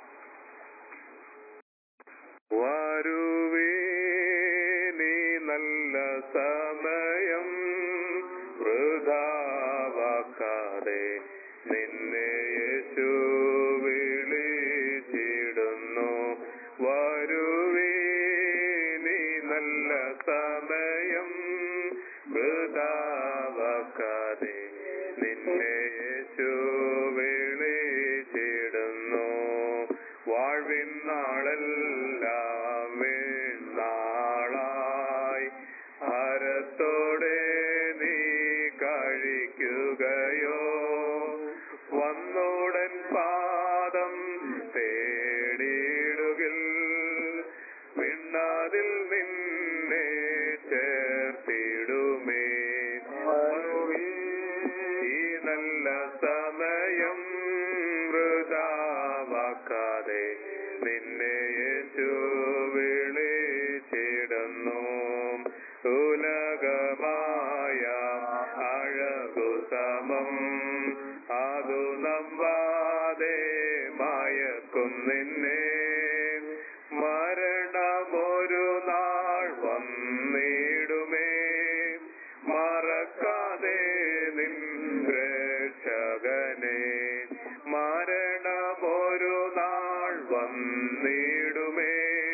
വരുവീൻ ഈ നല്ല സമയം വൃഥാവാക്കാതെ നിന്നെ യേശു വിളിച്ചിടുന്നു. വരുവീൻ ഈ നല്ല സമയം വൃഥാവാക്കാതെ നിന്നെ യേശു വിളിച്ചിടുന്നു. വാഴ്വിൻ നാളെല്ലാം വീഴ്നാളായി ഭാരത്തോടെ നീ കഴിക്കുകയോ വന്നോടൻ പാദം തേടിയിടുകിൽ വിണ്ണാതിൽ നിന്നെ ചേർത്തിടുമേ. ഈ നല്ല സമയം വൃഥാവാക്കാതെ നിന്നെ യേശു വിളിച്ചിടുന്നു. ഉലകമായ അഴകു സമം അതു നമ്പാതെ മയക്കും നിന്നെ. മരണമൊരു നാൾ വന്നിടുമേ മറക്കാതെ നിൻ രക്ഷകനെ. മരണമൊരു നാൾ വന്നിടുമേ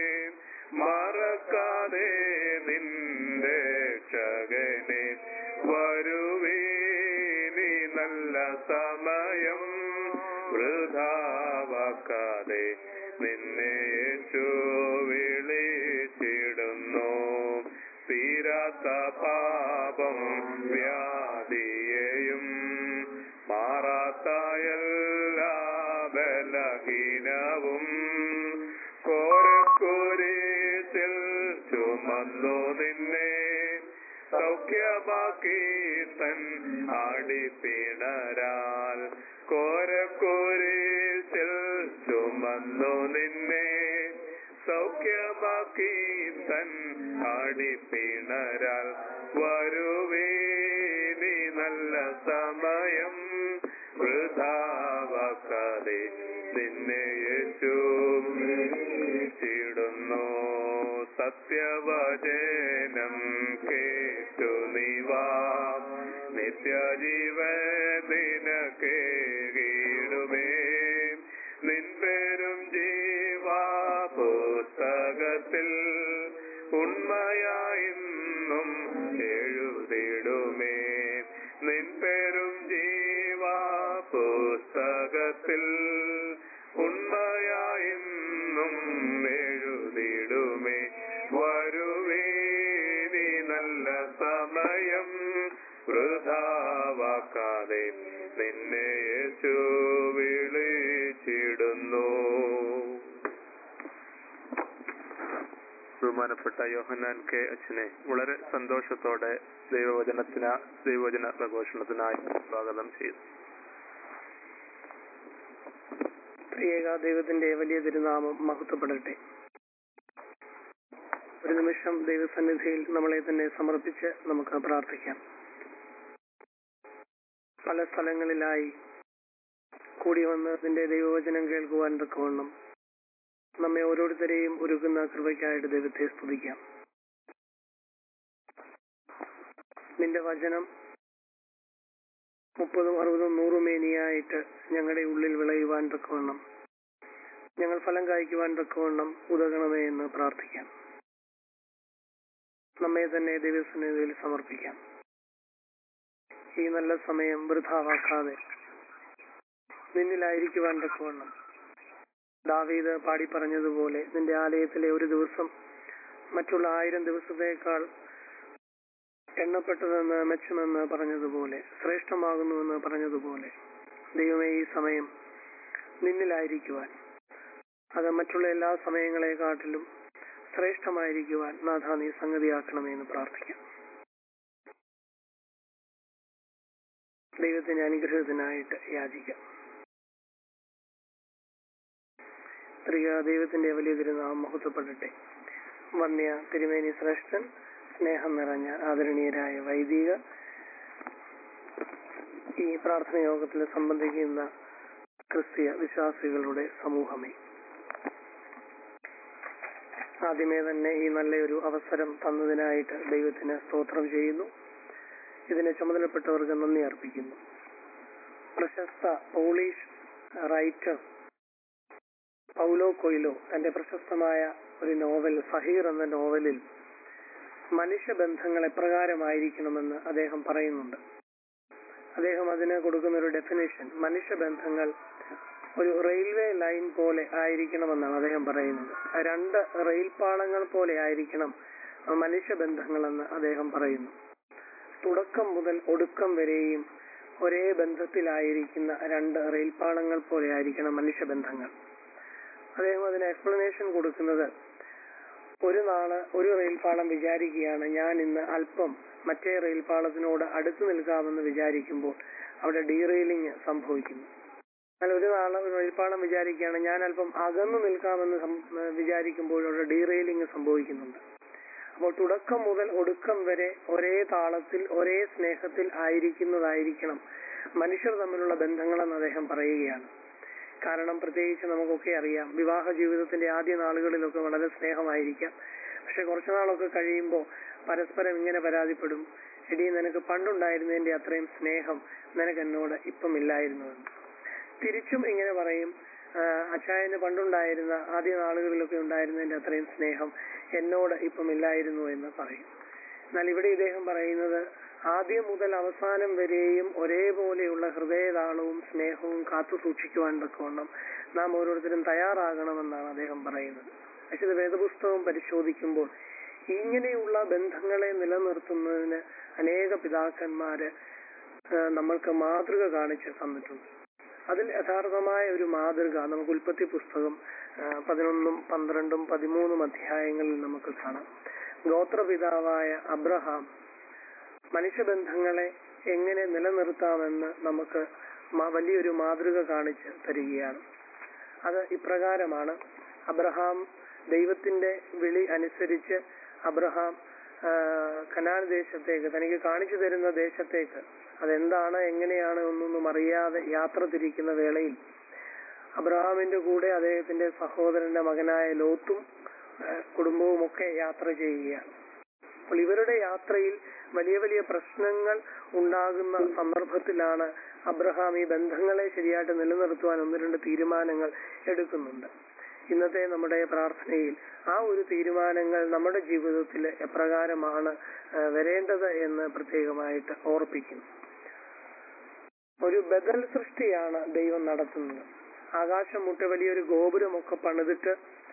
സമയം വൃഥാവാക്കാതെ നിന്നെ യേശു വിളിച്ചിടുന്നു. തീരാത്ത പാപം വ്യാധിയെയും മാറാത്ത എല്ലാ ബലഹീനവും കോരക്കുരിശിൽ ചുമന്നു നിന്നെ സൗഖ്യമാക്കി തൻ ആടിപ്പിണരാൽ. കോരക്കുരിശിൽ ചുമന്നു നിന്നെ സൗഖ്യമാക്കി തൻ ആടിപ്പിണരാൽ. വരുവീനി നല്ല സമയം വൃഥാവാക്കാതെ നിന്നെ യേശു വിളിച്ചിടുന്നു. സത്യവചനം കേട്ടു നീവാ നിത്യജീവനിനക്കേകിടുമേ. നിൻ പേരും ജീവാ പുസ്തകത്തിൽ ഉണ്മയായിന്നും എഴുതിടുമേ. നിൻ പേരും ജീവാ പുസ്തകത്തിൽ ഉണ്മയായിന്നും എഴുതിടുമേ. വരുവേനി നല്ല സമയം വൃഥാവാക്കാതെ നിന്നെ യേശു വിളിച്ചിടുന്നു. ബഹുമാനപ്പെട്ട യോഹന്നാൻ കെ അച്ഛനെ വളരെ സന്തോഷത്തോടെ ദൈവവചനത്തിന് ദൈവവചന പ്രഘോഷണത്തിനായി സ്വാഗതം ചെയ്തു. ത്രിയേക ദൈവത്തിന്റെ വലിയ തിരുനാമം മഹത്വപ്പെടട്ടെ. ഒരു നിമിഷം ദൈവസന്നിധിയിൽ നമ്മളെ തന്നെ സമർപ്പിച്ച് നമുക്ക് പ്രാർത്ഥിക്കാം. പല സ്ഥലങ്ങളിലായി കൂടി വന്ന് നിന്റെ ദൈവവചനം കേൾക്കുവാൻ തക്കവണ്ണം നമ്മെ ഓരോരുത്തരെയും ഒരുക്കുന്ന കൃപയ്ക്കായിട്ട് ദൈവത്തെ സ്തുതിക്കാം. നിന്റെ വചനം മുപ്പതും അറുപതും നൂറും മേനിയായിട്ട് ഞങ്ങളുടെ ഉള്ളിൽ വിളയുവാൻ തക്കവണ്ണം, ഞങ്ങൾ ഫലം കായ്ക്കുവാൻ തക്കവണ്ണം ഉതകണമേ എന്ന് പ്രാർത്ഥിക്കാം. നമ്മെ തന്നെ ദൈവസന്നിധിയിൽ സമർപ്പിക്കാം. ഈ നല്ല സമയം വൃഥാവാക്കാതെ നിന്നിലായിരിക്കുവാൻ തക്കവണ്ണം ദാവീദ് പാടി പറഞ്ഞതുപോലെ നിന്റെ ആലയത്തിലെ ഒരു ദിവസം മറ്റുള്ള ആയിരം ദിവസത്തേക്കാൾ എണ്ണപ്പെട്ടതെന്ന് മെച്ചമെന്ന് പറഞ്ഞതുപോലെ, ശ്രേഷ്ഠമാകുന്നുവെന്ന് പറഞ്ഞതുപോലെ, ദൈവമേ ഈ സമയം നിന്നിലായിരിക്കുവാൻ, അത് മറ്റുള്ള എല്ലാ സമയങ്ങളെക്കാട്ടിലും ശ്രേഷ്ഠമായിരിക്കുവാൻ നാഥ നീ സംഗതിയാക്കണമെന്ന് പ്രാർത്ഥിക്കാം. ദൈവത്തിന്റെ അനുഗ്രഹത്തിനായിട്ട് യാചിക്കാം. ത്രിക ദൈവത്തിന്റെ വലിയ തിരുനാമം മഹത്വപ്പെടട്ടെ. വന്യ തിരുമേനി ശ്രേഷ്ഠൻ, സ്നേഹം നിറഞ്ഞ ആദരണീയരായ വൈദിക, ഈ പ്രാർത്ഥന യോഗത്തിൽ സംബന്ധിക്കുന്ന ക്രിസ്തീയ വിശ്വാസികളുടെ സമൂഹമേ, ആദ്യമേ തന്നെ ഈ നല്ലൊരു അവസരം തന്നതിനായിട്ട് ദൈവത്തിന് സ്തോത്രം ചെയ്യുന്നു. ഇതിനെ ചുമതലപ്പെട്ടവർക്ക് നന്ദി അർപ്പിക്കുന്നു. പ്രശസ്ത പോളിഷ് റൈറ്റർ പൗലോ കൊയ്ലോ തന്റെ പ്രശസ്തമായ ഒരു നോവൽ സഹീർ എന്ന നോവലിൽ മനുഷ്യബന്ധങ്ങൾ എപ്രകാരമായിരിക്കണമെന്ന് അദ്ദേഹം പറയുന്നുണ്ട്. അദ്ദേഹം അതിന് കൊടുക്കുന്ന ഒരു ഡെഫിനേഷൻ, മനുഷ്യബന്ധങ്ങൾ ഒരു റെയിൽവേ ലൈൻ പോലെ ആയിരിക്കണമെന്നാണ് അദ്ദേഹം പറയുന്നത്. രണ്ട് റെയിൽ പാളങ്ങൾ പോലെ ആയിരിക്കണം മനുഷ്യബന്ധങ്ങളെന്ന് അദ്ദേഹം പറയുന്നു. തുടക്കം മുതൽ ഒടുക്കം വരെയും ഒരേ ബന്ധത്തിലായിരിക്കുന്ന രണ്ട് റെയിൽ പാളങ്ങൾ പോലെ ആയിരിക്കണം മനുഷ്യബന്ധങ്ങൾ. അദ്ദേഹം അതിന് എക്സ്പ്ലനേഷൻ കൊടുക്കുന്നത്, ഒരു നാള് ഒരു റെയിൽപാളം വിചാരിക്കുകയാണ് ഞാൻ ഇന്ന് അല്പം മറ്റേ റെയിൽപാളത്തിനോട് അടുത്ത് നിൽക്കാമെന്ന് വിചാരിക്കുമ്പോൾ അവിടെ ഡീറെയിലിംഗ് സംഭവിക്കുന്നു. എന്നാൽ ഒരു നാള് ഒരു റെയിൽപാളം വിചാരിക്കുകയാണ് ഞാൻ അല്പം അകന്നു നിൽക്കാമെന്ന് വിചാരിക്കുമ്പോൾ അവിടെ ഡീറെയിലിംഗ് സംഭവിക്കുന്നുണ്ട്. അപ്പോൾ തുടക്കം മുതൽ ഒടുക്കം വരെ ഒരേ താളത്തിൽ ഒരേ സ്നേഹത്തിൽ ആയിരിക്കുന്നതായിരിക്കണം മനുഷ്യർ തമ്മിലുള്ള ബന്ധങ്ങളെന്ന് അദ്ദേഹം പറയുകയാണ്. കാരണം പ്രത്യേകിച്ച് നമുക്കൊക്കെ അറിയാം, വിവാഹ ജീവിതത്തിന്റെ ആദ്യ നാളുകളിലൊക്കെ വളരെ സ്നേഹമായിരിക്കാം. പക്ഷെ കുറച്ചു നാളൊക്കെ കഴിയുമ്പോൾ പരസ്പരം ഇങ്ങനെ പരാതിപ്പെടും, എടീ നിനക്ക് പണ്ടുണ്ടായിരുന്നതിന്റെ അത്രയും സ്നേഹം നിനക്ക് എന്നോട് ഇപ്പം ഇല്ലായിരുന്നുവെന്ന്. തിരിച്ചും ഇങ്ങനെ പറയും, അച്ചായന് പണ്ടുണ്ടായിരുന്ന ആദ്യ നാളുകളിലൊക്കെ ഉണ്ടായിരുന്നതിന്റെ അത്രയും സ്നേഹം എന്നോട് ഇപ്പം ഇല്ലായിരുന്നു എന്ന് പറയും. എന്നാൽ ഇവിടെ ഇദ്ദേഹം പറയുന്നത്, ആദ്യം മുതൽ അവസാനം വരെയും ഒരേപോലെയുള്ള ഹൃദയ സ്നേഹവും കാത്തു സൂക്ഷിക്കുവാൻ തക്കവണ്ണം നാം ഓരോരുത്തരും തയ്യാറാകണമെന്നാണ് അദ്ദേഹം പറയുന്നത്. വിശുദ്ധ വേദപുസ്തകം പരിശോധിക്കുമ്പോൾ ഇങ്ങനെയുള്ള ബന്ധങ്ങളെ നിലനിർത്തുന്നതിന് അനേക പിതാക്കന്മാര് നമ്മൾക്ക് മാതൃക കാണിച്ച് തന്നിട്ടുണ്ട്. അതിൽ യഥാർത്ഥമായ ഒരു മാതൃക നമുക്ക് ഉൽപ്പത്തി പുസ്തകം പതിനൊന്നും പന്ത്രണ്ടും പതിമൂന്നും അധ്യായങ്ങളിൽ നമുക്ക് കാണാം. ഗോത്രപിതാവായ അബ്രഹാം മനുഷ്യബന്ധങ്ങളെ എങ്ങനെ നിലനിർത്താമെന്ന് നമുക്ക് വലിയൊരു മാതൃക കാണിച്ച് തരികയാണ്. അത് ഇപ്രകാരമാണ്. അബ്രഹാം ദൈവത്തിന്റെ വിളി അനുസരിച്ച് അബ്രഹാം കനാൻ ദേശത്തേക്ക്, തനിക്ക് കാണിച്ചു തരുന്ന ദേശത്തേക്ക്, അതെന്താണ് എങ്ങനെയാണ് എന്നൊന്നും അറിയാതെ യാത്ര തിരിക്കുന്ന വേളയിൽ അബ്രഹാമിന്റെ കൂടെ അദ്ദേഹത്തിന്റെ സഹോദരന്റെ മകനായ ലോത്തും കുടുംബവും ഒക്കെ യാത്ര ചെയ്യുകയാണ്. അപ്പോൾ ഇവരുടെ യാത്രയിൽ വലിയ വലിയ പ്രശ്നങ്ങൾ ഉണ്ടാകുന്ന സന്ദർഭത്തിലാണ് അബ്രഹാം ഈ ബന്ധങ്ങളെ ശരിയായിട്ട് നിലനിർത്തുവാൻ ഒന്ന് രണ്ട് തീരുമാനങ്ങൾ എടുക്കുന്നുണ്ട്. ഇന്നത്തെ നമ്മുടെ പ്രാർത്ഥനയിൽ ആ ഒരു തീരുമാനങ്ങൾ നമ്മുടെ ജീവിതത്തിൽ എപ്രകാരമാണ് വരേണ്ടത് എന്ന് പ്രത്യേകമായിട്ട് ഓർപ്പിക്കുന്നു. ഒരു ബദൽ സൃഷ്ടിയാണ് ദൈവം നടത്തുന്നത്. ആകാശം മുട്ട വലിയൊരു ഗോപുരമൊക്കെ പണിതിട്ട്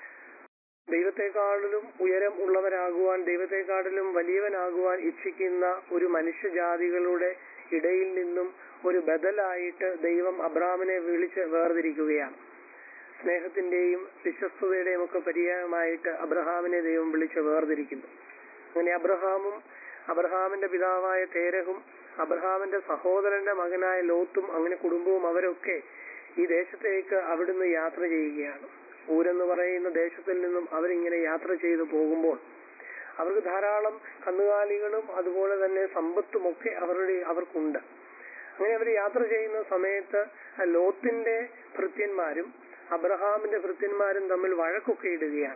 ദൈവത്തെക്കാളിലും ഉയരം ഉള്ളവരാകുവാൻ, ദൈവത്തെക്കാളിലും വലിയവനാകുവാൻ ഇച്ഛിക്കുന്ന ഒരു മനുഷ്യജാതികളുടെ ഇടയിൽ നിന്നും ഒരു ബദലായിട്ട് ദൈവം അബ്രഹാമിനെ വിളിച്ച് വേർതിരിക്കുകയാണ്. സ്നേഹത്തിന്റെയും വിശ്വസ്തതയുടെയും ഒക്കെ പര്യായമായിട്ട് അബ്രഹാമിനെ ദൈവം വിളിച്ച് വേർതിരിക്കുന്നു. അങ്ങനെ അബ്രഹാമും അബ്രഹാമിന്റെ പിതാവായ തേരഹും അബ്രഹാമിന്റെ സഹോദരന്റെ മകനായ ലോത്തും അങ്ങനെ കുടുംബവും അവരൊക്കെ ഈ ദേശത്തേക്ക് അവിടുന്ന് യാത്ര ചെയ്യുകയാണ്. ഊരെന്ന് പറയുന്ന ദേശത്തിൽ നിന്നും അവരിങ്ങനെ യാത്ര ചെയ്തു പോകുമ്പോൾ അവർക്ക് ധാരാളം കന്നുകാലികളും അതുപോലെ തന്നെ സമ്പത്തും ഒക്കെ അവരുടെ അവർക്കുണ്ട്. അങ്ങനെ അവർ യാത്ര ചെയ്യുന്ന സമയത്ത് ലോത്തിന്റെ ഭൃത്യന്മാരും അബ്രഹാമിന്റെ ഭൃത്യന്മാരും തമ്മിൽ വഴക്കൊക്കെ ഇടുകയാണ്.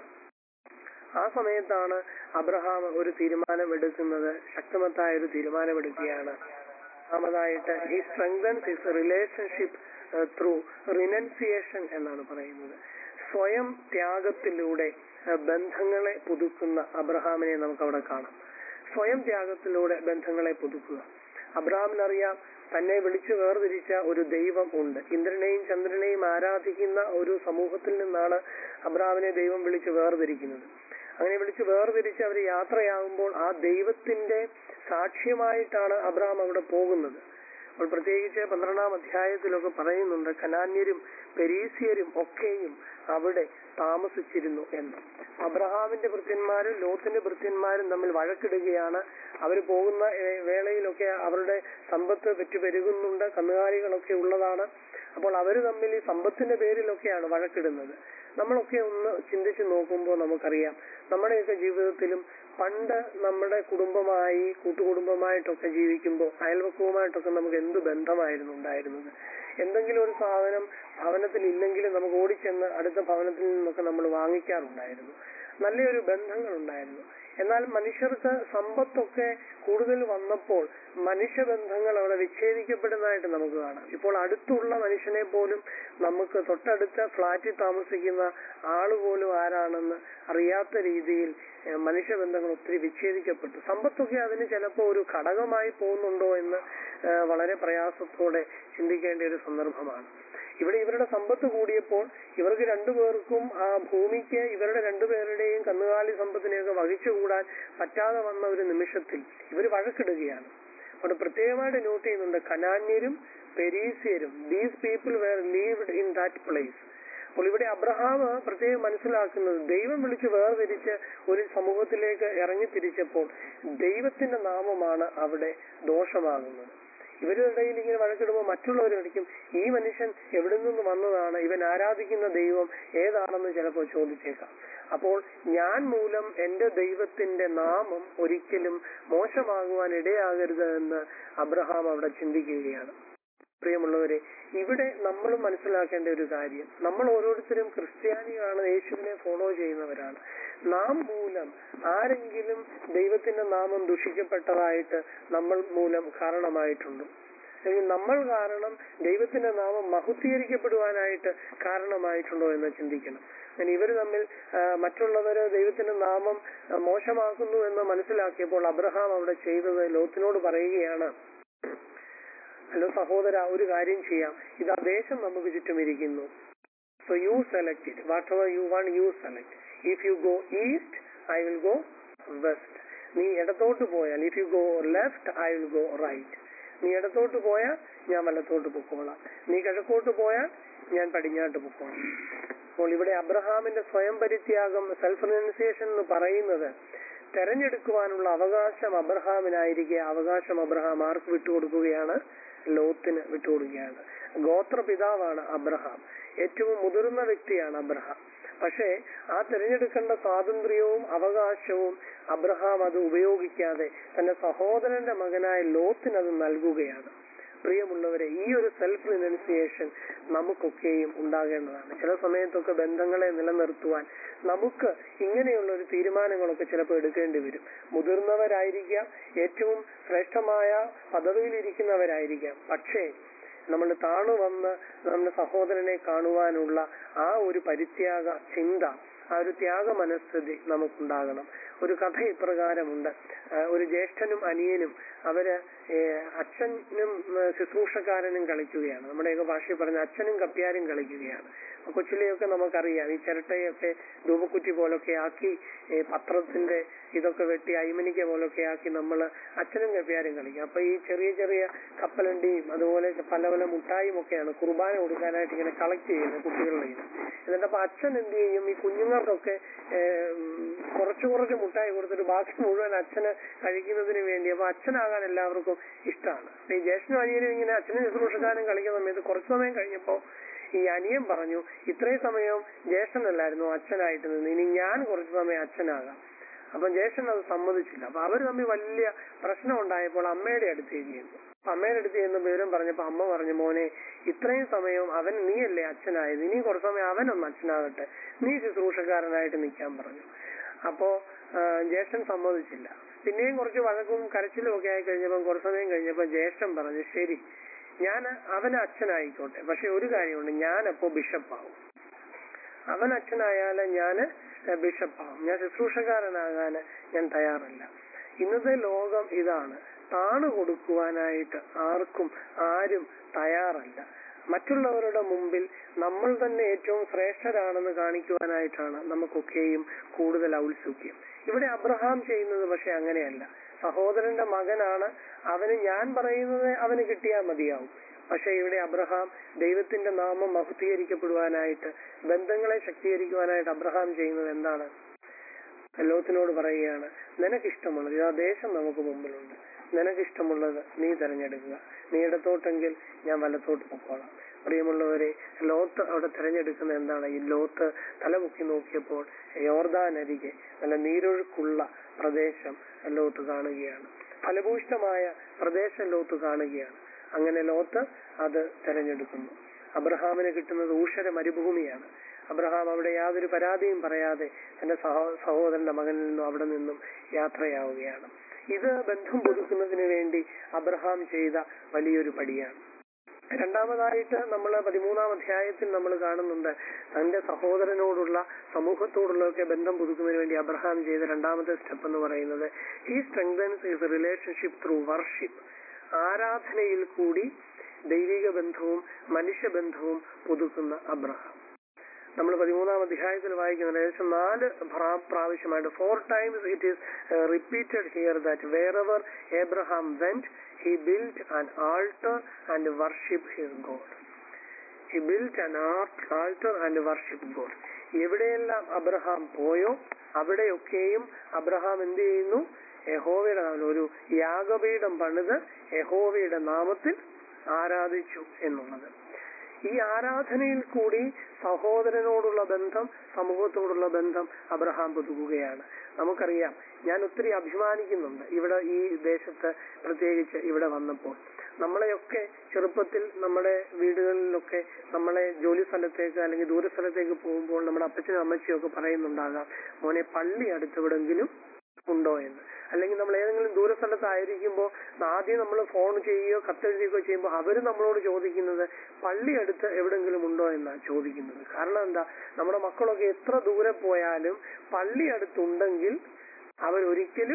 ആ സമയത്താണ് അബ്രഹാം ഒരു തീരുമാനം എടുക്കുന്നത്, ശക്തമത്തായ ഒരു തീരുമാനമെടുക്കുകയാണ്. ഒന്നാമതായിട്ട് he strengthens his relationship through renunciation എന്നാണ് പറയുന്നത്. സ്വയം ത്യാഗത്തിലൂടെ ബന്ധങ്ങളെ പുതുക്കുന്ന അബ്രഹാമിനെ നമുക്ക് അവിടെ കാണാം. സ്വയം ത്യാഗത്തിലൂടെ ബന്ധങ്ങളെ പുതുക്കുക. അബ്രഹാമിനറിയാം തന്നെ വിളിച്ചു വേർതിരിച്ച ഒരു ദൈവം ഉണ്ട്. ഇന്ദ്രനെയും ചന്ദ്രനെയും ആരാധിക്കുന്ന ഒരു സമൂഹത്തിൽ നിന്നാണ് അബ്രഹാമിനെ ദൈവം വിളിച്ചു വേർതിരിക്കുന്നത്. അങ്ങനെ വിളിച്ചു വേർതിരിച്ച് അവർ യാത്രയാകുമ്പോൾ ആ ദൈവത്തിന്റെ സാക്ഷ്യമായിട്ടാണ് അബ്രഹാം അവിടെ പോകുന്നത്. അപ്പോൾ പ്രത്യേകിച്ച് പന്ത്രണ്ടാം അധ്യായത്തിലൊക്കെ പറയുന്നുണ്ട് കനാന്യരും പെരീസിയരും ഒക്കെയും അവിടെ താമസിച്ചിരുന്നു എന്ന്. അബ്രഹാമിന്റെ ഭൃത്യന്മാരും ലോത്തിന്റെ ഭൃത്യന്മാരും തമ്മിൽ വഴക്കിടുകയാണ്. അവർ പോകുന്ന വേളയിലൊക്കെ അവരുടെ സമ്പത്ത് പെറ്റുപെരുകുന്നുണ്ട്, കന്നുകാലികളൊക്കെ ഉള്ളതാണ്. അപ്പോൾ അവർ തമ്മിൽ ഈ സമ്പത്തിന്റെ പേരിലൊക്കെയാണ് വഴക്കിടുന്നത്. നമ്മളൊക്കെ ഒന്ന് ചിന്തിച്ചു നോക്കുമ്പോൾ നമുക്കറിയാം, നമ്മുടെയൊക്കെ ജീവിതത്തിലും പണ്ട് നമ്മുടെ കുടുംബമായി കൂട്ടുകുടുംബമായിട്ടൊക്കെ ജീവിക്കുമ്പോൾ അയൽവക്കവുമായിട്ടൊക്കെ നമുക്ക് എന്ത് ബന്ധമായിരുന്നു ഉണ്ടായിരുന്നത്. എന്തെങ്കിലും ഒരു സാധനം ഭവനത്തിൽ ഇല്ലെങ്കിലും നമുക്ക് ഓടിച്ചെന്ന് അടുത്ത ഭവനത്തിൽ നിന്നൊക്കെ നമ്മൾ വാങ്ങിക്കാറുണ്ടായിരുന്നു. നല്ലൊരു ബന്ധങ്ങൾ ഉണ്ടായിരുന്നു. എന്നാൽ മനുഷ്യർക്ക് സമ്പത്തൊക്കെ കൂടുതൽ വന്നപ്പോൾ മനുഷ്യബന്ധങ്ങൾ അവിടെ വിച്ഛേദിക്കപ്പെടുന്നതായിട്ട് നമുക്ക് കാണാം. ഇപ്പോൾ അടുത്തുള്ള മനുഷ്യനെ പോലും നമുക്ക് തൊട്ടടുത്ത ഫ്ലാറ്റിൽ താമസിക്കുന്ന ആളുപോലും ആരാണെന്ന് അറിയാത്ത രീതിയിൽ മനുഷ്യബന്ധങ്ങൾ ഒത്തിരി വിച്ഛേദിക്കപ്പെട്ടു. സമ്പത്തൊക്കെ അതിന് ചിലപ്പോൾ ഒരു ഘടകമായി പോകുന്നുണ്ടോ എന്ന് വളരെ പ്രയാസത്തോടെ ചിന്തിക്കേണ്ട ഒരു സന്ദർഭമാണ്. ഇവിടെ ഇവരുടെ സമ്പത്ത് കൂടിയപ്പോൾ ഇവർക്ക് രണ്ടുപേർക്കും ആ ഭൂമിക്ക് ഇവരുടെ രണ്ടുപേരുടെയും കന്നുകാലി സമ്പത്തിനെയൊക്കെ വഹിച്ചുകൂടാൻ പറ്റാതെ വന്ന ഒരു നിമിഷത്തിൽ ഇവർ വഴക്കിടുകയാണ്. അവിടെ പ്രത്യേകമായിട്ട് നോട്ട് ചെയ്യുന്നുണ്ട് കനാന്യരും പെരീസിയരും, these people were lived in that place. അപ്പോൾ ഇവിടെ അബ്രഹാം പ്രത്യേകം മനസ്സിലാക്കുന്നത് ദൈവം വിളിച്ച് വേർതിരിച്ച് ഒരു സമൂഹത്തിലേക്ക് ഇറങ്ങി തിരിച്ചപ്പോൾ ദൈവത്തിന്റെ നാമമാണ് അവിടെ ദോഷമാകുന്നത്. ഇവരുടെ ഇടയിൽ ഇങ്ങനെ വഴക്കിടുമ്പോൾ മറ്റുള്ളവരടിക്കും ഈ മനുഷ്യൻ എവിടെ നിന്ന് വന്നതാണ്, ഇവൻ ആരാധിക്കുന്ന ദൈവം ഏതാണെന്ന് ചിലപ്പോൾ ചോദിച്ചേക്കാം. അപ്പോൾ ഞാൻ മൂലം എന്റെ ദൈവത്തിന്റെ നാമം ഒരിക്കലും മോശമാകുവാൻ ഇടയാകരുത് എന്ന് അബ്രഹാം അവിടെ ചിന്തിക്കുകയാണ്. പ്രിയമുള്ളവരെ, ഇവിടെ നമ്മൾ മനസ്സിലാക്കേണ്ട ഒരു കാര്യം, നമ്മൾ ഓരോരുത്തരും ക്രിസ്ത്യാനിയാണ്, യേശുവിനെ ഫോളോ ചെയ്യുന്നവരാണ്. നാം മൂലം ആരെങ്കിലും ദൈവത്തിന്റെ നാമം ദുഷിക്കപ്പെട്ടതായിട്ട് നമ്മൾ മൂലം കാരണമായിട്ടുണ്ടോ? അല്ലെങ്കിൽ നമ്മൾ കാരണം ദൈവത്തിന്റെ നാമം മഹത്വീകരിക്കപ്പെടുവാനായിട്ട് കാരണമായിട്ടുണ്ടോ എന്ന് ചിന്തിക്കണം. അങ്ങനെ ഇവർ തമ്മിൽ മറ്റുള്ളവര് ദൈവത്തിന്റെ നാമം മോശമാക്കുന്നു എന്ന് മനസ്സിലാക്കിയപ്പോൾ അബ്രഹാം അവിടെ ചെയ്തത് ലോത്തിനോട് പറയുകയാണ്, ഹലോ സഹോദര, ഒരു കാര്യം ചെയ്യാം, ഇതാ ദേശം നമുക്ക് ചുറ്റും ഇരിക്കുന്നു. So you select it, whatever you want you select. If you go east I will go west. നീ ഇടത്തോട്ട് പോയാൽ, if you go left I will go right. നീ ഇടത്തോട്ട് പോയാൽ ഞാൻ വലത്തോട്ട് പൊക്കോളാം, നീ കിഴക്കോട്ട് പോയാൽ ഞാൻ പടിഞ്ഞാട്ട് പൊക്കോളാം. അപ്പോൾ ഇവിടെ അബ്രഹാമിന്റെ സ്വയം പരിത്യാഗം, സെൽഫ് റിനൗൺസിയേഷൻ എന്ന് പറയുന്നത് തെരഞ്ഞെടുക്കുവാനുള്ള അവകാശം അബ്രഹാമിനായിരിക്കെ അവകാശം അബ്രഹാം ആർക്ക് വിട്ടുകൊടുക്കുകയാണ്? ലോത്തിന് വിട്ടുകൊടുക്കുകയാണ്. ഗോത്രപിതാവാണ് അബ്രഹാം, ഏറ്റവും മുതിർന്ന വ്യക്തിയാണ് അബ്രഹാം. പക്ഷേ ആ തിരഞ്ഞെടുക്കേണ്ട സ്വാതന്ത്ര്യവും അവകാശവും അബ്രഹാം അത് ഉപയോഗിക്കാതെ തന്റെ സഹോദരന്റെ മകനായ ലോത്തിന് അത് നൽകുകയാണ്. പ്രിയമുള്ളവരെ, ഈ ഒരു സെൽഫ് റിനൗൺസിയേഷൻ നമുക്കൊക്കെയും ഉണ്ടാകേണ്ടതാണ്. ചില സമയത്തൊക്കെ ബന്ധങ്ങളെ നിലനിർത്തുവാൻ നമുക്ക് ഇങ്ങനെയുള്ള ഒരു തീരുമാനങ്ങളൊക്കെ ചിലപ്പോൾ എടുക്കേണ്ടി വരും. മുതിർന്നവരായിരിക്കാം, ഏറ്റവും ശ്രേഷ്ഠമായ പദവിയിലിരിക്കുന്നവരായിരിക്കാം. പക്ഷേ നമ്മൾ താണു വന്ന് നമ്മുടെ സഹോദരനെ കാണുവാനുള്ള ആ ഒരു പരിത്യാഗ ചിന്ത, ആ ഒരു ത്യാഗ മനസ്ഥിതി നമുക്കുണ്ടാകണം. ഒരു കഥ ഇപ്രകാരമുണ്ട്. ഒരു ജ്യേഷ്ഠനും അനിയനും അവര് അച്ഛനും ശുശ്രൂഷക്കാരനും കളിക്കുകയാണ്. നമ്മുടെയൊക്കെ ഭാഷയിൽ പറഞ്ഞ അച്ഛനും കപ്പ്യാരും കളിക്കുകയാണ്. കൊച്ചിലെയൊക്കെ നമുക്കറിയാം, ഈ ചിരട്ടയൊക്കെ ധൂപക്കുറ്റി പോലൊക്കെ ആക്കി പത്രത്തിന്റെ ഇതൊക്കെ വെട്ടി അയ്മനിക്ക പോലൊക്കെ ആക്കി നമ്മൾ അച്ഛനും കപ്പ്യാരും കളിക്കും. അപ്പൊ ഈ ചെറിയ ചെറിയ കപ്പലണ്ടിയും അതുപോലെ പല പല മുട്ടായും ഒക്കെയാണ് കുർബാന കൊടുക്കാനായിട്ട് ഇങ്ങനെ കളക്ട് ചെയ്യുന്നത് കുട്ടികളുടെ കയ്യിൽ. എന്നിട്ട് അപ്പൊ അച്ഛൻ എന്ത് ചെയ്യും, ഈ കുഞ്ഞുങ്ങൾക്കൊക്കെ കുറച്ചു കുറച്ച് മുട്ടായി കൊടുത്തിട്ട് ബാക്കി മുഴുവൻ അച്ഛന് കഴിക്കുന്നതിന് വേണ്ടി. അപ്പൊ അച്ഛനാകാൻ എല്ലാവർക്കും ഇഷ്ടമാണ്. അപ്പൊ ഈ ജ്യേഷ്ഠനും അനിയനും ഇങ്ങനെ അച്ഛനും ശുശ്രൂഷക്കാരനും കളിക്കുന്ന സമയത്ത് കുറച്ചു സമയം കഴിഞ്ഞപ്പോ ഈ അനിയൻ പറഞ്ഞു, ഇത്രയും സമയം ജ്യേഷ്ഠനല്ലായിരുന്നു അച്ഛനായിട്ട് നിന്ന്, ഇനി ഞാൻ കുറച്ചു സമയം അച്ഛനാകാം. അപ്പൊ ജ്യേഷ്ഠൻ അത് സമ്മതിച്ചില്ല. അപ്പൊ അവർ തമ്മിൽ വലിയ പ്രശ്നം ഉണ്ടായപ്പോൾ അമ്മയുടെ അടുത്തേക്ക് ചെന്നു. അപ്പൊ അമ്മയുടെ അടുത്ത് ചെന്ന് വിവരം പറഞ്ഞപ്പോ അമ്മ പറഞ്ഞു, മോനെ ഇത്രയും സമയം അവൻ നീയല്ലേ അച്ഛനായത്, ഇനി കുറച്ചു സമയം അവനൊന്ന് അച്ഛനാകട്ടെ, നീ ശുശ്രൂഷക്കാരനായിട്ട് നിൽക്കാൻ പറഞ്ഞു. അപ്പോ ജ്യേഷ്ഠൻ സമ്മതിച്ചില്ല. പിന്നെയും കുറച്ച് വഴക്കും കരച്ചിലും ഒക്കെ ആയി കഴിഞ്ഞപ്പോൾ കുറച്ചു സമയം കഴിഞ്ഞപ്പോ ജ്യേഷ്ഠൻ പറഞ്ഞു, ശരി ഞാൻ അവന് അച്ഛനായിക്കോട്ടെ, പക്ഷെ ഒരു കാര്യമുണ്ട്, ഞാനപ്പോ ബിഷപ്പാവും. അവൻ അച്ഛനായാല് ഞാന് ബിഷപ്പാവും, ഞാൻ ശുശ്രൂഷക്കാരനാകാന് ഞാൻ തയ്യാറല്ല. ഇന്നത്തെ ലോകം ഇതാണ്, താണു കൊടുക്കുവാനായിട്ട് ആർക്കും ആരും തയ്യാറല്ല. മറ്റുള്ളവരുടെ മുമ്പിൽ നമ്മൾ തന്നെ ഏറ്റവും ശ്രേഷ്ഠരാണെന്ന് കാണിക്കുവാനായിട്ടാണ് നമുക്കൊക്കെയും കൂടുതൽ ഔത്സുക്യം. ഇവിടെ അബ്രഹാം ചെയ്യുന്നത് പക്ഷെ അങ്ങനെയല്ല. സഹോദരന്റെ മകനാണ്, അവന് ഞാൻ പറയുന്നത് അവന് കിട്ടിയാൽ മതിയാവും. പക്ഷെ ഇവിടെ അബ്രഹാം ദൈവത്തിന്റെ നാമം മഹത്വീകരിക്കപ്പെടുവാനായിട്ട്, ബന്ധങ്ങളെ ശക്തീകരിക്കുവാനായിട്ട് അബ്രഹാം ചെയ്യുന്നത് എന്താണ്? ലോത്തിനോട് പറയുകയാണ്, നിനക്കിഷ്ടമുള്ളത് ഇതാ ദേശം നമുക്ക് മുമ്പിലുണ്ട്, നിനക്കിഷ്ടമുള്ളത് നീ തെരഞ്ഞെടുക്കുക, നീ ഇടത്തോട്ടെങ്കിൽ ഞാൻ വലത്തോട്ട് പൊക്കോളാം. പ്രിയമുള്ളവരെ, ലോത്ത് അവിടെ തിരഞ്ഞെടുക്കുന്ന എന്താണ്? ഈ ലോത്ത് തലമുക്കി നോക്കിയപ്പോൾ യോർദാൻ അരികെ നല്ല നീരൊഴുക്കുള്ള പ്രദേശം ലോത്ത് കാണുകയാണ്, ഫലഭൂഷ്ടമായ പ്രദേശം ലോത്ത് കാണുകയാണ്. അങ്ങനെ ലോത്ത് അത് തെരഞ്ഞെടുക്കുന്നു. അബ്രഹാമിന് കിട്ടുന്നത് ഊഷര മരുഭൂമിയാണ്. അബ്രഹാം അവിടെ യാതൊരു പരാതിയും പറയാതെ തന്റെ സഹോ സഹോദരന്റെ മകനിൽ നിന്നും അവിടെ നിന്നും യാത്രയാവുകയാണ്. ഇത് ബന്ധം പുതുക്കുന്നതിന് വേണ്ടി അബ്രഹാം ചെയ്ത വലിയൊരു പടിയാണ്. രണ്ടാമതായിട്ട് നമ്മൾ പതിമൂന്നാം അധ്യായത്തിൽ നമ്മൾ കാണുന്നുണ്ട്, തന്റെ സഹോദരനോടുള്ള സമൂഹത്തോടുള്ളൊക്കെ ബന്ധം പുതുക്കുന്നതിന് വേണ്ടി അബ്രഹാം ചെയ്ത രണ്ടാമത്തെ സ്റ്റെപ്പ് എന്ന് പറയുന്നത് he strengthens his relationship through worship. ആരാധനയിൽ കൂടി ദൈവിക ബന്ധവും മനുഷ്യബന്ധവും പുതുക്കുന്ന അബ്രഹാം. നമ്മൾ പതിമൂന്നാം അധ്യായത്തിൽ വായിക്കുന്നത് ഏകദേശം നാല് പ്രാവശ്യമായിട്ട് four times it is repeated here that wherever Abraham went he built an altar and worshiped his God. He built an altar and worshiped God. എവിടെയെല്ലാം അബ്രഹാം പോയോ അവിടെയൊക്കെയും അബ്രഹാം എന്ത് ചെയ്യുന്നു? യഹോവയുടെ ഒരു യാഗപീഠം പണിത് യഹോവയുടെ നാമത്തിൽ ആരാധിച്ചു എന്നുള്ളത്. ഈ ആരാധനയിൽ കൂടി സഹോദരനോടുള്ള ബന്ധം, സമൂഹത്തോടുള്ള ബന്ധം അബ്രഹാം പുതുക്കുകയാണ്. നമുക്കറിയാം, ഞാൻ ഒത്തിരി അഭിമാനിക്കുന്നുണ്ട് ഇവിടെ ഈ ദേശത്ത്, പ്രത്യേകിച്ച് ഇവിടെ വന്നപ്പോൾ. നമ്മളെയൊക്കെ ചെറുപ്പത്തിൽ നമ്മുടെ വീടുകളിലൊക്കെ നമ്മളെ ജോലി സ്ഥലത്തേക്ക് അല്ലെങ്കിൽ ദൂരസ്ഥലത്തേക്ക് പോകുമ്പോൾ നമ്മുടെ അപ്പച്ചനും അമ്മച്ചിയും ഒക്കെ പറയുന്നുണ്ടാകാം, മോനെ പള്ളി അടുത്തെവിടെങ്കിലും ഉണ്ടോ എന്ന്. അല്ലെങ്കിൽ നമ്മൾ ഏതെങ്കിലും ദൂരസ്ഥലത്തായിരിക്കുമ്പോൾ ആദ്യം നമ്മൾ ഫോൺ ചെയ്യുകയോ കത്തെഴുതുകയോ ചെയ്യുമ്പോൾ അവര് നമ്മളോട് ചോദിക്കുന്നത് പള്ളി അടുത്ത് എവിടെങ്കിലും ഉണ്ടോ എന്നാണ് ചോദിക്കുന്നത്. കാരണം എന്താ? നമ്മുടെ മക്കളൊക്കെ എത്ര ദൂരെ പോയാലും പള്ളി അടുത്തുണ്ടെങ്കിൽ അവരൊരിക്കലും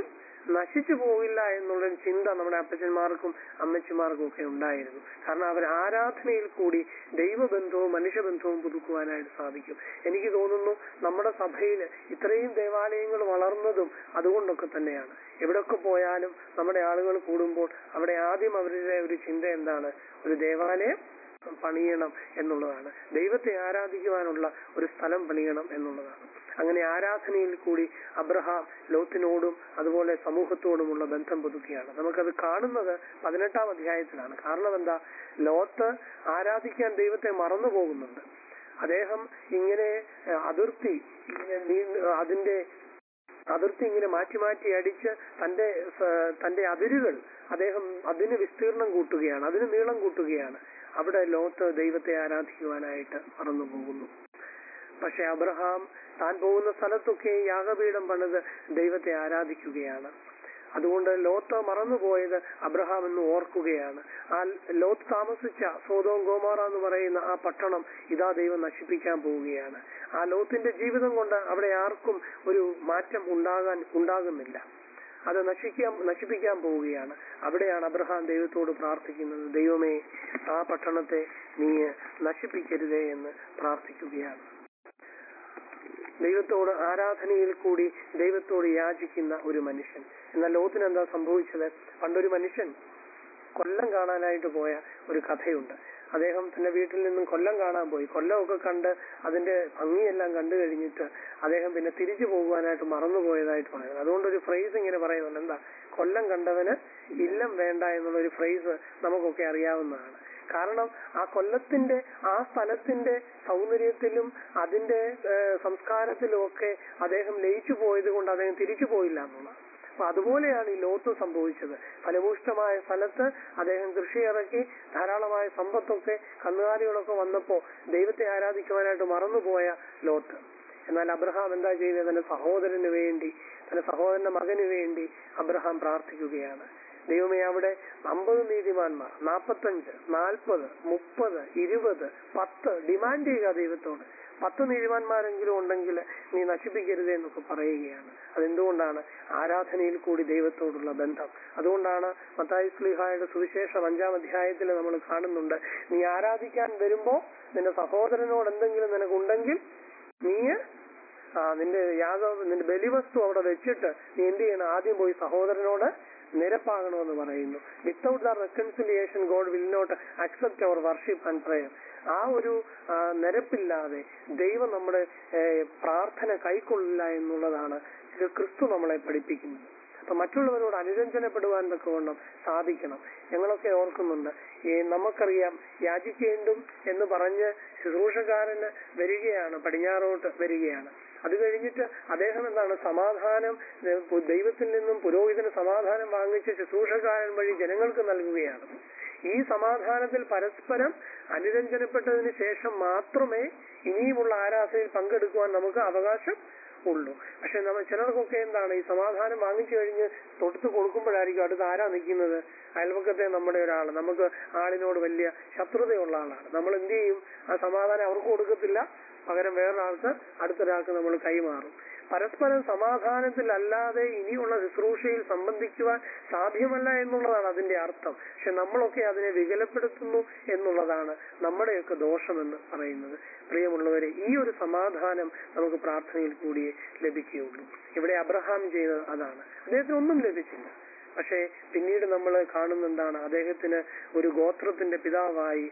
നശിച്ചു പോകില്ല എന്നുള്ളൊരു ചിന്ത നമ്മുടെ അപ്പച്ചന്മാർക്കും അമ്മച്ചിമാർക്കും ഒക്കെ ഉണ്ടായിരുന്നു. കാരണം അവർ ആരാധനയിൽ കൂടി ദൈവബന്ധവും മനുഷ്യബന്ധവും പുതുക്കുവാനായിട്ട് സാധിക്കും. എനിക്ക് തോന്നുന്നു നമ്മുടെ സഭയിൽ ഇത്രയും ദേവാലയങ്ങൾ വളർന്നതും അതുകൊണ്ടൊക്കെ തന്നെയാണ്. എവിടെയൊക്കെ പോയാലും നമ്മുടെ ആളുകൾ കൂടുമ്പോൾ അവിടെ ആദ്യം അവരുടെ ഒരു ചിന്ത എന്താണ്? ഒരു ദേവാലയം പണിയണം എന്നുള്ളതാണ്. ദൈവത്തെ ആരാധിക്കുവാനുള്ള ഒരു സ്ഥലം പണിയണം എന്നുള്ളതാണ്. അങ്ങനെ ആരാധനയിൽ കൂടി അബ്രഹാം ലോത്തിനോടും അതുപോലെ സമൂഹത്തോടുമുള്ള ബന്ധം പുതുക്കിയാണ്. നമുക്കത് കാണുന്നത് പതിനെട്ടാം അധ്യായത്തിലാണ്. കാരണം എന്താ? ലോത്ത് ആരാധിക്കാൻ ദൈവത്തെ മറന്നു പോകുന്നുണ്ട്. അദ്ദേഹം ഇങ്ങനെ അതിർത്തി അതിന്റെ അതിർത്തി ഇങ്ങനെ മാറ്റി മാറ്റി അടിച്ച് തന്റെ തന്റെ അതിരുകൾ അദ്ദേഹം അതിന് വിസ്തീർണം കൂട്ടുകയാണ്, അതിന് നീളം കൂട്ടുകയാണ്. അവിടെ ലോത്ത് ദൈവത്തെ ആരാധിക്കുവാനായിട്ട് മറന്നു പോകുന്നു. പക്ഷെ അബ്രഹാം താൻ പോകുന്ന സ്ഥലത്തൊക്കെ യാഗപീഠം പണിത് ദൈവത്തെ ആരാധിക്കുകയാണ്. അതുകൊണ്ട് ലോത്ത് മറന്നുപോയത് അബ്രഹാം എന്ന് ഓർക്കുകയാണ്. ആ ലോത്ത് താമസിച്ച സോദോം ഗോമോറ എന്ന് പറയുന്ന ആ പട്ടണം ഇതാ ദൈവം നശിപ്പിക്കാൻ പോവുകയാണ്. ആ ലോത്തിന്റെ ജീവിതം കൊണ്ട് അവിടെ ആർക്കും ഒരു മാറ്റം ഉണ്ടാകാൻ ഉണ്ടാകുന്നില്ല. അത് നശിക്കാൻ നശിപ്പിക്കാൻ പോവുകയാണ്. അവിടെയാണ് അബ്രഹാം ദൈവത്തോട് പ്രാർത്ഥിക്കുന്നത്, ദൈവമേ ആ പട്ടണത്തെ നീ നശിപ്പിക്കരുതേ എന്ന് പ്രാർത്ഥിക്കുകയാണ്. ദൈവത്തോട് ആരാധനയിൽ കൂടി ദൈവത്തോട് യാചിക്കുന്ന ഒരു മനുഷ്യൻ. എന്നാൽ ലോത്തിന് എന്താ സംഭവിച്ചത്? പണ്ടൊരു മനുഷ്യൻ കൊല്ലം കാണാനായിട്ട് പോയ ഒരു കഥയുണ്ട്. അദ്ദേഹം തന്റെ വീട്ടിൽ നിന്നും കൊല്ലം കാണാൻ പോയി. കൊല്ലമൊക്കെ കണ്ട് അതിന്റെ ഭംഗിയെല്ലാം കണ്ടു കഴിഞ്ഞിട്ട് അദ്ദേഹം പിന്നെ തിരിച്ചു പോകുവാനായിട്ട് മറന്നുപോയതായിട്ട് പറയുന്നത്. അതുകൊണ്ടൊരു ഫ്രേസ് ഇങ്ങനെ പറയുന്നുണ്ട്, എന്താ? കൊല്ലം കണ്ടവന് ഇല്ലം വേണ്ട എന്നുള്ളൊരു ഫ്രേസ് നമുക്കൊക്കെ അറിയാവുന്നതാണ്. കാരണം ആ കൊല്ലത്തിന്റെ ആ സ്ഥലത്തിന്റെ സൗന്ദര്യത്തിലും അതിന്റെ സംസ്കാരത്തിലും ഒക്കെ അദ്ദേഹം ലയിച്ചു പോയത് കൊണ്ട് അദ്ദേഹം തിരിച്ചു പോയില്ല എന്നുള്ളത്. അപ്പൊ അതുപോലെയാണ് ഈ ലോത്ത് സംഭവിച്ചത്. ഫലഭൂഷ്ടമായ സ്ഥലത്ത് അദ്ദേഹം കൃഷി ഇറക്കി ധാരാളമായ സമ്പത്തൊക്കെ കന്നുകാലികളൊക്കെ വന്നപ്പോ ദൈവത്തെ ആരാധിക്കുവാനായിട്ട് മറന്നുപോയ ലോത്ത്. എന്നാൽ അബ്രഹാം എന്താ ചെയ്തത്? തന്റെ സഹോദരന് വേണ്ടി, തന്റെ സഹോദരന്റെ മകന് വേണ്ടി അബ്രഹാം പ്രാർത്ഥിക്കുകയാണ്. ദൈവമേ അവിടെ അമ്പത് നീതിമാന്മാർ, നാപ്പത്തഞ്ച്, നാൽപ്പത്, മുപ്പത്, ഇരുപത്, പത്ത് ഡിമാൻഡ് ചെയ്യുക ദൈവത്തോട്. പത്ത് നീതിമാന്മാരെങ്കിലും ഉണ്ടെങ്കിൽ നീ നശിപ്പിക്കരുതേ എന്നൊക്കെ പറയുകയാണ്. അതെന്തുകൊണ്ടാണ്? ആരാധനയിൽ കൂടി ദൈവത്തോടുള്ള ബന്ധം. അതുകൊണ്ടാണ് മത്തായി ശ്ലീഹായുടെ സുവിശേഷം അഞ്ചാം അധ്യായത്തിൽ നമ്മൾ കാണുന്നുണ്ട്, നീ ആരാധിക്കാൻ വരുമ്പോ നിന്റെ സഹോദരനോട് എന്തെങ്കിലും നിനക്കുണ്ടെങ്കിൽ നീ ആ നിന്റെ യാഗ നിന്റെ ബലിവസ്തു അവിടെ വെച്ചിട്ട് നീ എന്ത് ചെയ്യണം? ആദ്യം പോയി സഹോദരനോട് നിരപ്പാകണമെന്ന് പറയുന്നു. Without the reconciliation God will not accept our worship and prayer. ആ ഒരു നിരപ്പില്ലാതെ ദൈവം നമ്മുടെ പ്രാർത്ഥന കൈക്കൊള്ളില്ല എന്നുള്ളതാണ് ക്രിസ്തു നമ്മളെ പഠിപ്പിക്കുന്നത്. അപ്പൊ മറ്റുള്ളവരോട് അനുരഞ്ജനപ്പെടുവാൻ തക്കവണ്ണം സാധിക്കണം. ഞങ്ങളൊക്കെ ഓർക്കുന്നുണ്ട്, ഈ നമുക്കറിയാം യാചിക്കേണ്ടും എന്ന് പറഞ്ഞ് ശുശ്രൂഷക്കാരന് വരികയാണ്, പടിഞ്ഞാറോട്ട് വരികയാണ്. അത് കഴിഞ്ഞിട്ട് അദ്ദേഹം എന്താണ്? സമാധാനം ദൈവത്തിൽ നിന്നും പുരോഹിതന് സമാധാനം വാങ്ങിച്ച് ശുശ്രൂഷക്കാരൻ വഴി ജനങ്ങൾക്ക് നൽകുകയാണ്. ഈ സമാധാനത്തിൽ പരസ്പരം അനുരഞ്ജനപ്പെട്ടതിന് ശേഷം മാത്രമേ ഇനിയുമുള്ള ആരാധനയിൽ പങ്കെടുക്കുവാൻ നമുക്ക് അവകാശം ഉള്ളൂ. പക്ഷെ നമ്മൾ ചിലർക്കൊക്കെ എന്താണ്? ഈ സമാധാനം വാങ്ങിച്ചു കഴിഞ്ഞ് തൊടുത്ത് കൊടുക്കുമ്പോഴായിരിക്കും അടുത്ത് ആരാ നിൽക്കുന്നത്? അയൽപക്കത്തെ നമ്മുടെ ഒരാൾ, നമുക്ക് ആളിനോട് വലിയ ശത്രുതയുള്ള ആളാണ്. നമ്മൾ എന്ത് ചെയ്യും? ആ സമാധാനം അവർക്ക് കൊടുക്കത്തില്ല, പകരം വേറൊരാൾക്ക് അടുത്തൊരാൾക്ക് നമ്മൾ കൈമാറും. പരസ്പരം സമാധാനത്തിലല്ലാതെ ഇനിയുള്ള ശുശ്രൂഷയിൽ സംബന്ധിക്കുവാൻ സാധ്യമല്ല എന്നുള്ളതാണ് അതിന്റെ അർത്ഥം. പക്ഷെ നമ്മളൊക്കെ അതിനെ വികലപ്പെടുത്തുന്നു എന്നുള്ളതാണ് നമ്മുടെയൊക്കെ ദോഷമെന്ന് പറയുന്നത്. പ്രിയമുള്ളവരെ, ഈ ഒരു സമാധാനം നമുക്ക് പ്രാർത്ഥനയിൽ കൂടിയേ ലഭിക്കുകയുള്ളൂ. ഇവിടെ അബ്രഹാം ചെയ്തത് അതാണ്. അദ്ദേഹത്തിന് ഒന്നും ലഭിച്ചില്ല. പക്ഷെ പിന്നീട് നമ്മൾ കാണുന്നെന്താണ്? അദ്ദേഹത്തിന് ഒരു ഗോത്രത്തിന്റെ പിതാവായി,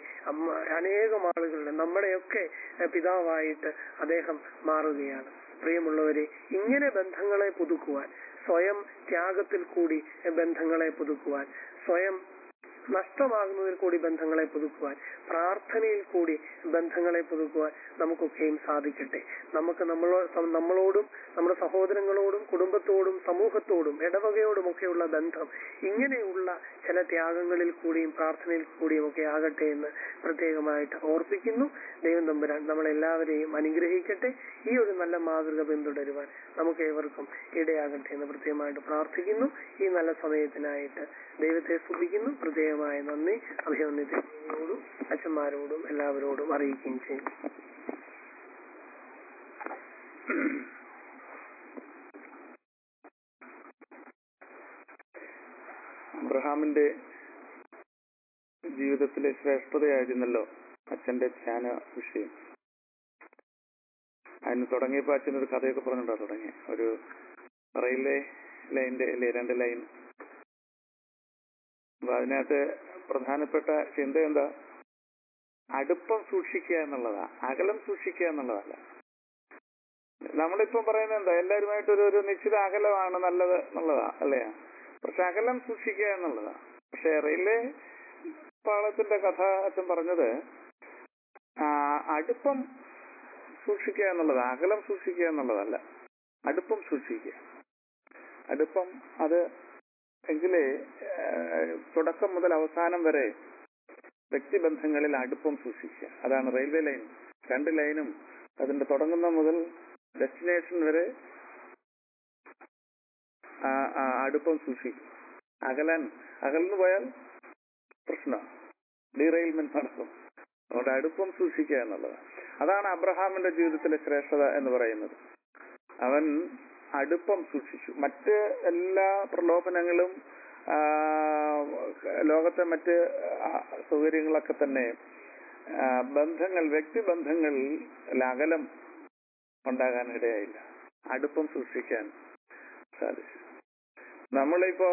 അനേകം ആളുകളുടെ നമ്മുടെയൊക്കെ പിതാവായിട്ട് അദ്ദേഹം മാറുകയാണ്. പ്രിയമുള്ളവരെ, ഇങ്ങനെ ബന്ധങ്ങളെ പുതുക്കുവാൻ, സ്വയം ത്യാഗത്തിൽ കൂടി ബന്ധങ്ങളെ പുതുക്കുവാൻ, സ്വയം നഷ്ടമാകുന്നതിൽ കൂടി ബന്ധങ്ങളെ പുതുക്കുവാൻ, പ്രാർത്ഥനയിൽ കൂടി ബന്ധങ്ങളെ പുതുക്കുവാൻ നമുക്കൊക്കെയും സാധിക്കട്ടെ. നമുക്ക് നമ്മളോ നമ്മളോടും നമ്മുടെ സഹോദരങ്ങളോടും കുടുംബത്തോടും സമൂഹത്തോടും ഇടവകയോടും ഒക്കെയുള്ള ബന്ധം ഇങ്ങനെയുള്ള ചില ത്യാഗങ്ങളിൽ കൂടിയും പ്രാർത്ഥനയിൽ കൂടിയും ഒക്കെ ആകട്ടെ എന്ന് പ്രത്യേകമായിട്ട് ഓർപ്പിക്കുന്നു. ദൈവം തമ്പുരാൻ നമ്മളെല്ലാവരെയും അനുഗ്രഹിക്കട്ടെ. ഈ ഒരു നല്ല മാതൃക പിന്തുടരുവാൻ നമുക്ക് ഏവർക്കും ഇടയാകട്ടെ എന്ന് പ്രത്യേകമായിട്ട് പ്രാർത്ഥിക്കുന്നു. ഈ നല്ല സമയത്തിനായിട്ട് ദൈവത്തെ സ്തുതിക്കുന്നു. പ്രത്യേകമായ നന്ദി അഭിനന്ദനത്തോടും അച്ഛന്മാരോടും എല്ലാവരോടും അറിയിക്കുകയും ചെയ്യും. അബ്രഹാമിന്റെ ജീവിതത്തിലെ ശ്രേഷ്ഠതയായിരുന്നല്ലോ അച്ഛന്റെ ധ്യാന വിഷയം. അതിന് തുടങ്ങിയപ്പോ അച്ഛനൊരു കഥയൊക്കെ പറഞ്ഞിട്ടാ തുടങ്ങി. ഒരു റെയിൽവേ ലൈനിന്റെ അല്ലേ രണ്ട് ലൈൻ. അപ്പൊ അതിനകത്ത് പ്രധാനപ്പെട്ട ചിന്ത എന്താ? അടുപ്പം സൂക്ഷിക്കുക എന്നുള്ളതാ, അകലം സൂക്ഷിക്കുക എന്നുള്ളതല്ല. നമ്മളിപ്പം പറയുന്നത് എന്താ? എല്ലാവരുമായിട്ടൊരു ഒരു നിശ്ചിത അകലമാണ് നല്ലത് എന്നുള്ളതാ അല്ലേ? പക്ഷെ അകലം സൂക്ഷിക്കുക എന്നുള്ളതാ. പക്ഷെ റെയിൽവേ പാളത്തിന്റെ കഥ അച്ഛൻ പറഞ്ഞത് അടുപ്പം സൂക്ഷിക്കുക എന്നുള്ളതാ, അകലം സൂക്ഷിക്കുക എന്നുള്ളതല്ല. അടുപ്പം സൂക്ഷിക്കുക. അടുപ്പം അത് എങ്കിലേ തുടക്കം മുതൽ അവസാനം വരെ വ്യക്തിബന്ധങ്ങളിൽ അടുപ്പം സൂക്ഷിക്കുക. അതാണ് റെയിൽവേ ലൈൻ. രണ്ട് ലൈനും അതിന്റെ തുടങ്ങുന്ന മുതൽ ഡെസ്റ്റിനേഷൻ വരെ അടുപ്പം സൂക്ഷിക്കും. അകലാൻ അകൽന്നു പോയാൽ പ്രശ്നം, ഡീറെയിൽമെന്റ് നടക്കും. അതുകൊണ്ട് അടുപ്പം സൂക്ഷിക്കുക എന്നുള്ളത് അതാണ് അബ്രഹാമിന്റെ ജീവിതത്തിലെ ശ്രേഷ്ഠത എന്ന് പറയുന്നത്. അവൻ അടുപ്പം സൂക്ഷിച്ചു. മറ്റ് എല്ലാ പ്രലോഭനങ്ങളും ലോകത്തെ മറ്റ് സൗകര്യങ്ങളൊക്കെ തന്നെ ബന്ധങ്ങൾ, വ്യക്തിബന്ധങ്ങളിൽ അകലം ഉണ്ടാകാൻ ഇടയായില്ല. അടുപ്പം സൂക്ഷിക്കാൻ സാധിച്ചു. നമ്മളിപ്പോ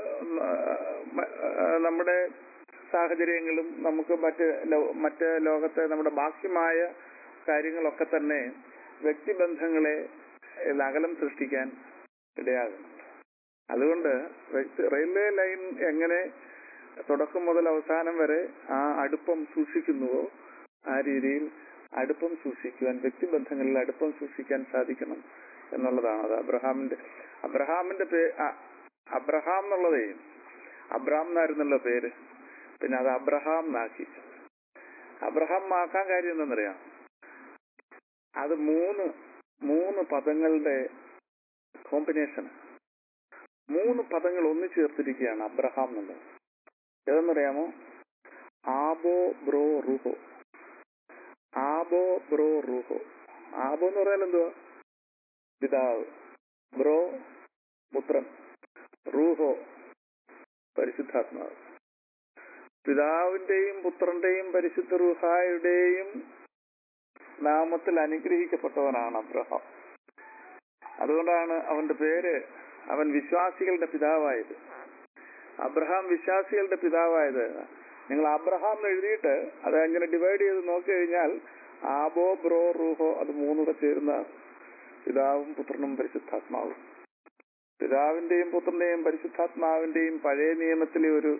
നമ്മുടെ സാഹചര്യങ്ങളും നമുക്ക് മറ്റ് മറ്റ് ലോകത്തെ നമ്മുടെ ബാഹ്യമായ കാര്യങ്ങളൊക്കെ തന്നെ വ്യക്തിബന്ധങ്ങളെ അകലം സൃഷ്ടിക്കാൻ ഇടയാകുന്നുണ്ട്. അതുകൊണ്ട് റെയിൽവേ ലൈൻ എങ്ങനെ തുടക്കം മുതൽ അവസാനം വരെ ആ അടുപ്പം സൂക്ഷിക്കുന്നുവോ ആ രീതിയിൽ അടുപ്പം സൂക്ഷിക്കുവാൻ, വ്യക്തിബന്ധങ്ങളിൽ അടുപ്പം സൂക്ഷിക്കാൻ സാധിക്കണം എന്നുള്ളതാണ്. അത് അബ്രഹാമിന്റെ അബ്രഹാമിന്റെ പേ അബ്രഹാം എന്നുള്ളതേ അബ്രാം എന്നായിരുന്നല്ലോ പേര്. പിന്നെ അത് അബ്രഹാം എന്നാക്കി. അബ്രഹാം ആക്കാൻ കാര്യം എന്താണെന്നറിയാം? അത് മൂന്ന് മൂന്ന് പദങ്ങളുടെ കോമ്പിനേഷൻ, മൂന്ന് പദങ്ങൾ ഒന്നിച്ചു ചേർത്തിരിക്കുകയാണ് അബ്രഹാം എന്നുള്ളത്. ഏതെന്നറിയാമോ? ആബോ ബ്രോ റൂഹോ. ആബോ ബ്രോ റൂഹോ. ആബോ എന്ന് പറഞ്ഞാൽ എന്തുവാ? പിതാവ്. ബ്രോ പുത്രൻ. റൂഹോ പരിശുദ്ധാത്മാവ്. പിതാവിന്റെയും പുത്രന്റെയും പരിശുദ്ധ റൂഹായുടെയും നാമത്തിൽ അനുഗ്രഹിക്കപ്പെട്ടവനാണ് അബ്രഹാം. അതുകൊണ്ടാണ് അവന്റെ പേര്, അവൻ വിശ്വാസികളുടെ പിതാവായത്. അബ്രഹാം വിശ്വാസികളുടെ പിതാവായത്. നിങ്ങൾ അബ്രഹാം എന്ന് എഴുതിയിട്ട് അത് അങ്ങനെ ഡിവൈഡ് ചെയ്ത് നോക്കി കഴിഞ്ഞാൽ ആബോ ബ്രോ റൂഹോ അത് മൂന്നൂടെ ചേരുന്ന പിതാവും പുത്രനും പരിശുദ്ധാത്മാവും. പിതാവിന്റെയും പുത്രന്റെയും പരിശുദ്ധാത്മാവിന്റെയും പഴയ നിയമത്തിലെ ഒരു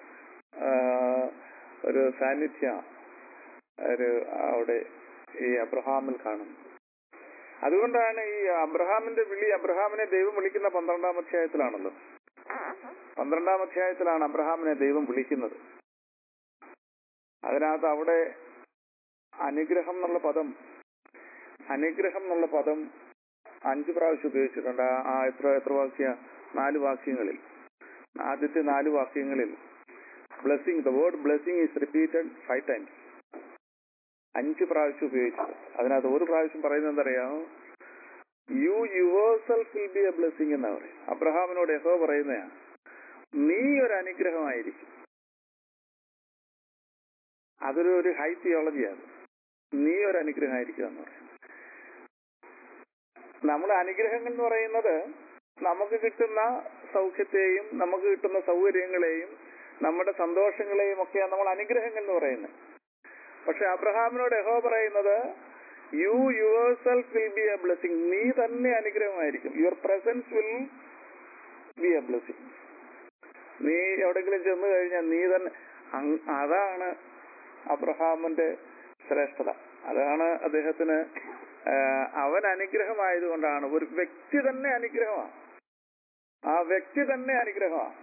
ഒരു സാന്നിധ്യം ഒരു അവിടെ ഈ അബ്രഹാമിൽ കാണുന്നു. അതുകൊണ്ടാണ് ഈ അബ്രഹാമിന്റെ വിളി, അബ്രഹാമിനെ ദൈവം വിളിക്കുന്ന പന്ത്രണ്ടാം അധ്യായത്തിലാണല്ലോ. പന്ത്രണ്ടാം അധ്യായത്തിലാണ് അബ്രഹാമിനെ ദൈവം വിളിക്കുന്നത്. അതിനകത്ത് അവിടെ അനുഗ്രഹം എന്നുള്ള പദം അനുഗ്രഹം എന്നുള്ള പദം അഞ്ചു പ്രാവശ്യം ഉപയോഗിച്ചിട്ടുണ്ട്. ആ എത്ര എത്ര വാക്യ നാല് വാക്യങ്ങളിൽ, ആദ്യത്തെ നാല് വാക്യങ്ങളിൽ blessing, the word blessing is repeated five times. അഞ്ച് പ്രാവശ്യം ഉപയോഗിച്ചത്. അതിനകത്ത് ഒരു പ്രാവശ്യം പറയുന്നത് എന്തറിയാമോ? You yourself will be a blessing എന്നാ പറയും. അബ്രഹാമിനോട് യഹോവ പറയുന്നതാണ്, നീ ഒരു അനുഗ്രഹമായിരിക്കും. അതൊരു ഒരു ഹൈ തിയോളജിയാണ്. നീ ഒരു അനുഗ്രഹമായിരിക്കും എന്ന് പറയും. നമ്മുടെ അനുഗ്രഹങ്ങൾ എന്ന് പറയുന്നത് നമുക്ക് കിട്ടുന്ന സൗഖ്യത്തെയും നമുക്ക് കിട്ടുന്ന സൗകര്യങ്ങളെയും നമ്മുടെ സന്തോഷങ്ങളെയും ഒക്കെയാണ് നമ്മൾ അനുഗ്രഹങ്ങൾ എന്ന് പറയുന്നത്. പക്ഷെ അബ്രഹാമിനോട് യഹോവ പറയുന്നത് you yourself will be a blessing. നീ തന്നെ അനുഗ്രഹമായിരിക്കും. Your presence will be a blessing. നീ എവിടെങ്കിലും ചെന്ന് കഴിഞ്ഞാൽ നീ തന്നെ. അതാണ് അബ്രഹാമിന്റെ ശ്രേഷ്ഠത. അതാണ് അദ്ദേഹത്തിന് അവൻ അനുഗ്രഹമായതുകൊണ്ടാണ്. ഒരു വ്യക്തി തന്നെ അനുഗ്രഹമാണ്. ആ വ്യക്തി തന്നെ അനുഗ്രഹമാണ്.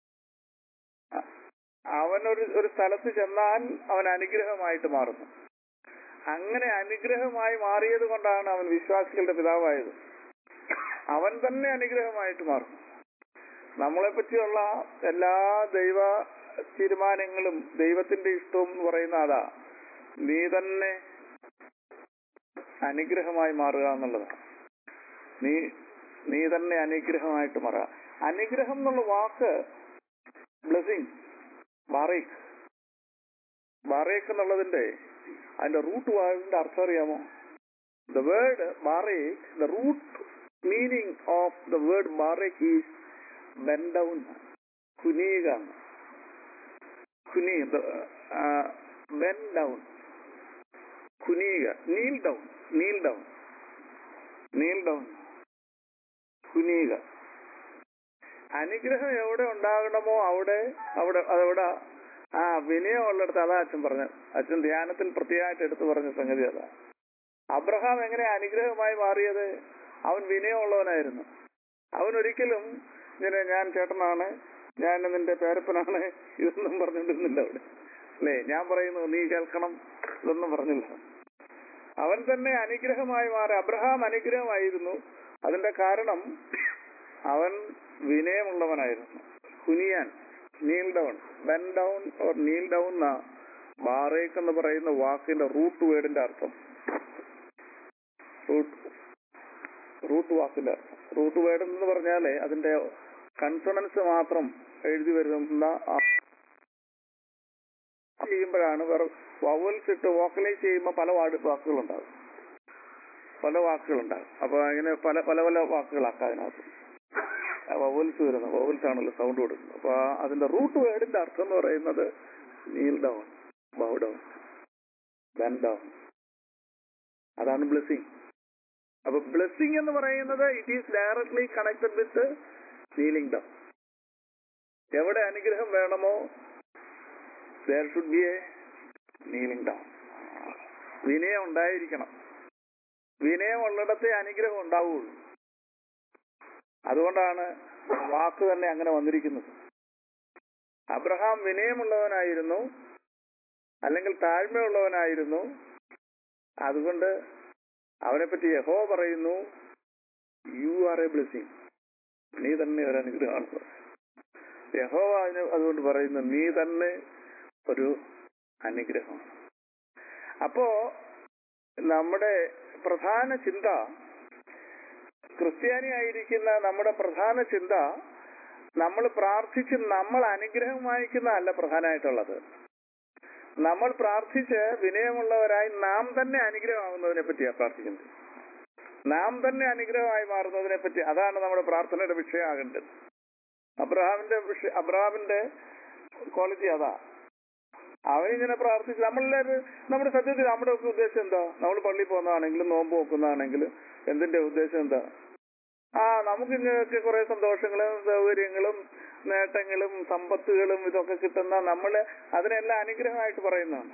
അവനൊരു ഒരു സ്ഥലത്ത് ചെന്നാൽ അവൻ അനുഗ്രഹമായിട്ട് മാറുന്നു. അങ്ങനെ അനുഗ്രഹമായി മാറിയത് കൊണ്ടാണ് അവൻ വിശ്വാസികളുടെ പിതാവായത്. അവൻ തന്നെ അനുഗ്രഹമായിട്ട് മാറും. നമ്മളെ പറ്റിയുള്ള എല്ലാ ദൈവ തീരുമാനങ്ങളും ദൈവത്തിന്റെ ഇഷ്ടവും എന്ന് പറയുന്ന അതാ, നീ തന്നെ അനുഗ്രഹമായി മാറുക എന്നുള്ളതാണ്. നീ നീ തന്നെ അനുഗ്രഹമായിട്ട് മാറുക. അനുഗ്രഹം എന്നുള്ള വാക്ക് ബ്ലെസ്സിങ്, ബാറേക്ക്. ബാറേക്ക് എന്നുള്ളതിന്റെ അതിന്റെ റൂട്ട് വാക്കിന്റെ അർത്ഥം അറിയാമോ? The word barak, the root meaning of the word barak is bend down, കുനിയുക. കുനി ബെൻഡ് ഡൗൺ, കുനിയുക. Kneel down, kneel down, kneel down, കുനിയുക. അനുഗ്രഹം എവിടെ ഉണ്ടാകണമോ അവിടെ അവിടെ അതെവിടെ ആ വിനയം ഉള്ളിടത്ത്. അതാ അച്ഛൻ പറഞ്ഞ, അച്ഛൻ ധ്യാനത്തിൽ പ്രത്യേകമായിട്ട് എടുത്തു പറഞ്ഞ സംഗതി അതാ. അബ്രഹാം എങ്ങനെ അനുഗ്രഹമായി മാറിയത്? അവൻ വിനയമുള്ളവനായിരുന്നു. അവൻ ഒരിക്കലും ഇങ്ങനെ ഞാൻ ചേട്ടനാണ്, ഞാൻ നിന്റെ പേരപ്പനാണ്, ഇതൊന്നും പറഞ്ഞിരുന്നില്ല അവിടെ, അല്ലേ? ഞാൻ പറയുന്നു നീ കേൾക്കണം, ഇതൊന്നും പറഞ്ഞില്ല. അവൻ തന്നെ അനുഗ്രഹമായി മാറി. അബ്രഹാം അനുഗ്രഹമായിരുന്നു. അതിന്റെ കാരണം അവൻ വിനയമുള്ളവനായിരുന്നു. കുനിയാൻ, kneel down, bend down or kneel down എന്നാ ബാറേക്ക് എന്ന് പറയുന്ന വാക്കിന്റെ റൂട്ട് വേർഡിന്റെ അർത്ഥം. റൂട്ട് റൂട്ട് വാക്കിന്റെ അർത്ഥം. റൂട്ട് വേർഡ് എന്ന് പറഞ്ഞാല് അതിന്റെ കൺസണൻസ് മാത്രം എഴുതി വരുന്ന ചെയ്യുമ്പോഴാണ് വേറെ വവൽസ് ഇട്ട് വോക്കലൈസ് ചെയ്യുമ്പോൾ പല വാക്കുകളുണ്ടാകും, പല വാക്കുകളുണ്ടാകും. അപ്പൊ അങ്ങനെ പല പല പല വാക്കുകളാക്കാം അതിനകത്ത്. വവൽസ് വരുന്ന വവൽസ് ആണല്ലോ സൗണ്ട് കൊടുക്കുന്നത്. അപ്പൊ അതിന്റെ റൂട്ട് വേർഡിന്റെ അർത്ഥം എന്ന് പറയുന്നത് kneel down, bow down, bend down. അതാണ് ബ്ലെസ്സിങ്. അപ്പൊ ബ്ലെസ്സിങ് എന്ന് പറയുന്നത് it is directly connected with kneeling down. എവിടെ അനുഗ്രഹം വേണമോ there should be a kneeling down. വിനയം ഉണ്ടായിരിക്കണം. വിനയം ഉള്ളിടത്തെ അനുഗ്രഹം ഉണ്ടാവുകയുള്ളൂ. അതുകൊണ്ടാണ് വാക്ക് തന്നെ അങ്ങനെ വന്നിരിക്കുന്നത്. അബ്രഹാം വിനയമുള്ളവനായിരുന്നു, അല്ലെങ്കിൽ താഴ്മയുള്ളവനായിരുന്നു. അതുകൊണ്ട് അവനെപ്പറ്റി യഹോവ പറയുന്നു, യു ആർ എ ബ്ലെസ്സിങ്, നീ തന്നെ ഒരു അനുഗ്രഹമാണ്. യഹോവ അതിന് അതുകൊണ്ട് പറയുന്നു, നീ തന്നെ ഒരു അനുഗ്രഹമാണ്. അപ്പോ നമ്മുടെ പ്രധാന ചിന്ത, ക്രിസ്ത്യാനിയായിരിക്കുന്ന നമ്മുടെ പ്രധാന ചിന്ത, നമ്മൾ പ്രാർത്ഥിച്ച് നമ്മൾ അനുഗ്രഹം വാങ്ങിക്കുന്ന അല്ല പ്രധാനമായിട്ടുള്ളത്. നമ്മൾ പ്രാർത്ഥിച്ച് വിനയമുള്ളവരായി നാം തന്നെ അനുഗ്രഹമാകുന്നതിനെ പറ്റിയാണ് പ്രാർത്ഥിക്കുന്നത്. നാം തന്നെ അനുഗ്രഹമായി മാറുന്നതിനെ പറ്റി, അതാണ് നമ്മുടെ പ്രാർത്ഥനയുടെ വിഷയമാകേണ്ടത്. അബ്രഹാമിന്റെ വിഷയ അബ്രഹാമിന്റെ ക്വാളിറ്റി അതാ. അവനിങ്ങനെ പ്രാർത്ഥിച്ച് നമ്മളെല്ലാവരും നമ്മുടെ സത്യത്തിൽ നമ്മുടെ ഒക്കെ ഉദ്ദേശം എന്താ? നമ്മൾ പള്ളിയിൽ പോകുന്നതാണെങ്കിലും നോമ്പ് നോക്കുന്നതാണെങ്കിലും എന്തിന്റെ ഉദ്ദേശം എന്താ? ആ നമുക്ക് ഇങ്ങനെയൊക്കെ കുറെ സന്തോഷങ്ങളും സൗകര്യങ്ങളും നേട്ടങ്ങളും സമ്പത്തുകളും ഇതൊക്കെ കിട്ടുന്ന നമ്മള് അതിനെല്ലാം അനുഗ്രഹമായിട്ട് പറയുന്നതാണ്.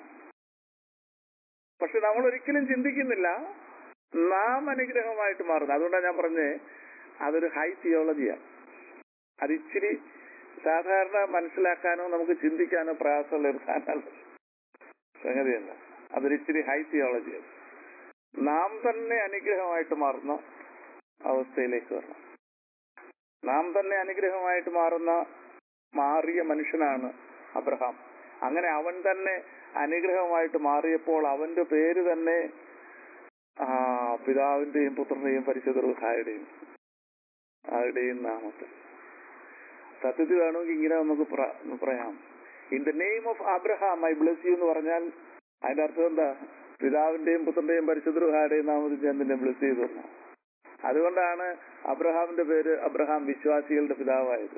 പക്ഷെ നമ്മൾ ഒരിക്കലും ചിന്തിക്കുന്നില്ല നാം അനുഗ്രഹമായിട്ട് മാറുന്നത്. അതുകൊണ്ടാണ് ഞാൻ പറഞ്ഞേ അതൊരു ഹൈ തിയോളജിയാണ്. അത് ഇച്ചിരി സാധാരണ മനസ്സിലാക്കാനോ നമുക്ക് ചിന്തിക്കാനോ പ്രയാസമുള്ള ഒരു സംഗതിയല്ല. അതൊരിച്ചിരി ഹൈ തിയോളജിയാണ്. നാം തന്നെ അനുഗ്രഹമായിട്ട് മാറുന്ന അവസ്ഥയിലേക്ക് വരണം. നാം തന്നെ അനുഗ്രഹമായിട്ട് മാറുന്ന മാറിയ മനുഷ്യനാണ് അബ്രഹാം. അങ്ങനെ അവൻ തന്നെ അനുഗ്രഹമായിട്ട് മാറിയപ്പോൾ അവന്റെ പേര് തന്നെ ആ പിതാവിന്റെയും പുത്രന്റെയും പരിശുദ്ധ റൂഹായുടെയും ആരുടെയും നാമത്തിൽ. സത്യത്തിൽ വേണമെങ്കിൽ ഇങ്ങനെ നമുക്ക് പറയാം, in the name of Abraham I bless you എന്ന് പറഞ്ഞാൽ അതിന്റെ അർത്ഥം എന്താ? പിതാവിന്റെയും പുത്രന്റെയും പരിശുദ്ധ റൂഹായുടെയും നാമത്തിൽ ഞാൻ നിന്നെ ബ്ലെസ് ചെയ്തു തന്നു. അതുകൊണ്ടാണ് അബ്രഹാമിന്റെ പേര് അബ്രഹാം വിശ്വാസികളുടെ പിതാവായത്.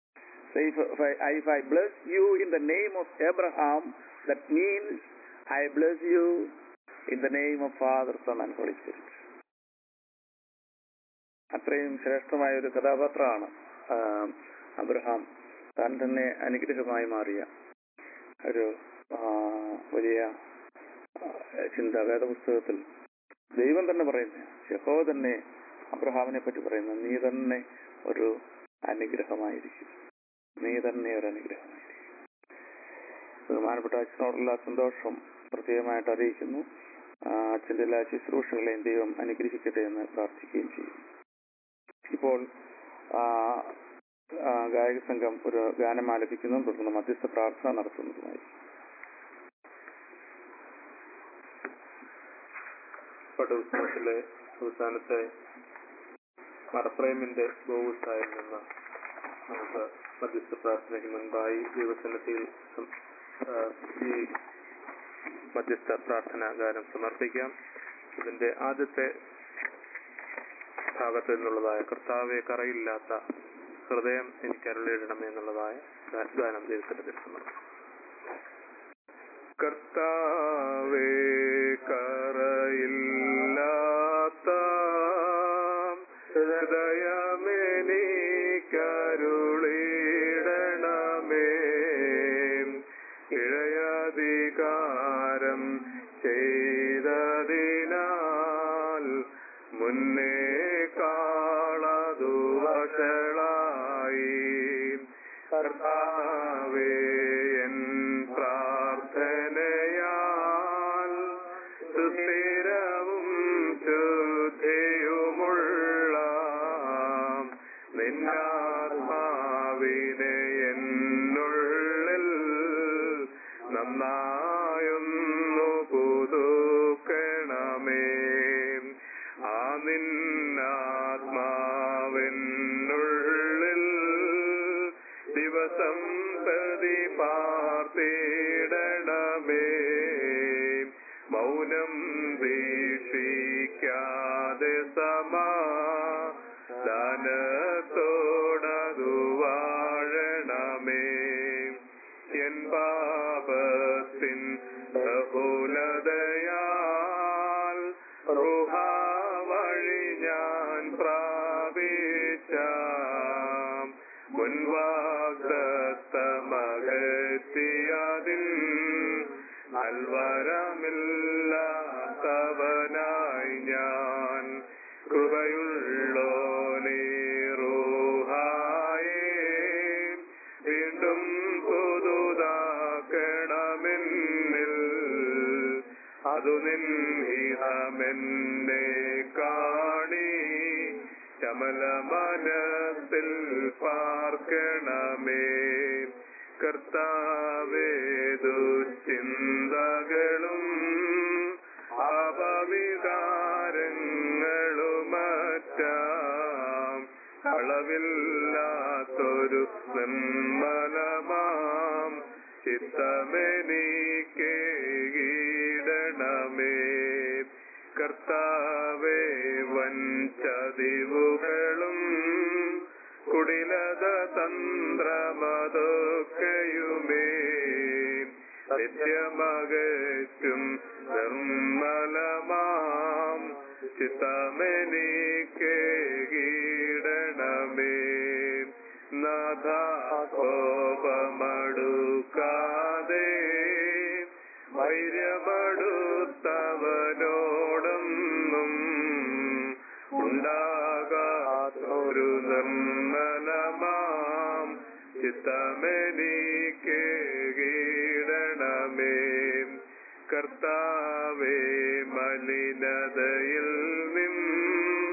If I bless you in the name of Abraham, that means I bless you in the name of Father, Son and Holy Spirit. അത്രയും ശ്രേഷ്ഠമായ ഒരു കഥാപാത്രമാണ് അബ്രഹാം. താൻ തന്നെ അനുഗ്രഹമായി മാറിയ ഒരു വലിയ ചിന്ത വേദപുസ്തകത്തിൽ ദൈവം തന്നെ പറയുന്നത്, യഹോവ തന്നെ അബ്രഹാമിനെ പറ്റി പറയുന്നത്, നീ തന്നെ ഒരു അനുഗ്രഹമായിരിക്കും, നീ തന്നെ ഒരു അനുഗ്രഹമായിരിക്കും. ബഹുമാനപ്പെട്ട അച്ഛനോടുള്ള സന്തോഷം പ്രത്യേകമായിട്ട് അറിയിക്കുന്നു. അച്ഛൻ്റെ എല്ലാ ശുശ്രൂഷകളെയും ദൈവം അനുഗ്രഹിക്കട്ടെ എന്ന് പ്രാർത്ഥിക്കുകയും ചെയ്യും. ഇപ്പോൾ ഗായക സംഘം ഒരു ഗാനം ആലപിക്കുന്നതും തുടർന്ന് മധ്യസ്ഥ പ്രാർത്ഥന നടത്തുന്നതുമായി പടവുത്സവത്തിലെ അവസാനത്തെ മറപ്രേമിന്റെ ഗോവുസായിൽ നിന്ന് നമുക്ക് മധ്യസ്ഥ പ്രാർത്ഥനയ്ക്ക് മുൻപായി ദൈവസന്നിധിയിൽ സം- ആ, ഈ മധ്യസ്ഥ പ്രാർത്ഥനാ ഗാനം സമർപ്പിക്കാം. ഇതിന്റെ ആദ്യത്തെ ഭാഗത്ത് നിന്നുള്ളതായ കർത്താവെ കറയില്ലാത്ത ഹൃദയം എനിക്ക് അരുളിയിടണമേ എന്നുള്ളതായ ഗാനം ദൈവസന്നിധിയിൽ സമർപ്പിക്കാം. കർത്താവേ കറയില്ലാത്ത ഹൃദയമെനിക്കരുളിടണമേ, ഇഴയധികാരം ചെയ്തതിനാൽ മുന്നേ കാളതു വഷളായി. കർത്താവേ എൻ പ്രാർത്ഥനയാൽ സുസ്ഥിരവും ശുദ്ധിയുമുള്ള നിന്നാത്മാവിനെ എന്നുള്ളിൽ നന്നായൊന്നു പുതുക്കണമേ. ആ നിന്നാത്മാവെന്നുള്ളിൽ ദിവസം പ്രതി പാർത്തിടണമേ. മൗനം ദീക്ഷിക്കാതെ സമാധാനത്തോടതു വാഴണമേ. എൻ പാപത്തിൻ ബഹുലതയാൽ റൂഹ വഴി ഞാൻ പ്രാപിച്ച മുൻവാഗ്ദത്തമകറ്റിയതിൻ അൽവരമില്ലാത്തവനായി ഞാൻ. കൃപയുള്ളോനേ റൂഹായേ വീണ്ടും പുതുതാക്കണമെന്നിൽ, അതു നിൻഹിതമെന്നെ കാണി ചമല മനസ്സിൽ പാർക്കണമേ. കർത്താവേ ദുശ്ചിന്തകളും അപവികാരങ്ങളുമറ്റാം അളവില്ലാത്തൊരു നിർമ്മലമാം ചിത്തമെനിക്കേകിടണമേ. കർത്താവേ വഞ്ചതിവുകളും കുടിലത തന്ത്രമതൊക്കെയുമേ നിത്യമകറ്റും നിർമ്മലമാം ചിത്തമെനിക്കേകിടണമേ. നാഥാ കോപമടുക്കാതെ വൈര്യമടുത്തവനോടൊന്നും ഉണ്ടാകാത്തൊരു നിർമ്മലമാം ചിത്തമെനിക്കേകിടണമേ. കർത്താവേ മലിനതയിൽ നിന്നും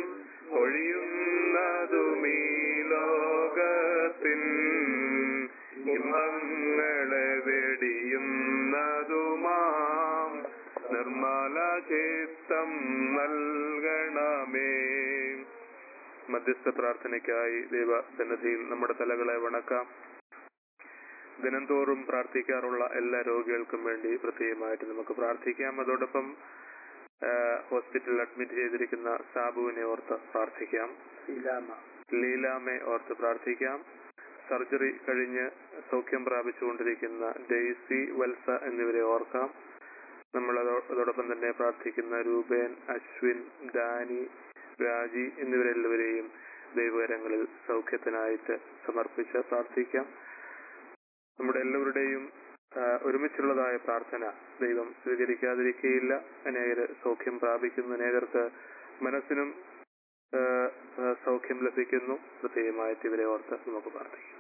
ഒഴിയുന്നതുമീ ലോകത്തിൻ ഇമ്പങ്ങളെ വെടിയുന്നതുമാം നിർമ്മല ചിത്തം നൽകണമേ. മധ്യസ്ഥ പ്രാർത്ഥനയ്ക്കായി ദൈവസന്നിധിയിൽ നമ്മുടെ തലകളെ വണക്കാം. ദിനംതോറും പ്രാർത്ഥിക്കാറുള്ള എല്ലാ രോഗികൾക്കും വേണ്ടി പ്രത്യേകമായിട്ട് നമുക്ക് പ്രാർത്ഥിക്കാം. അതോടൊപ്പം ഹോസ്പിറ്റലിൽ അഡ്മിറ്റ് ചെയ്തിരിക്കുന്ന സാബുവിനെ ഓർത്ത് പ്രാർത്ഥിക്കാം. ലീലാമെ ഓർത്ത് പ്രാർത്ഥിക്കാം. സർജറി കഴിഞ്ഞ് സൗഖ്യം പ്രാപിച്ചുകൊണ്ടിരിക്കുന്ന ഡെയ്സി, വത്സ എന്നിവരെ ഓർക്കാം. നമ്മൾ അതോടൊപ്പം തന്നെ പ്രാർത്ഥിക്കുന്ന രൂപേൻ, അശ്വിൻ, ഡാനി, രാജി എന്നിവരെല്ലാവരെയും ദൈവകരങ്ങളിൽ സൗഖ്യത്തിനായിട്ട് സമർപ്പിച്ച് പ്രാർത്ഥിക്കാം. നമ്മുടെ എല്ലാവരുടെയും ഒരുമിച്ചുള്ളതായ പ്രാർത്ഥന ദൈവം സ്വീകരിക്കാതിരിക്കുകയില്ല. അനേകര് സൗഖ്യം പ്രാപിക്കുന്നു, അനേകർക്ക് മനസ്സിനും സൗഖ്യം ലഭിക്കുന്നു. പ്രത്യേകമായിട്ട് ഇവരെ ഓർത്ത് നമുക്ക് പ്രാർത്ഥിക്കാം.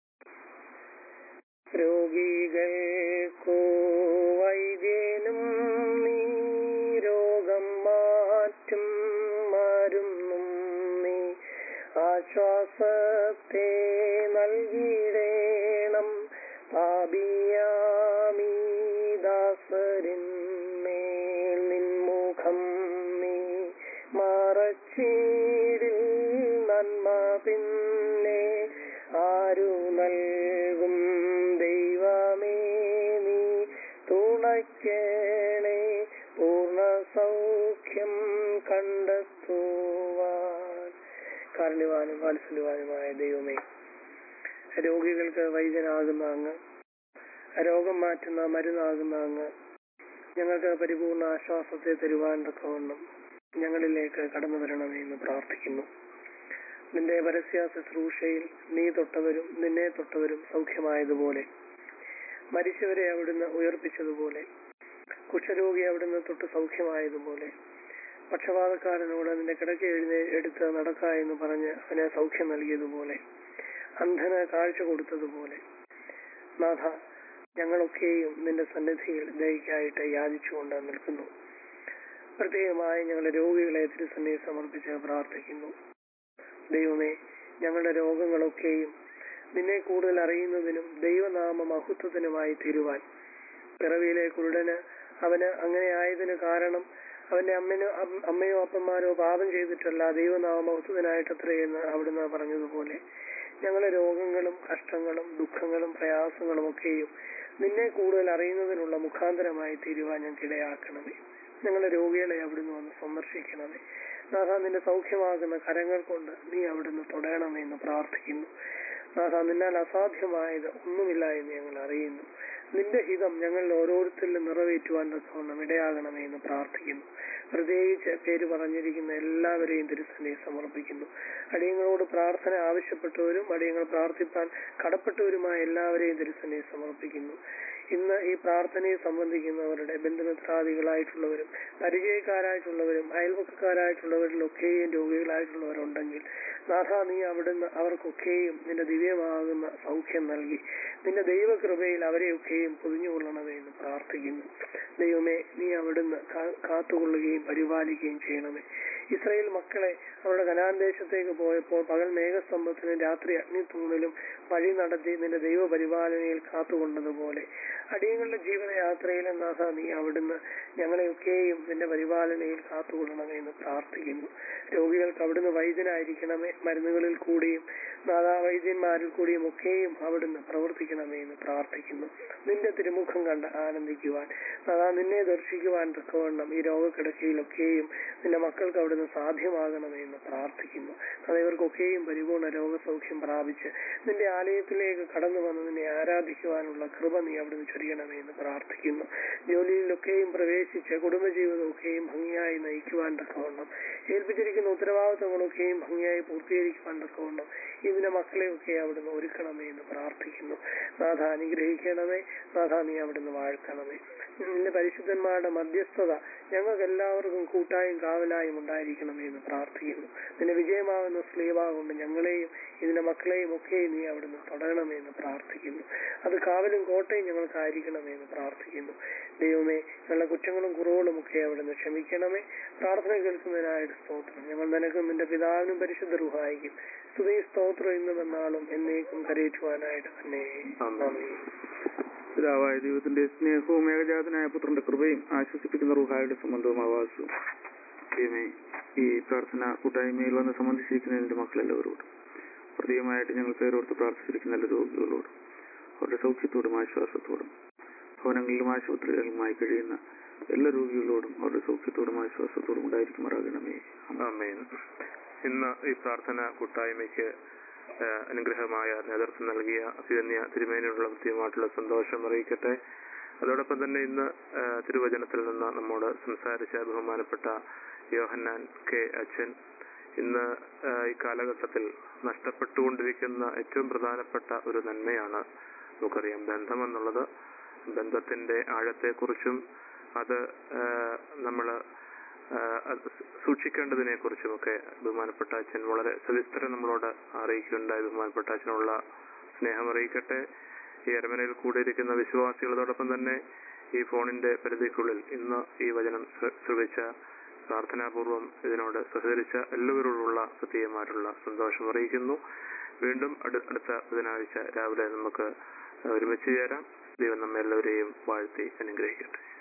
രോഗികൾക്കു വൈദ്യനും നീ, രോഗം മാറ്റും മരുന്നും നീ, ആശ്വാസത്തെ നൽകിടേണം പാപിയാമീ ദാസരിന്മേൽ നിൻമുഖം നീ മറച്ചിടിൽ. നന്മ പിന്നെ ആരു നൽ കാരുണ്യവാനും വാത്സല്യവാനുമായ ദൈവമേ, രോഗികൾക്ക് വൈദ്യനാകുന്ന അങ്ങ്, രോഗം മാറ്റുന്ന മരുന്നാകുന്ന അങ്ങ് ഞങ്ങൾക്ക് പരിപൂർണ ആശ്വാസത്തെ തരുവാൻ തക്കവണ്ണം ഞങ്ങളിലേക്ക് കടന്നു വരണമേ എന്ന് പ്രാർത്ഥിക്കുന്നു. നിന്റെ പരസ്യ ശുശ്രൂഷയിൽ നീ തൊട്ടവരും നിന്നെ തൊട്ടവരും സൗഖ്യമായതുപോലെ, മരിച്ചവരെ അവിടുന്ന് ഉയർപ്പിച്ചതുപോലെ, കുഷ്ഠരോഗി അവിടുന്ന് തൊട്ട് സൗഖ്യമായതുപോലെ, പക്ഷപാതക്കാരനോട് നിന്റെ കിടക്ക എഴുന്നേ എടുത്ത് നടക്ക എന്ന് പറഞ്ഞ് അവന് സൗഖ്യം നൽകിയതുപോലെ, അന്ധന് കാഴ്ച കൊടുത്തതുപോലെ, നാഥ, ഞങ്ങളൊക്കെയും നിന്റെ സന്നിധിയിൽ ദയക്കായിട്ട് യാചിച്ചുകൊണ്ട് നിൽക്കുന്നു. പ്രത്യേകമായി ഞങ്ങളുടെ രോഗികളെ തിരുസന്നിധി സമർപ്പിച്ച് പ്രാർത്ഥിക്കുന്നു. ദൈവമേ, ഞങ്ങളുടെ രോഗങ്ങളൊക്കെയും നിന്നെ കൂടുതൽ അറിയുന്നതിനും ദൈവനാമ മഹത്വത്തിനുമായി തീരുവാൻ, പിറവിയിലെ കുരുടന് അവന് അങ്ങനെ ആയതിന് കാരണം അവന്റെ അമ്മനോ അമ്മയോ അപ്പന്മാരോ പാപം ചെയ്തിട്ടല്ല, ദൈവനാമ മഹത്വത്തിനായിട്ടത്രയെന്ന് അവിടുന്ന് പറഞ്ഞതുപോലെ, ഞങ്ങളുടെ രോഗങ്ങളും കഷ്ടങ്ങളും ദുഃഖങ്ങളും പ്രയാസങ്ങളും ഒക്കെയും നിന്നെ കൂടുതൽ അറിയുന്നതിനുള്ള മുഖാന്തരമായി തീരുവാൻ ഞങ്ങൾക്ക് ഇടയാക്കണമേ. ഞങ്ങളുടെ രോഗികളെ അവിടുന്ന് വന്ന് സന്ദർശിക്കണമേ. നാഥ, നിന്റെ സൗഖ്യമാകുന്ന കരങ്ങൾ കൊണ്ട് നീ അവിടുന്ന് തൊടയണമേ എന്ന് പ്രാർത്ഥിക്കുന്നു. നാഥ, നിന്നാൽ അസാധ്യമായത് ഒന്നുമില്ല എന്ന് ഞങ്ങൾ അറിയുന്നു. നിന്റെ ഹിതം ഞങ്ങളിൽ ഓരോരുത്തരിലും നിറവേറ്റുവാൻ തക്കവണ്ണം ഇടയാകണമേ എന്ന് പ്രാർത്ഥിക്കുന്നു. പ്രത്യേകിച്ച് പേര് പറഞ്ഞിരിക്കുന്ന എല്ലാവരെയും തിരുസന്നിധി സമർപ്പിക്കുന്നു. അടിയങ്ങളോട് പ്രാർത്ഥന ആവശ്യപ്പെട്ടവരും അടിയങ്ങൾ പ്രാർത്ഥിപ്പാൻ കടപ്പെട്ടവരുമായ എല്ലാവരെയും തിരുസന്നിധി സമർപ്പിക്കുന്നു. ഇന്ന് ഈ പ്രാർത്ഥനയെ സംബന്ധിക്കുന്നവരുടെ ബന്ധുമിത്രാദികളായിട്ടുള്ളവരും പരിചയക്കാരായിട്ടുള്ളവരും അയൽവക്കക്കാരായിട്ടുള്ളവരിലൊക്കെയും രോഗികളായിട്ടുള്ളവരുണ്ടെങ്കിൽ, നാഥ, നീ അവിടുന്ന് അവർക്കൊക്കെയും നിന്റെ ദിവ്യമാകുന്ന സൗഖ്യം നൽകി നിന്റെ ദൈവകൃപയിൽ അവരെയൊക്കെയും പൊതിഞ്ഞുകൊള്ളണമേ എന്ന് പ്രാർത്ഥിക്കുന്നു. ദൈവമേ, നീ അവിടുന്ന് കാത്തുകൊള്ളുകയും പരിപാലിക്കുകയും ചെയ്യണമേ. ഇസ്രായേൽ മക്കളെ അവരുടെ കനാൻ ദേശത്തേക്ക് പോയപ്പോൾ പകൽ മേഘസ്തംഭത്തിലും രാത്രി അഗ്നിത്തൂണിലും വഴി നടത്തി നിന്റെ ദൈവ പരിപാലനയിൽ കാത്തുകൊണ്ടതുപോലെ, അടിയങ്ങളുടെ ജീവിതയാത്രയിലും നാഥ, നീ അവിടുന്ന് ഞങ്ങളെയൊക്കെയും നിന്റെ പരിപാലനയിൽ കാത്തുകൊള്ളണമേ എന്ന് പ്രാർത്ഥിക്കുന്നു. രോഗികൾക്ക് അവിടുന്ന് വൈദ്യനായിരിക്കണമേ. മരുന്നുകളിൽ കൂടിയും നാഥ വൈദ്യന്മാരിൽ കൂടിയും ഒക്കെയും അവിടുന്ന് പ്രവർത്തിക്കണമേ എന്ന് പ്രാർത്ഥിക്കുന്നു. നിന്റെ തിരുമുഖം കണ്ട് ആനന്ദിക്കുവാൻ, നാഥ, നിന്നെ ദർശിക്കുവാൻ തക്കവണ്ണം ഈ രോഗക്കിടക്കയിലൊക്കെയും നിന്റെ മക്കൾക്ക് അവിടുന്ന് സാധ്യമാകണമേ എന്ന് പ്രാർത്ഥിക്കുന്നു. അത് ഇവർക്കൊക്കെയും പരിപൂർണ രോഗസൗഖ്യം പ്രാപിച്ച് നിന്റെ ആലയത്തിലേക്ക് കടന്നു വന്ന് നിന്നെ ആരാധിക്കുവാനുള്ള കൃപ നീ അവിടുന്ന് ചൊരിയണമേ എന്ന് പ്രാർത്ഥിക്കുന്നു. ജോലിയിലൊക്കെയും പ്രവേശിച്ച് കുടുംബജീവിതമൊക്കെയും ഭംഗിയായി നയിക്കുവാൻ തക്കവണ്ണം, ഏൽപ്പിച്ചിരിക്കുന്ന ഉത്തരവാദിത്വങ്ങളൊക്കെയും ഭംഗിയായി പൂർത്തീകരിക്കുവാൻ തക്കവണ്ണം ഇതിന്റെ മക്കളെയൊക്കെ അവിടുന്ന് ഒരുക്കണമേ എന്ന് പ്രാർത്ഥിക്കുന്നു. നാഥ, അനുഗ്രഹിക്കണമേ. നാഥ, നീ അവിടുന്ന് വാഴ്ത്തണമേ. നിന്റെ പരിശുദ്ധന്മാരുടെ മധ്യസ്ഥത ഞങ്ങൾക്ക് എല്ലാവർക്കും കൂട്ടായും കാവലായും ഉണ്ടായിരിക്കണമേ എന്ന് പ്രാർത്ഥിക്കുന്നു. നിന്റെ വിജയമാകുന്ന സ്ലീവ കൊണ്ട് ഞങ്ങളെയും ഇതിന്റെ മക്കളെയും ഒക്കെയും നീ അവിടുന്ന് തൊടയണമേ എന്ന് പ്രാർത്ഥിക്കുന്നു. അത് കാവലും കോട്ടയും ഞങ്ങൾക്കായിരിക്കണമേ എന്ന് പ്രാർത്ഥിക്കുന്നു. ദൈവമേ, ഞങ്ങളുടെ കുറ്റങ്ങളും കുറവുകളും ഒക്കെ അവിടുന്ന് ക്ഷമിക്കണമേ. പ്രാർത്ഥന കേൾക്കുന്നതിനായിട്ട് സ്തോത്രം. ഞങ്ങൾ നിനക്കും നിന്റെ പിതാവിനും പരിശുദ്ധ റൂഹായിക്കും സ്തുതി സ്തോത്രം ഇന്നും എന്നാളും എന്നേക്കും കരയേറ്റുവാനായിട്ട് തന്നെ. പിതാവായ ദൈവത്തിന്റെ സ്നേഹവും ഏകജാതനായ പുത്രന്റെ കൃപയും ആശ്വസിപ്പിക്കുന്ന റൂഹായുടെ സംബന്ധവും ആവാസവും ദൈവമേ, ഈ പ്രാർത്ഥന കൂട്ടായ്മയിൽ വന്ന് സംബന്ധിച്ചിരിക്കുന്ന എന്റെ മക്കളെല്ലാവരോടും പ്രത്യേകമായിട്ട് ഞങ്ങൾ പേരോർത്ത് പ്രാർത്ഥിച്ചിരിക്കുന്ന എല്ലാ രോഗികളോടും അവരുടെ സൗഖ്യത്തോടും ആശ്വാസത്തോടും ഭവനങ്ങളിലും ആശുപത്രികളിലുമായി കഴിയുന്ന എല്ലാ രോഗികളോടും അവരുടെ സൗഖ്യത്തോടും ആശ്വാസത്തോടും ഉണ്ടായിരിക്കുമാറാകണമേ. ആമേൻ. ഇന്ന് ഈ പ്രാർത്ഥന കൂട്ടായ്മയ്ക്ക് അനുഗ്രഹമായ നേതൃത്വം നൽകിയ അഭിധന്യ തിരുമേനിയുള്ള കൃത്യമായിട്ടുള്ള സന്തോഷം അറിയിക്കട്ടെ. അതോടൊപ്പം തന്നെ ഇന്ന് തിരുവചനത്തിൽ നിന്ന് നമ്മോട് സംസാരിച്ച ബഹുമാനപ്പെട്ട യോഹന്നാൻ കെ അച്ഛൻ, ഇന്ന് ഈ കാലഘട്ടത്തിൽ നഷ്ടപ്പെട്ടുകൊണ്ടിരിക്കുന്ന ഏറ്റവും പ്രധാനപ്പെട്ട ഒരു നന്മയാണ് നമുക്കറിയാം ബന്ധമെന്നുള്ളത്. ബന്ധത്തിന്റെ ആഴത്തെക്കുറിച്ചും അത് നമ്മൾ സൂക്ഷിക്കേണ്ടതിനെ കുറിച്ചുമൊക്കെ ബഹുമാനപ്പെട്ട അച്ഛൻ വളരെ സവിസ്തരം നമ്മളോട് അറിയിക്കുകയുണ്ടായി. ബഹുമാനപ്പെട്ട അച്ഛനുള്ള സ്നേഹം അറിയിക്കട്ടെ. ഈ അരമനയിൽ കൂടിയിരിക്കുന്ന വിശ്വാസികളോടൊപ്പം തന്നെ ഈ ഫോണിന്റെ പരിധിക്കുള്ളിൽ ഇന്ന് ഈ വചനം ശ്രവിച്ച പ്രാർത്ഥനാപൂർവം ഇതിനോട് സഹകരിച്ച എല്ലാവരോടുള്ള പ്രത്യേകമായിട്ടുള്ള സന്തോഷം അറിയിക്കുന്നു. വീണ്ടും അടുത്ത ബുധനാഴ്ച രാവിലെ നമുക്ക് ഒരുമിച്ച് ചേരാം. ദൈവം നമ്മെല്ലാവരെയും വാഴ്ത്തി അനുഗ്രഹിക്കട്ടെ.